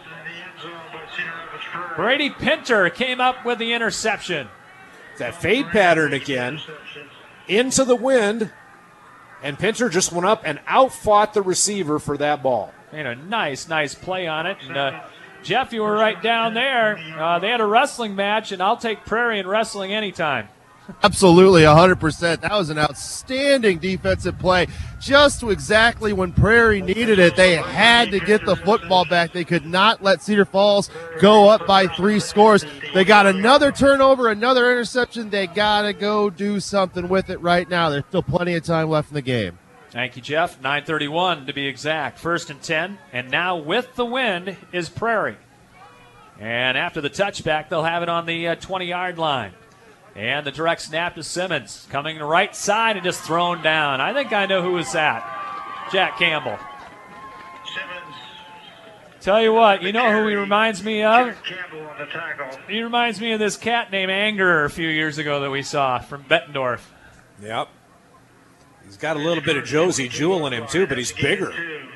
Brady Pinter came up with the interception. That fade pattern again. Into the wind. And Pinter just went up and outfought the receiver for that ball. Made a nice, nice play on it. And uh, Jeff, you were right down there. Uh, they had a wrestling match, and I'll take Prairie in wrestling anytime. Absolutely, one hundred percent. That was an outstanding defensive play. Just exactly when Prairie needed it, they had to get the football back. They could not let Cedar Falls go up by three scores. They got another turnover, another interception. They got to go do something with it right now. There's still plenty of time left in the game. Thank you, Jeff. nine thirty-one to be exact. First and ten. And now with the wind is Prairie. And after the touchback, they'll have it on the twenty-yard line. And the direct snap to Simmons. Coming to the right side and just thrown down. I think I know who was that. Jack Campbell. Tell you what, you know who he reminds me of? He reminds me of this cat named Anger a few years ago that we saw from Bettendorf. Yep. He's got a little bit of Josie Jewell in him, too, but he's bigger.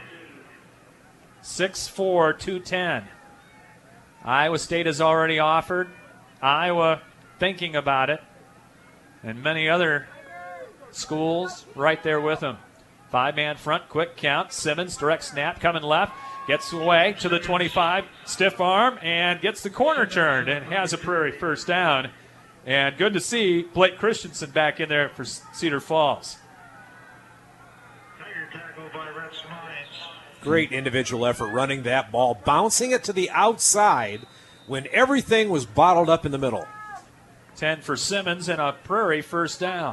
six four, two ten. Iowa State has already offered. Iowa thinking about it. And many other schools right there with them. Five-man front, quick count. Simmons, direct snap, coming left. Gets away to the twenty-five. Stiff arm and gets the corner turned and has a Prairie first down. And good to see Blake Christensen back in there for Cedar Falls. Great individual effort running that ball, bouncing it to the outside when everything was bottled up in the middle. ten for Simmons and a Prairie first down.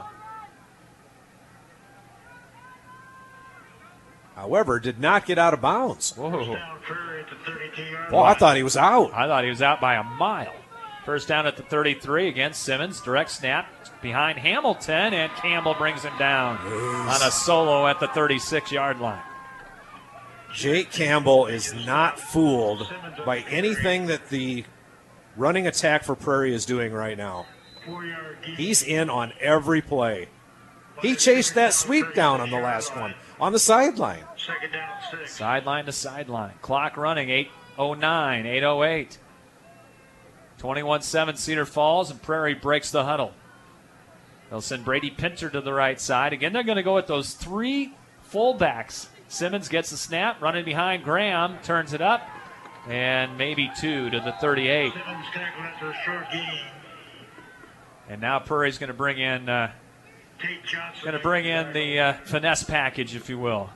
However, did not get out of bounds. Whoa. Well, I thought he was out. I thought he was out by a mile. First down at the thirty-three against Simmons. Direct snap behind Hamilton, and Campbell brings him down on a solo at the thirty-six-yard line. Jake Campbell is not fooled by anything that the running attack for Prairie is doing right now. He's in on every play. He chased that sweep down on the last one, on the sideline. Sideline to sideline. Clock running, eight oh nine, eight oh eight. twenty-one seven Cedar Falls, and Prairie breaks the huddle. They'll send Brady Pinter to the right side. Again, they're going to go with those three fullbacks. Simmons gets the snap, running behind Graham, turns it up, and maybe two to the thirty-eight. And now Prairie's going to bring in, uh, going to bring in the uh, finesse package, if you will.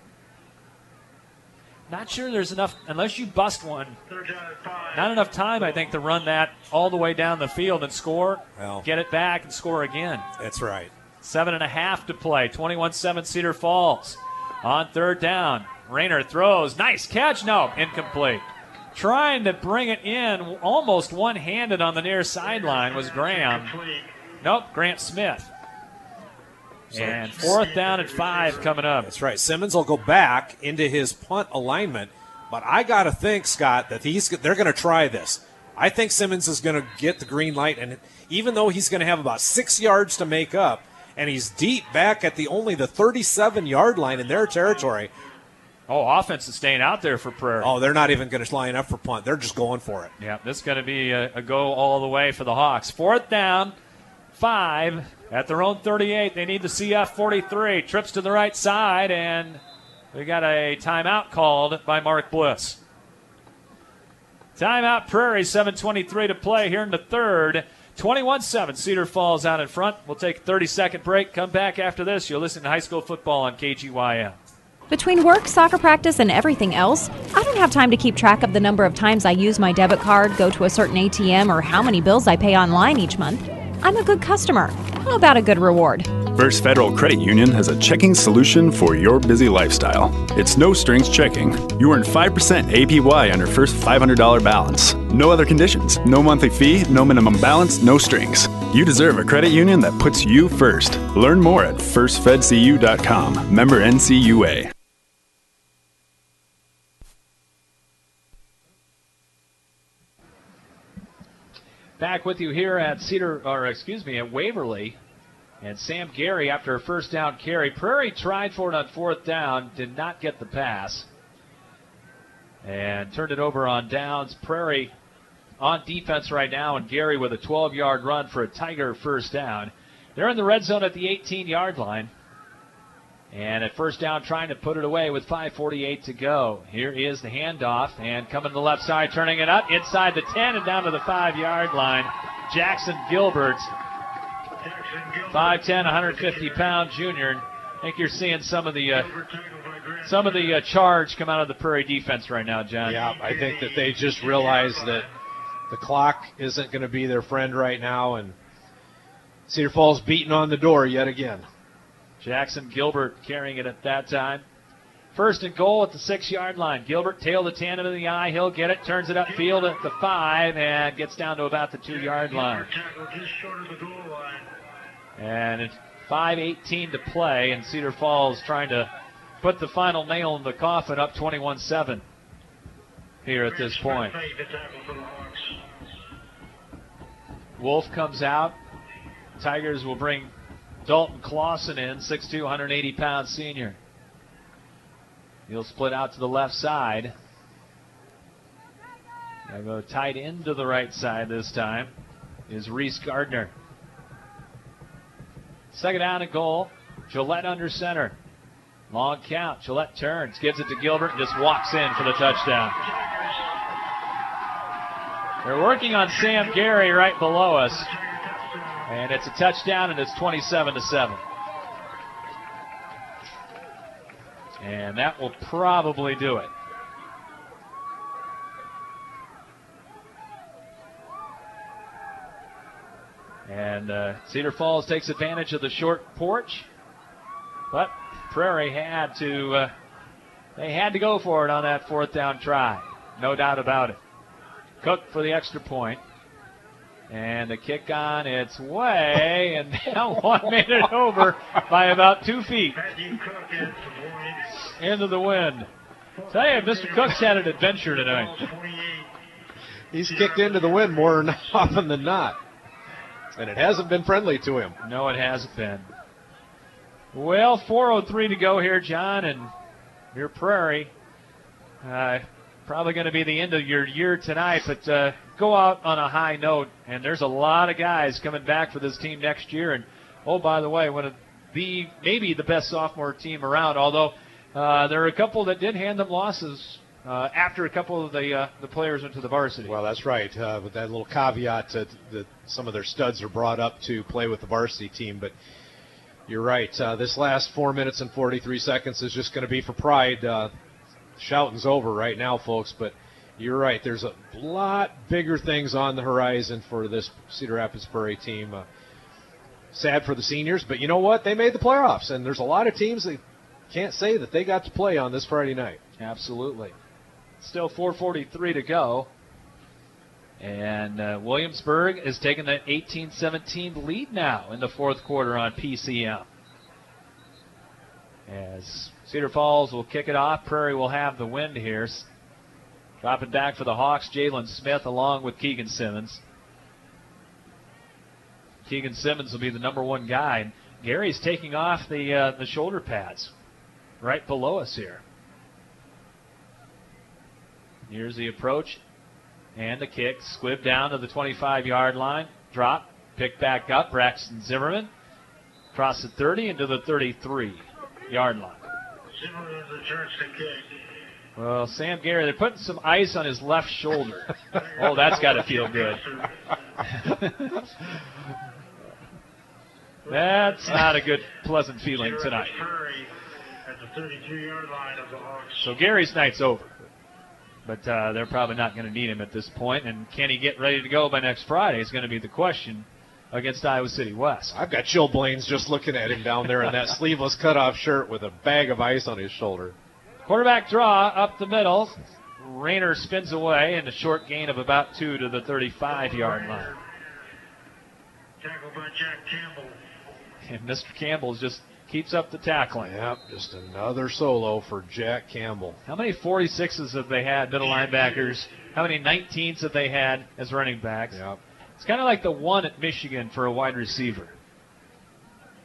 Not sure there's enough, unless you bust one. Not enough time, I think, to run that all the way down the field and score, well, get it back, and score again. That's right. Seven and a half to play. twenty-one seven Cedar Falls. On third down, Rayner throws. Nice catch. No, incomplete. Trying to bring it in almost one-handed on the near sideline was Graham. Nope, Grant Smith. And fourth down and five coming up. That's right. Simmons will go back into his punt alignment. But I got to think, Scott, that he's they're going to try this. I think Simmons is going to get the green light. And even though he's going to have about six yards to make up, and he's deep back at the only the thirty-seven-yard line in their territory. Oh, offense is staying out there for Prairie. Oh, they're not even going to line up for punt. They're just going for it. Yeah, this is going to be a, a go all the way for the Hawks. Fourth down, five at their own thirty-eight. They need the C F forty-three. Trips to the right side, and we got a timeout called by Mark Bliss. Timeout Prairie, seven twenty-three to play here in the third. twenty-one seven, Cedar Falls out in front. We'll take a thirty-second break. Come back after this. You'll listen to high school football on K G Y M. Between work, soccer practice, and everything else, I don't have time to keep track of the number of times I use my debit card, go to a certain A T M, or how many bills I pay online each month. I'm a good customer. How about a good reward? First Federal Credit Union has a checking solution for your busy lifestyle. It's no strings checking. You earn five percent A P Y on your first five hundred dollars balance. No other conditions. No monthly fee, no minimum balance, no strings. You deserve a credit union that puts you first. Learn more at first fed c u dot com. Member N C U A. Back with you here at Cedar, or excuse me, at Waverly. And Sam Gary, after a first down carry, Prairie tried for it on fourth down, did not get the pass, and turned it over on downs. Prairie on defense right now, and Gary with a twelve-yard run for a Tiger first down. They're in the red zone at the eighteen-yard line. And at first down, trying to put it away with five forty-eight to go. Here is the handoff, and coming to the left side, turning it up inside the ten and down to the five-yard line. Jackson Gilbert, five ten, one hundred fifty pound junior. I think you're seeing some of the uh, some of the uh, charge come out of the Prairie defense right now, John. Yeah, I think that they just realized that the clock isn't going to be their friend right now, and Cedar Falls beating on the door yet again. Jackson Gilbert carrying it at that time. First and goal at the six-yard line. Gilbert tailed the tandem in the eye. He'll get it, turns it upfield at the five, and gets down to about the two-yard line. And it's five eighteen to play, and Cedar Falls trying to put the final nail in the coffin, up twenty-one seven here at this point. Wolf comes out. Tigers will bring Dalton Clausen in, six two, one hundred eighty pound senior. He'll split out to the left side. They'll go tight into the right side this time is Reese Gardner. Second down and goal. Gillette under center. Long count. Gillette turns, gives it to Gilbert, and just walks in for the touchdown. They're working on Sam Gary right below us. And it's a touchdown, and it's twenty-seven to seven. And that will probably do it. And uh, Cedar Falls takes advantage of the short porch, but Prairie had to uh, they had to go for it on that fourth down try, no doubt about it. Cook for the extra point. And the kick on its way, and that one made it over by about two feet into the wind. Tell you, Mister Cook's had an adventure tonight. He's kicked into the wind more often than not, and it hasn't been friendly to him. No, it hasn't been. Well, four oh three to go here, John, and your Prairie. Uh, probably going to be the end of your year tonight, but uh, go out on a high note. And there's a lot of guys coming back for this team next year. And, oh, by the way, one of the maybe the best sophomore team around, although uh, there are a couple that did hand them losses uh, after a couple of the uh, the players went to the varsity. Well, that's right, uh, with that little caveat that, that some of their studs are brought up to play with the varsity team. But you're right. Uh, this last four minutes and forty-three seconds is just going to be for pride. Uh, Shouting's over right now, folks, but you're right. There's a lot bigger things on the horizon for this Cedar Rapids Prairie team. Uh, sad for the seniors, but you know what? They made the playoffs, and there's a lot of teams that can't say that they got to play on this Friday night. Absolutely. Still four forty-three to go. And uh, Williamsburg is taking that eighteen seventeen lead now in the fourth quarter on P C M. As Cedar Falls will kick it off, Prairie will have the wind here. Dropping back for the Hawks, Jalen Smith along with Keegan Simmons. Keegan Simmons will be the number one guy. And Gary's taking off the uh, the shoulder pads right below us here. Here's the approach and the kick. Squib down to the twenty-five-yard line. Drop, pick back up. Braxton Zimmerman across the thirty into the thirty-three-yard line. Zimmerman returns the kick. Well, Sam Gary, they're putting some ice on his left shoulder. Oh, that's got to feel good. That's not a good, pleasant feeling tonight. At the thirty-two-yard line of the Hawks. So Gary's night's over. But uh, they're probably not going to need him at this point. And can he get ready to go by next Friday is going to be the question against Iowa City West. I've got chilblains just looking at him down there in that sleeveless cutoff shirt with a bag of ice on his shoulder. Quarterback draw up the middle. Rayner spins away and a short gain of about two to the thirty-five-yard line. Tackled by Jack Campbell. And Mister Campbell just keeps up the tackling. Yep, just another solo for Jack Campbell. How many forty-sixes have they had, middle linebackers? How many nineteens have they had as running backs? Yep. It's kind of like the one at Michigan for a wide receiver.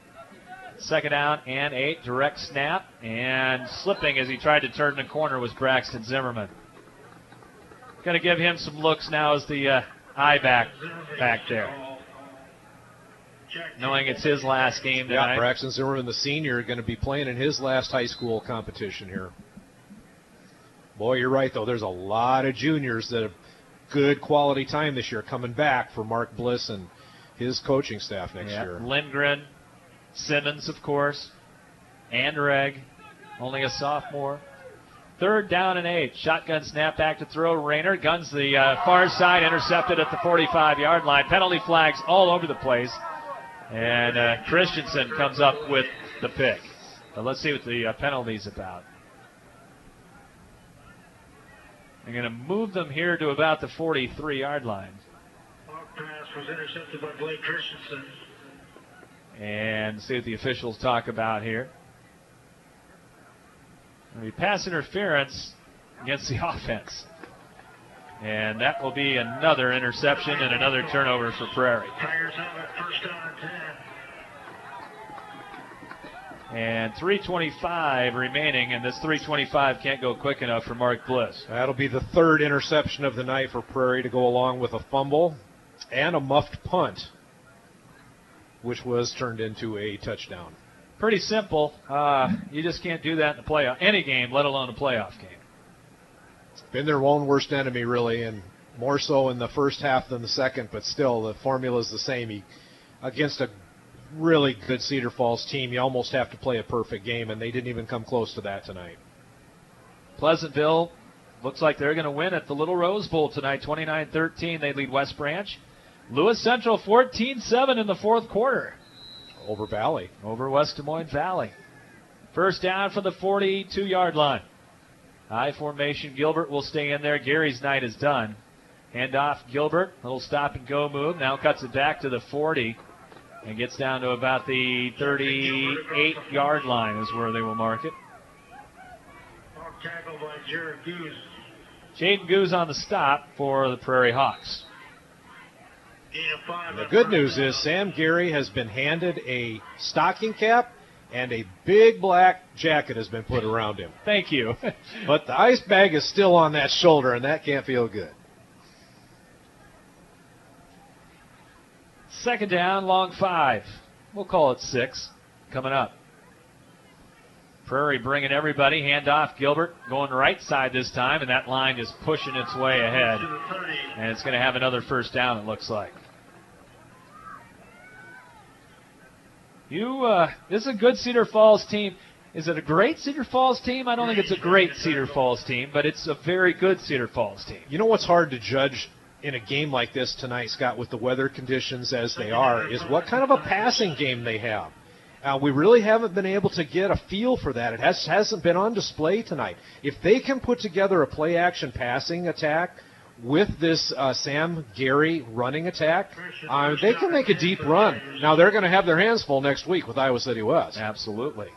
Second down and eight. Direct snap. And slipping as he tried to turn the corner was Braxton Zimmerman. Going to give him some looks now as the uh, eye back back there. Knowing it's his last game tonight. Yeah, Braxton Zimmerman, the senior, going to be playing in his last high school competition here. Boy, you're right, though. There's a lot of juniors that have good quality time this year coming back for Mark Bliss and his coaching staff next yeah. year. Lindgren, Simmons, of course, and Reg, only a sophomore. Third down and eight. Shotgun snap back to throw. Rayner guns the uh, far side, intercepted at the forty-five-yard line. Penalty flags all over the place. And uh, Christensen comes up with the pick. So let's see what the uh, penalty's about. They're going to move them here to about the forty-three-yard line. Long pass was intercepted by Blake Christensen. And see what the officials talk about here. The pass interference against the offense. And that will be another interception and another turnover for Prairie. Tigers have it first down and ten. And three twenty-five remaining, and this three twenty-five can't go quick enough for Mark Bliss. That'll be the third interception of the night for Prairie to go along with a fumble and a muffed punt, which was turned into a touchdown. Pretty simple. Uh, you just can't do that in the playoff, any game, let alone a playoff game. Been their own worst enemy, really, and more so in the first half than the second, but still, the formula's the same. He, against a really good Cedar Falls team, you almost have to play a perfect game, and they didn't even come close to that tonight. Pleasantville looks like they're going to win at the Little Rose Bowl tonight, twenty-nine thirteen. They lead West Branch. Lewis Central fourteen seven in the fourth quarter. Over Valley. Over West Des Moines Valley. First down for the forty-two-yard line. High formation. Gilbert will stay in there. Gary's night is done. Hand off Gilbert. Little stop and go move. Now cuts it back to the forty and gets down to about the thirty-eight-yard line is where they will mark it. Tackle by Jared Goose. Jaden Goose on the stop for the Prairie Hawks. The good news is Sam Gary has been handed a stocking cap and a big black jacket has been put around him. Thank you. But the ice bag is still on that shoulder, and that can't feel good. Second down, long five. We'll call it six. Coming up. Prairie bringing everybody. Hand off Gilbert. Going right side this time, and that line is pushing its way ahead. And it's going to have another first down, it looks like. You, uh, this is a good Cedar Falls team. Is it a great Cedar Falls team? I don't think it's a great Cedar Falls team, but it's a very good Cedar Falls team. You know what's hard to judge in a game like this tonight, Scott, with the weather conditions as they are, is what kind of a passing game they have. Uh, we really haven't been able to get a feel for that. It has, hasn't been on display tonight. If they can put together a play-action passing attack with this uh, Sam Gary running attack, uh, they can make a deep run. Now, they're going to have their hands full next week with Iowa City West. Absolutely.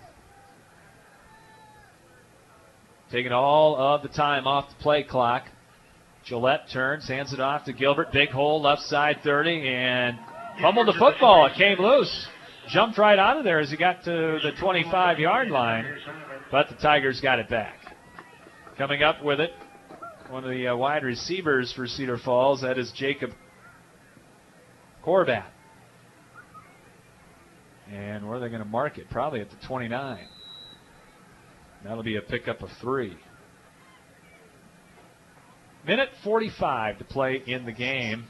Taking all of the time off the play clock. Gillette turns, hands it off to Gilbert. Big hole, left side thirty, and fumbled the football. It came loose. Jumped right out of there as he got to the twenty-five-yard line, but the Tigers got it back. Coming up with it, one of the uh, wide receivers for Cedar Falls, that is Jacob Corbat. And where are they going to mark it? Probably at the twenty-nine. That'll be a pickup of three. Minute forty-five to play in the game.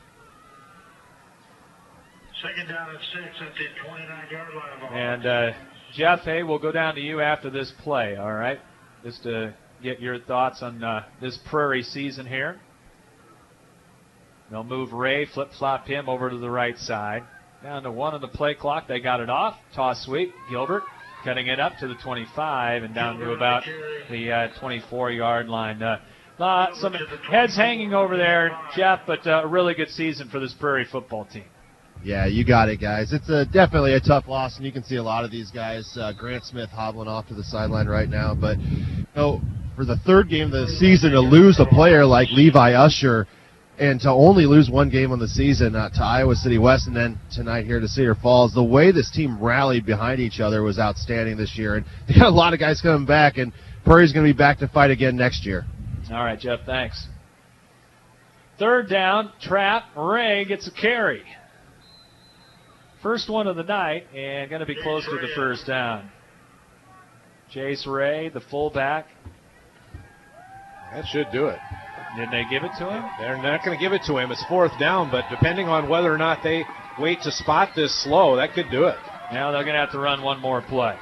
Second down and six at the twenty-nine-yard line. And uh, Jeff, hey, we'll go down to you after this play, all right? Just to get your thoughts on uh, this Prairie season here. They'll move Ray, flip-flop him over to the right side. Down to one on the play clock. They got it off. Toss sweep. Gilbert cutting it up to the twenty-five and down to about the uh, twenty-four-yard line. Uh, uh, some heads hanging over there, Jeff, but uh, a really good season for this Prairie football team. Yeah, you got it, guys. It's a, definitely a tough loss, and you can see a lot of these guys. Uh, Grant Smith hobbling off to the sideline right now. But you know, for the third game of the season, to lose a player like Levi Usher, and to only lose one game on the season uh, to Iowa City West and then tonight here to Cedar Falls, the way this team rallied behind each other was outstanding this year. And they got a lot of guys coming back, and Prairie's going to be back to fight again next year. All right, Jeff, thanks. Third down, trap. Ray gets a carry. First one of the night, and going to be close to the first down. Jace Ray, the fullback. That should do it. Did they give it to him? They're not going to give it to him. It's fourth down, but depending on whether or not they wait to spot this slow, that could do it. Now they're going to have to run one more play.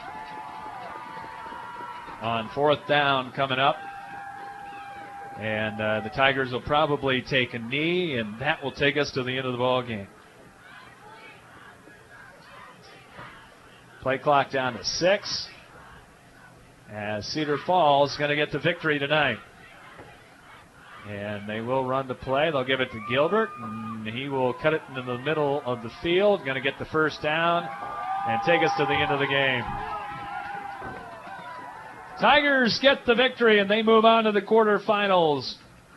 On fourth down coming up. And uh, the Tigers will probably take a knee, and that will take us to the end of the ball game. Play clock down to six. As Cedar Falls going to get the victory tonight. And they will run the play. They'll give it to Gilbert, and he will cut it into the middle of the field. Going to get the first down and take us to the end of the game. Tigers get the victory, and they move on to the quarterfinals.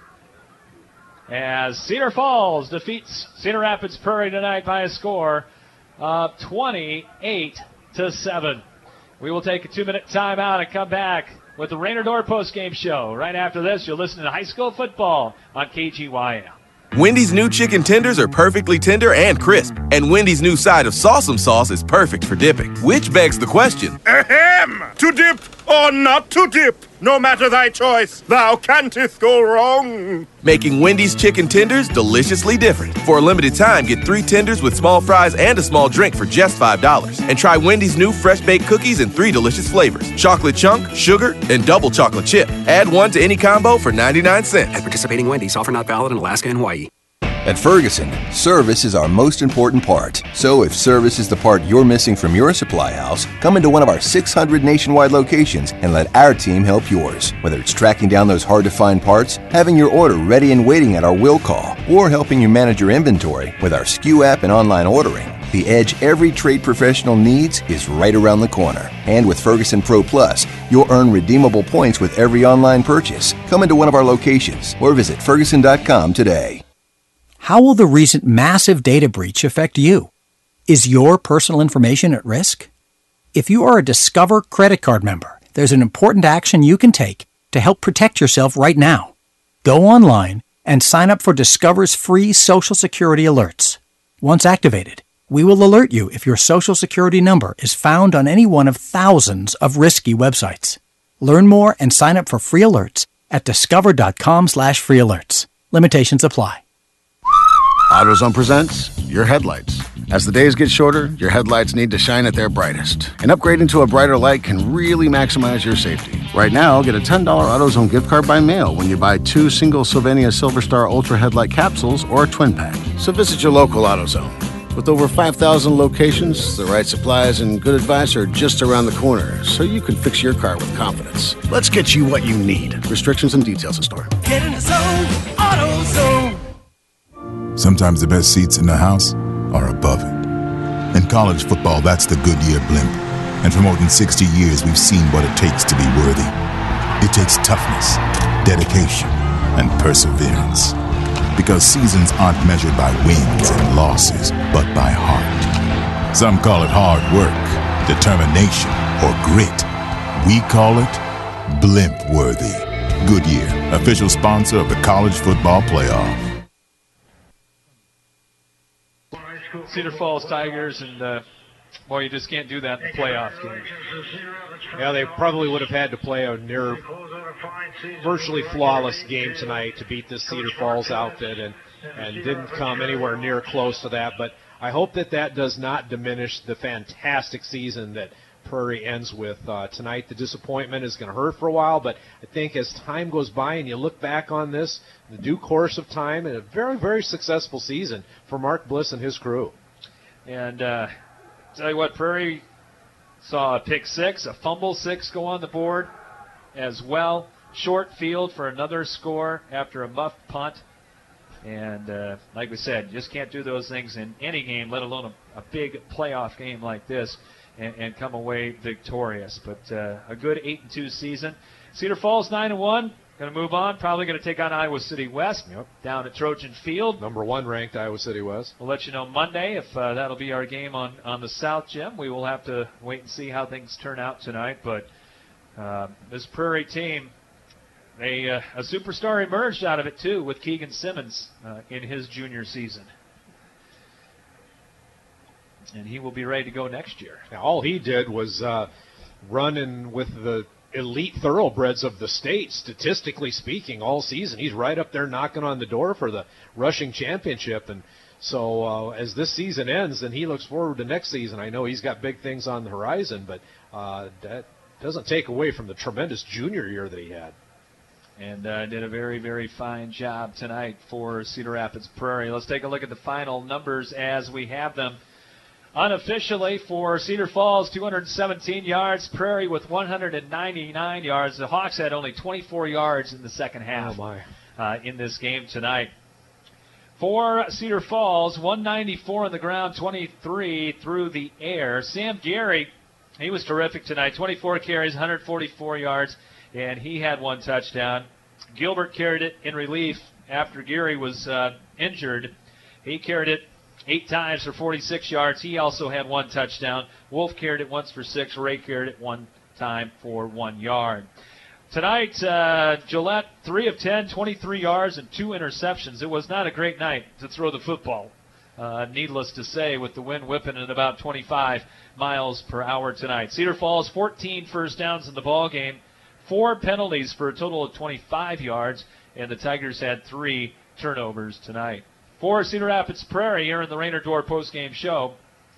As Cedar Falls defeats Cedar Rapids Prairie tonight by a score of twenty-eight to seven. We will take a two-minute timeout and come back with the Rainer Door postgame show. Right after this, you'll listen to high school football on K G Y M. Wendy's new chicken tenders are perfectly tender and crisp. And Wendy's new side of Salsam sauce is perfect for dipping. Which begs the question, Ahem! To dip or not to dip, no matter thy choice, thou canst go wrong. making Wendy's chicken tenders deliciously different. For a limited time, get three tenders with small fries and a small drink for just five dollars. And try Wendy's new fresh baked cookies in three delicious flavors: chocolate chunk, sugar, and double chocolate chip. Add one to any combo for ninety-nine cents. At participating Wendy's, offer not valid in Alaska and Hawaii. At Ferguson, service is our most important part. So if service is the part you're missing from your supply house, come into one of our six hundred nationwide locations and let our team help yours. Whether it's tracking down those hard-to-find parts, having your order ready and waiting at our will call, or helping you manage your inventory with our S K U app and online ordering, the edge every trade professional needs is right around the corner. And with Ferguson Pro Plus, you'll earn redeemable points with every online purchase. Come into one of our locations or visit Ferguson dot com today. How will the recent massive data breach affect you? Is your personal information at risk? If you are a Discover credit card member, there's an important action you can take to help protect yourself right now. Go online and sign up for Discover's free Social Security alerts. Once activated, we will alert you if your Social Security number is found on any one of thousands of risky websites. Learn more and sign up for free alerts at discover dot com slash free alerts. Limitations apply. AutoZone presents your headlights. As the days get shorter, your headlights need to shine at their brightest. And upgrading to a brighter light can really maximize your safety. Right now, get a ten dollars AutoZone gift card by mail when you buy two single Sylvania Silver Star Ultra headlight capsules or a twin pack. So visit your local AutoZone. With over five thousand locations, the right supplies and good advice are just around the corner, so you can fix your car with confidence. Let's get you what you need. Restrictions and details in store. Get in the zone, AutoZone. Sometimes the best seats in the house are above it. In college football, that's the Goodyear blimp. And for more than sixty years, we've seen what it takes to be worthy. It takes toughness, dedication, and perseverance. Because seasons aren't measured by wins and losses, but by heart. Some call it hard work, determination, or grit. We call it blimp-worthy. Goodyear, official sponsor of the College Football Playoff. Cedar Falls Tigers, and uh, boy, you just can't do that in the playoff game. Yeah, they probably would have had to play a near, virtually flawless game tonight to beat this Cedar Falls outfit, and and didn't come anywhere near close to that. But I hope that that does not diminish the fantastic season that Prairie ends with uh, tonight. The disappointment is going to hurt for a while, but I think as time goes by and you look back on this, the due course of time, and a very, very successful season for Mark Bliss and his crew. And uh, tell you what, Prairie saw a pick six, a fumble six go on the board as well. Short field for another score after a muffed punt. And uh, like we said, you just can't do those things in any game, let alone a, a big playoff game like this, and, and come away victorious. But uh, a good eight and two season. Cedar Falls nine and one. going to move on. Probably going to take on Iowa City West yep. down at Trojan Field. Number one ranked Iowa City West. We'll let you know Monday if uh, that'll be our game on, on the South Gym. We will have to wait and see how things turn out tonight. But uh, this Prairie team, they, uh, a superstar emerged out of it, too, with Keegan Simmons uh, in his junior season. And he will be ready to go next year. Now, all he did was uh, run in with the elite thoroughbreds of the state, statistically speaking, all season. He's right up there knocking on the door for the rushing championship. And so uh, as this season ends, and he looks forward to next season, I know he's got big things on the horizon, but uh, that doesn't take away from the tremendous junior year that he had. And uh, did a very, very fine job tonight for Cedar Rapids Prairie. Let's take a look at the final numbers as we have them. Unofficially for Cedar Falls, two hundred seventeen yards. Prairie with one hundred ninety-nine yards. The Hawks had only twenty-four yards in the second half oh my. Uh, in this game tonight. For Cedar Falls, one ninety-four on the ground, twenty-three through the air. Sam Gary, he was terrific tonight. twenty-four carries, one hundred forty-four yards, and he had one touchdown. Gilbert carried it in relief after Gary was uh, injured. He carried it eight times for forty-six yards. He also had one touchdown. Wolf carried it once for six. Ray carried it one time for one yard. Tonight, uh, Gillette, three of ten, twenty-three yards and two interceptions. It was not a great night to throw the football, uh, needless to say, with the wind whipping at about twenty-five miles per hour tonight. Cedar Falls, fourteen first downs in the ball game, four penalties for a total of twenty-five yards, and the Tigers had three turnovers tonight. For Cedar Rapids Prairie here in the Rainer Door postgame show,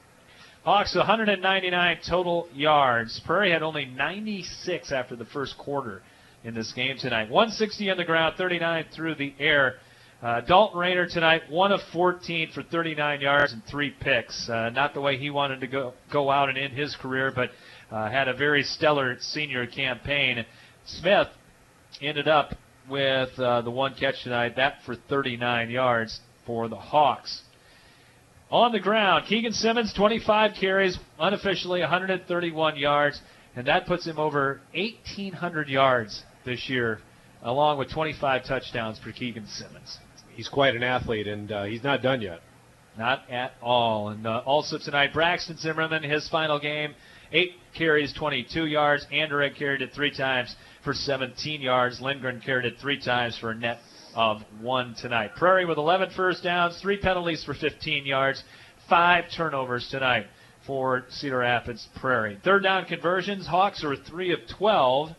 Hawks one hundred ninety-nine total yards. Prairie had only ninety-six after the first quarter in this game tonight. one sixty on the ground, thirty-nine through the air. Uh, Dalton Rainer tonight, one of fourteen for thirty-nine yards and three picks. Uh, not the way he wanted to go, go out and end his career, but uh, had a very stellar senior campaign. Smith ended up with uh, the one catch tonight, that for thirty-nine yards for the Hawks. On the ground, Keegan Simmons, twenty-five carries, unofficially one hundred thirty-one yards, and that puts him over eighteen hundred yards this year, along with twenty-five touchdowns for Keegan Simmons. He's quite an athlete, and uh, he's not done yet. Not at all. And uh, also tonight, Braxton Zimmerman, his final game, eight carries, twenty-two yards. Anderegg carried it three times for seventeen yards. Lindgren carried it three times for a net of one tonight. Prairie with eleven first downs, three penalties for fifteen yards, five turnovers tonight for Cedar Rapids Prairie. Third down conversions, Hawks are three of twelve,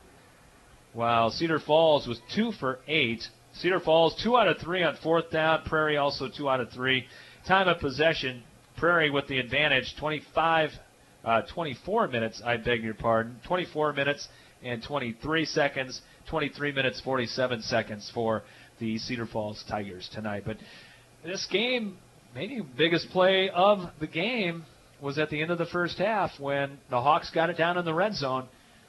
while Cedar Falls was two for eight. Cedar Falls two out of three on fourth down, Prairie also two out of three. Time of possession, Prairie with the advantage, twenty-five, uh, twenty-four minutes, I beg your pardon, twenty-four minutes and twenty-three seconds, twenty-three minutes, forty-seven seconds for the Cedar Falls Tigers tonight. But this game, maybe the biggest play of the game was at the end of the first half when the Hawks got it down in the red zone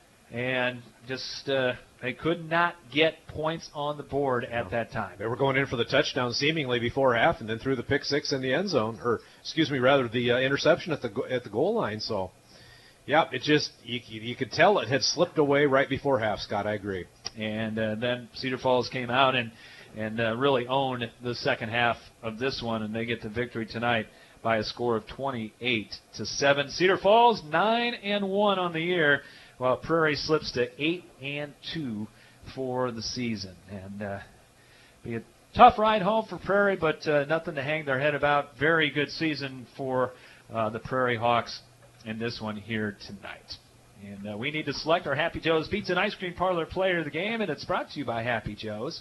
and just uh, they could not get points on the board at no. that time. They were going in for the touchdown seemingly before half and then threw the pick six in the end zone, or excuse me, rather the uh, interception at the go- at the goal line. So, yeah, it just you, you could tell it had slipped away right before half, Scott. I agree. And uh, then Cedar Falls came out and and uh, really owned the second half of this one, and they get the victory tonight by a score of twenty-eight to seven. Cedar Falls nine and one on the year, while Prairie slips to eight and two for the season. And uh, be a tough ride home for Prairie, but uh, nothing to hang their head about. Very good season for uh, the Prairie Hawks in this one here tonight. And uh, we need to select our Happy Joe's Pizza and Ice Cream Parlor player of the game, and it's brought to you by Happy Joe's.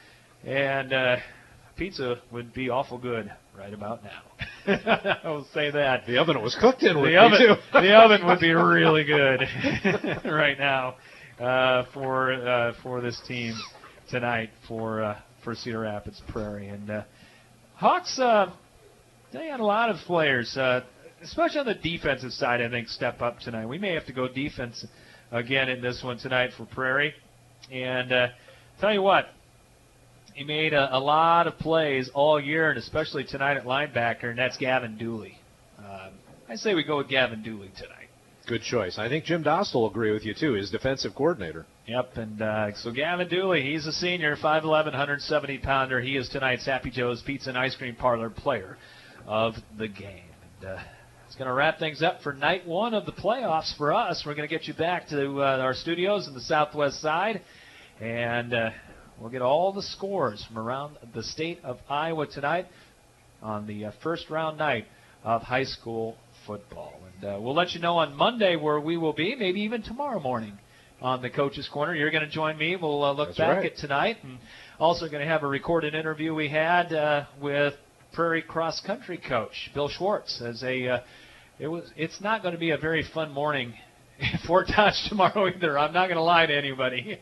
And uh, pizza would be awful good right about now. I'll say that. The oven it was cooked in would the oven, be too. The oven would be really good right now uh, for uh, for this team tonight for uh, for Cedar Rapids Prairie. And uh, Hawks, uh, they had a lot of players, uh, especially on the defensive side, I think, step up tonight. We may have to go defense again in this one tonight for Prairie. And uh, tell you what, he made a, a lot of plays all year, and especially tonight at linebacker, and that's Gavin Dooley. Um, I say we go with Gavin Dooley tonight. Good choice. I think Jim Dostal will agree with you, too, his defensive coordinator. Yep, and uh, so Gavin Dooley, he's a senior, five eleven, one seventy pounder. He is tonight's Happy Joe's Pizza and Ice Cream Parlor player of the game. And, uh, it's going to wrap things up for night one of the playoffs for us. We're going to get you back to uh, our studios in the southwest side, and uh, we'll get all the scores from around the state of Iowa tonight on the uh, first round night of high school football. And uh, we'll let you know on Monday where we will be, maybe even tomorrow morning on the Coach's Corner. You're going to join me. We'll uh, look That's back right. at tonight, and also going to have a recorded interview we had uh, with Prairie cross country coach Bill Schwartz. As a, uh, it was, it's not going to be a very fun morning in Fort Dodge tomorrow either. I'm not going to lie to anybody.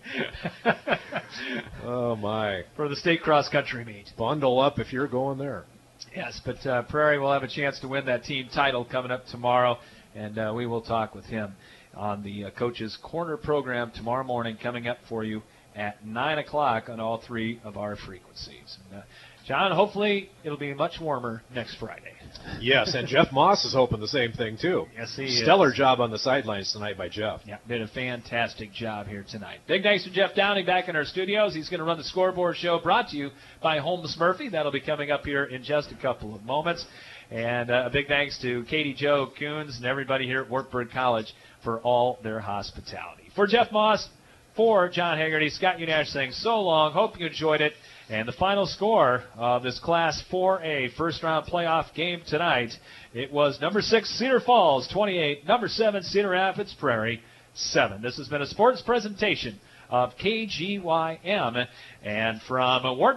Oh, my. For the state cross country meet. Bundle up if you're going there. Yes, but uh, Prairie will have a chance to win that team title coming up tomorrow, and uh, we will talk with him on the uh, Coach's Corner program tomorrow morning, coming up for you at nine o'clock on all three of our frequencies. And, uh, John, hopefully it'll be much warmer next Friday. Yes, and Jeff Moss is hoping the same thing, too. Yes, he Stellar is. job on the sidelines tonight by Jeff. Yeah, did a fantastic job here tonight. Big thanks to Jeff Downing back in our studios. He's going to run the scoreboard show brought to you by Holmes Murphy. That'll be coming up here in just a couple of moments. And uh, a big thanks to Katie Jo Coons and everybody here at Wartburg College for all their hospitality. For Jeff Moss, for John Haggerty, Scott Unash saying so long. Hope you enjoyed it. And the final score of this Class four A first-round playoff game tonight, it was number six, Cedar Falls, twenty-eight, number seven, Cedar Rapids Prairie, seven. This has been a sports presentation of K G Y M. And from Ward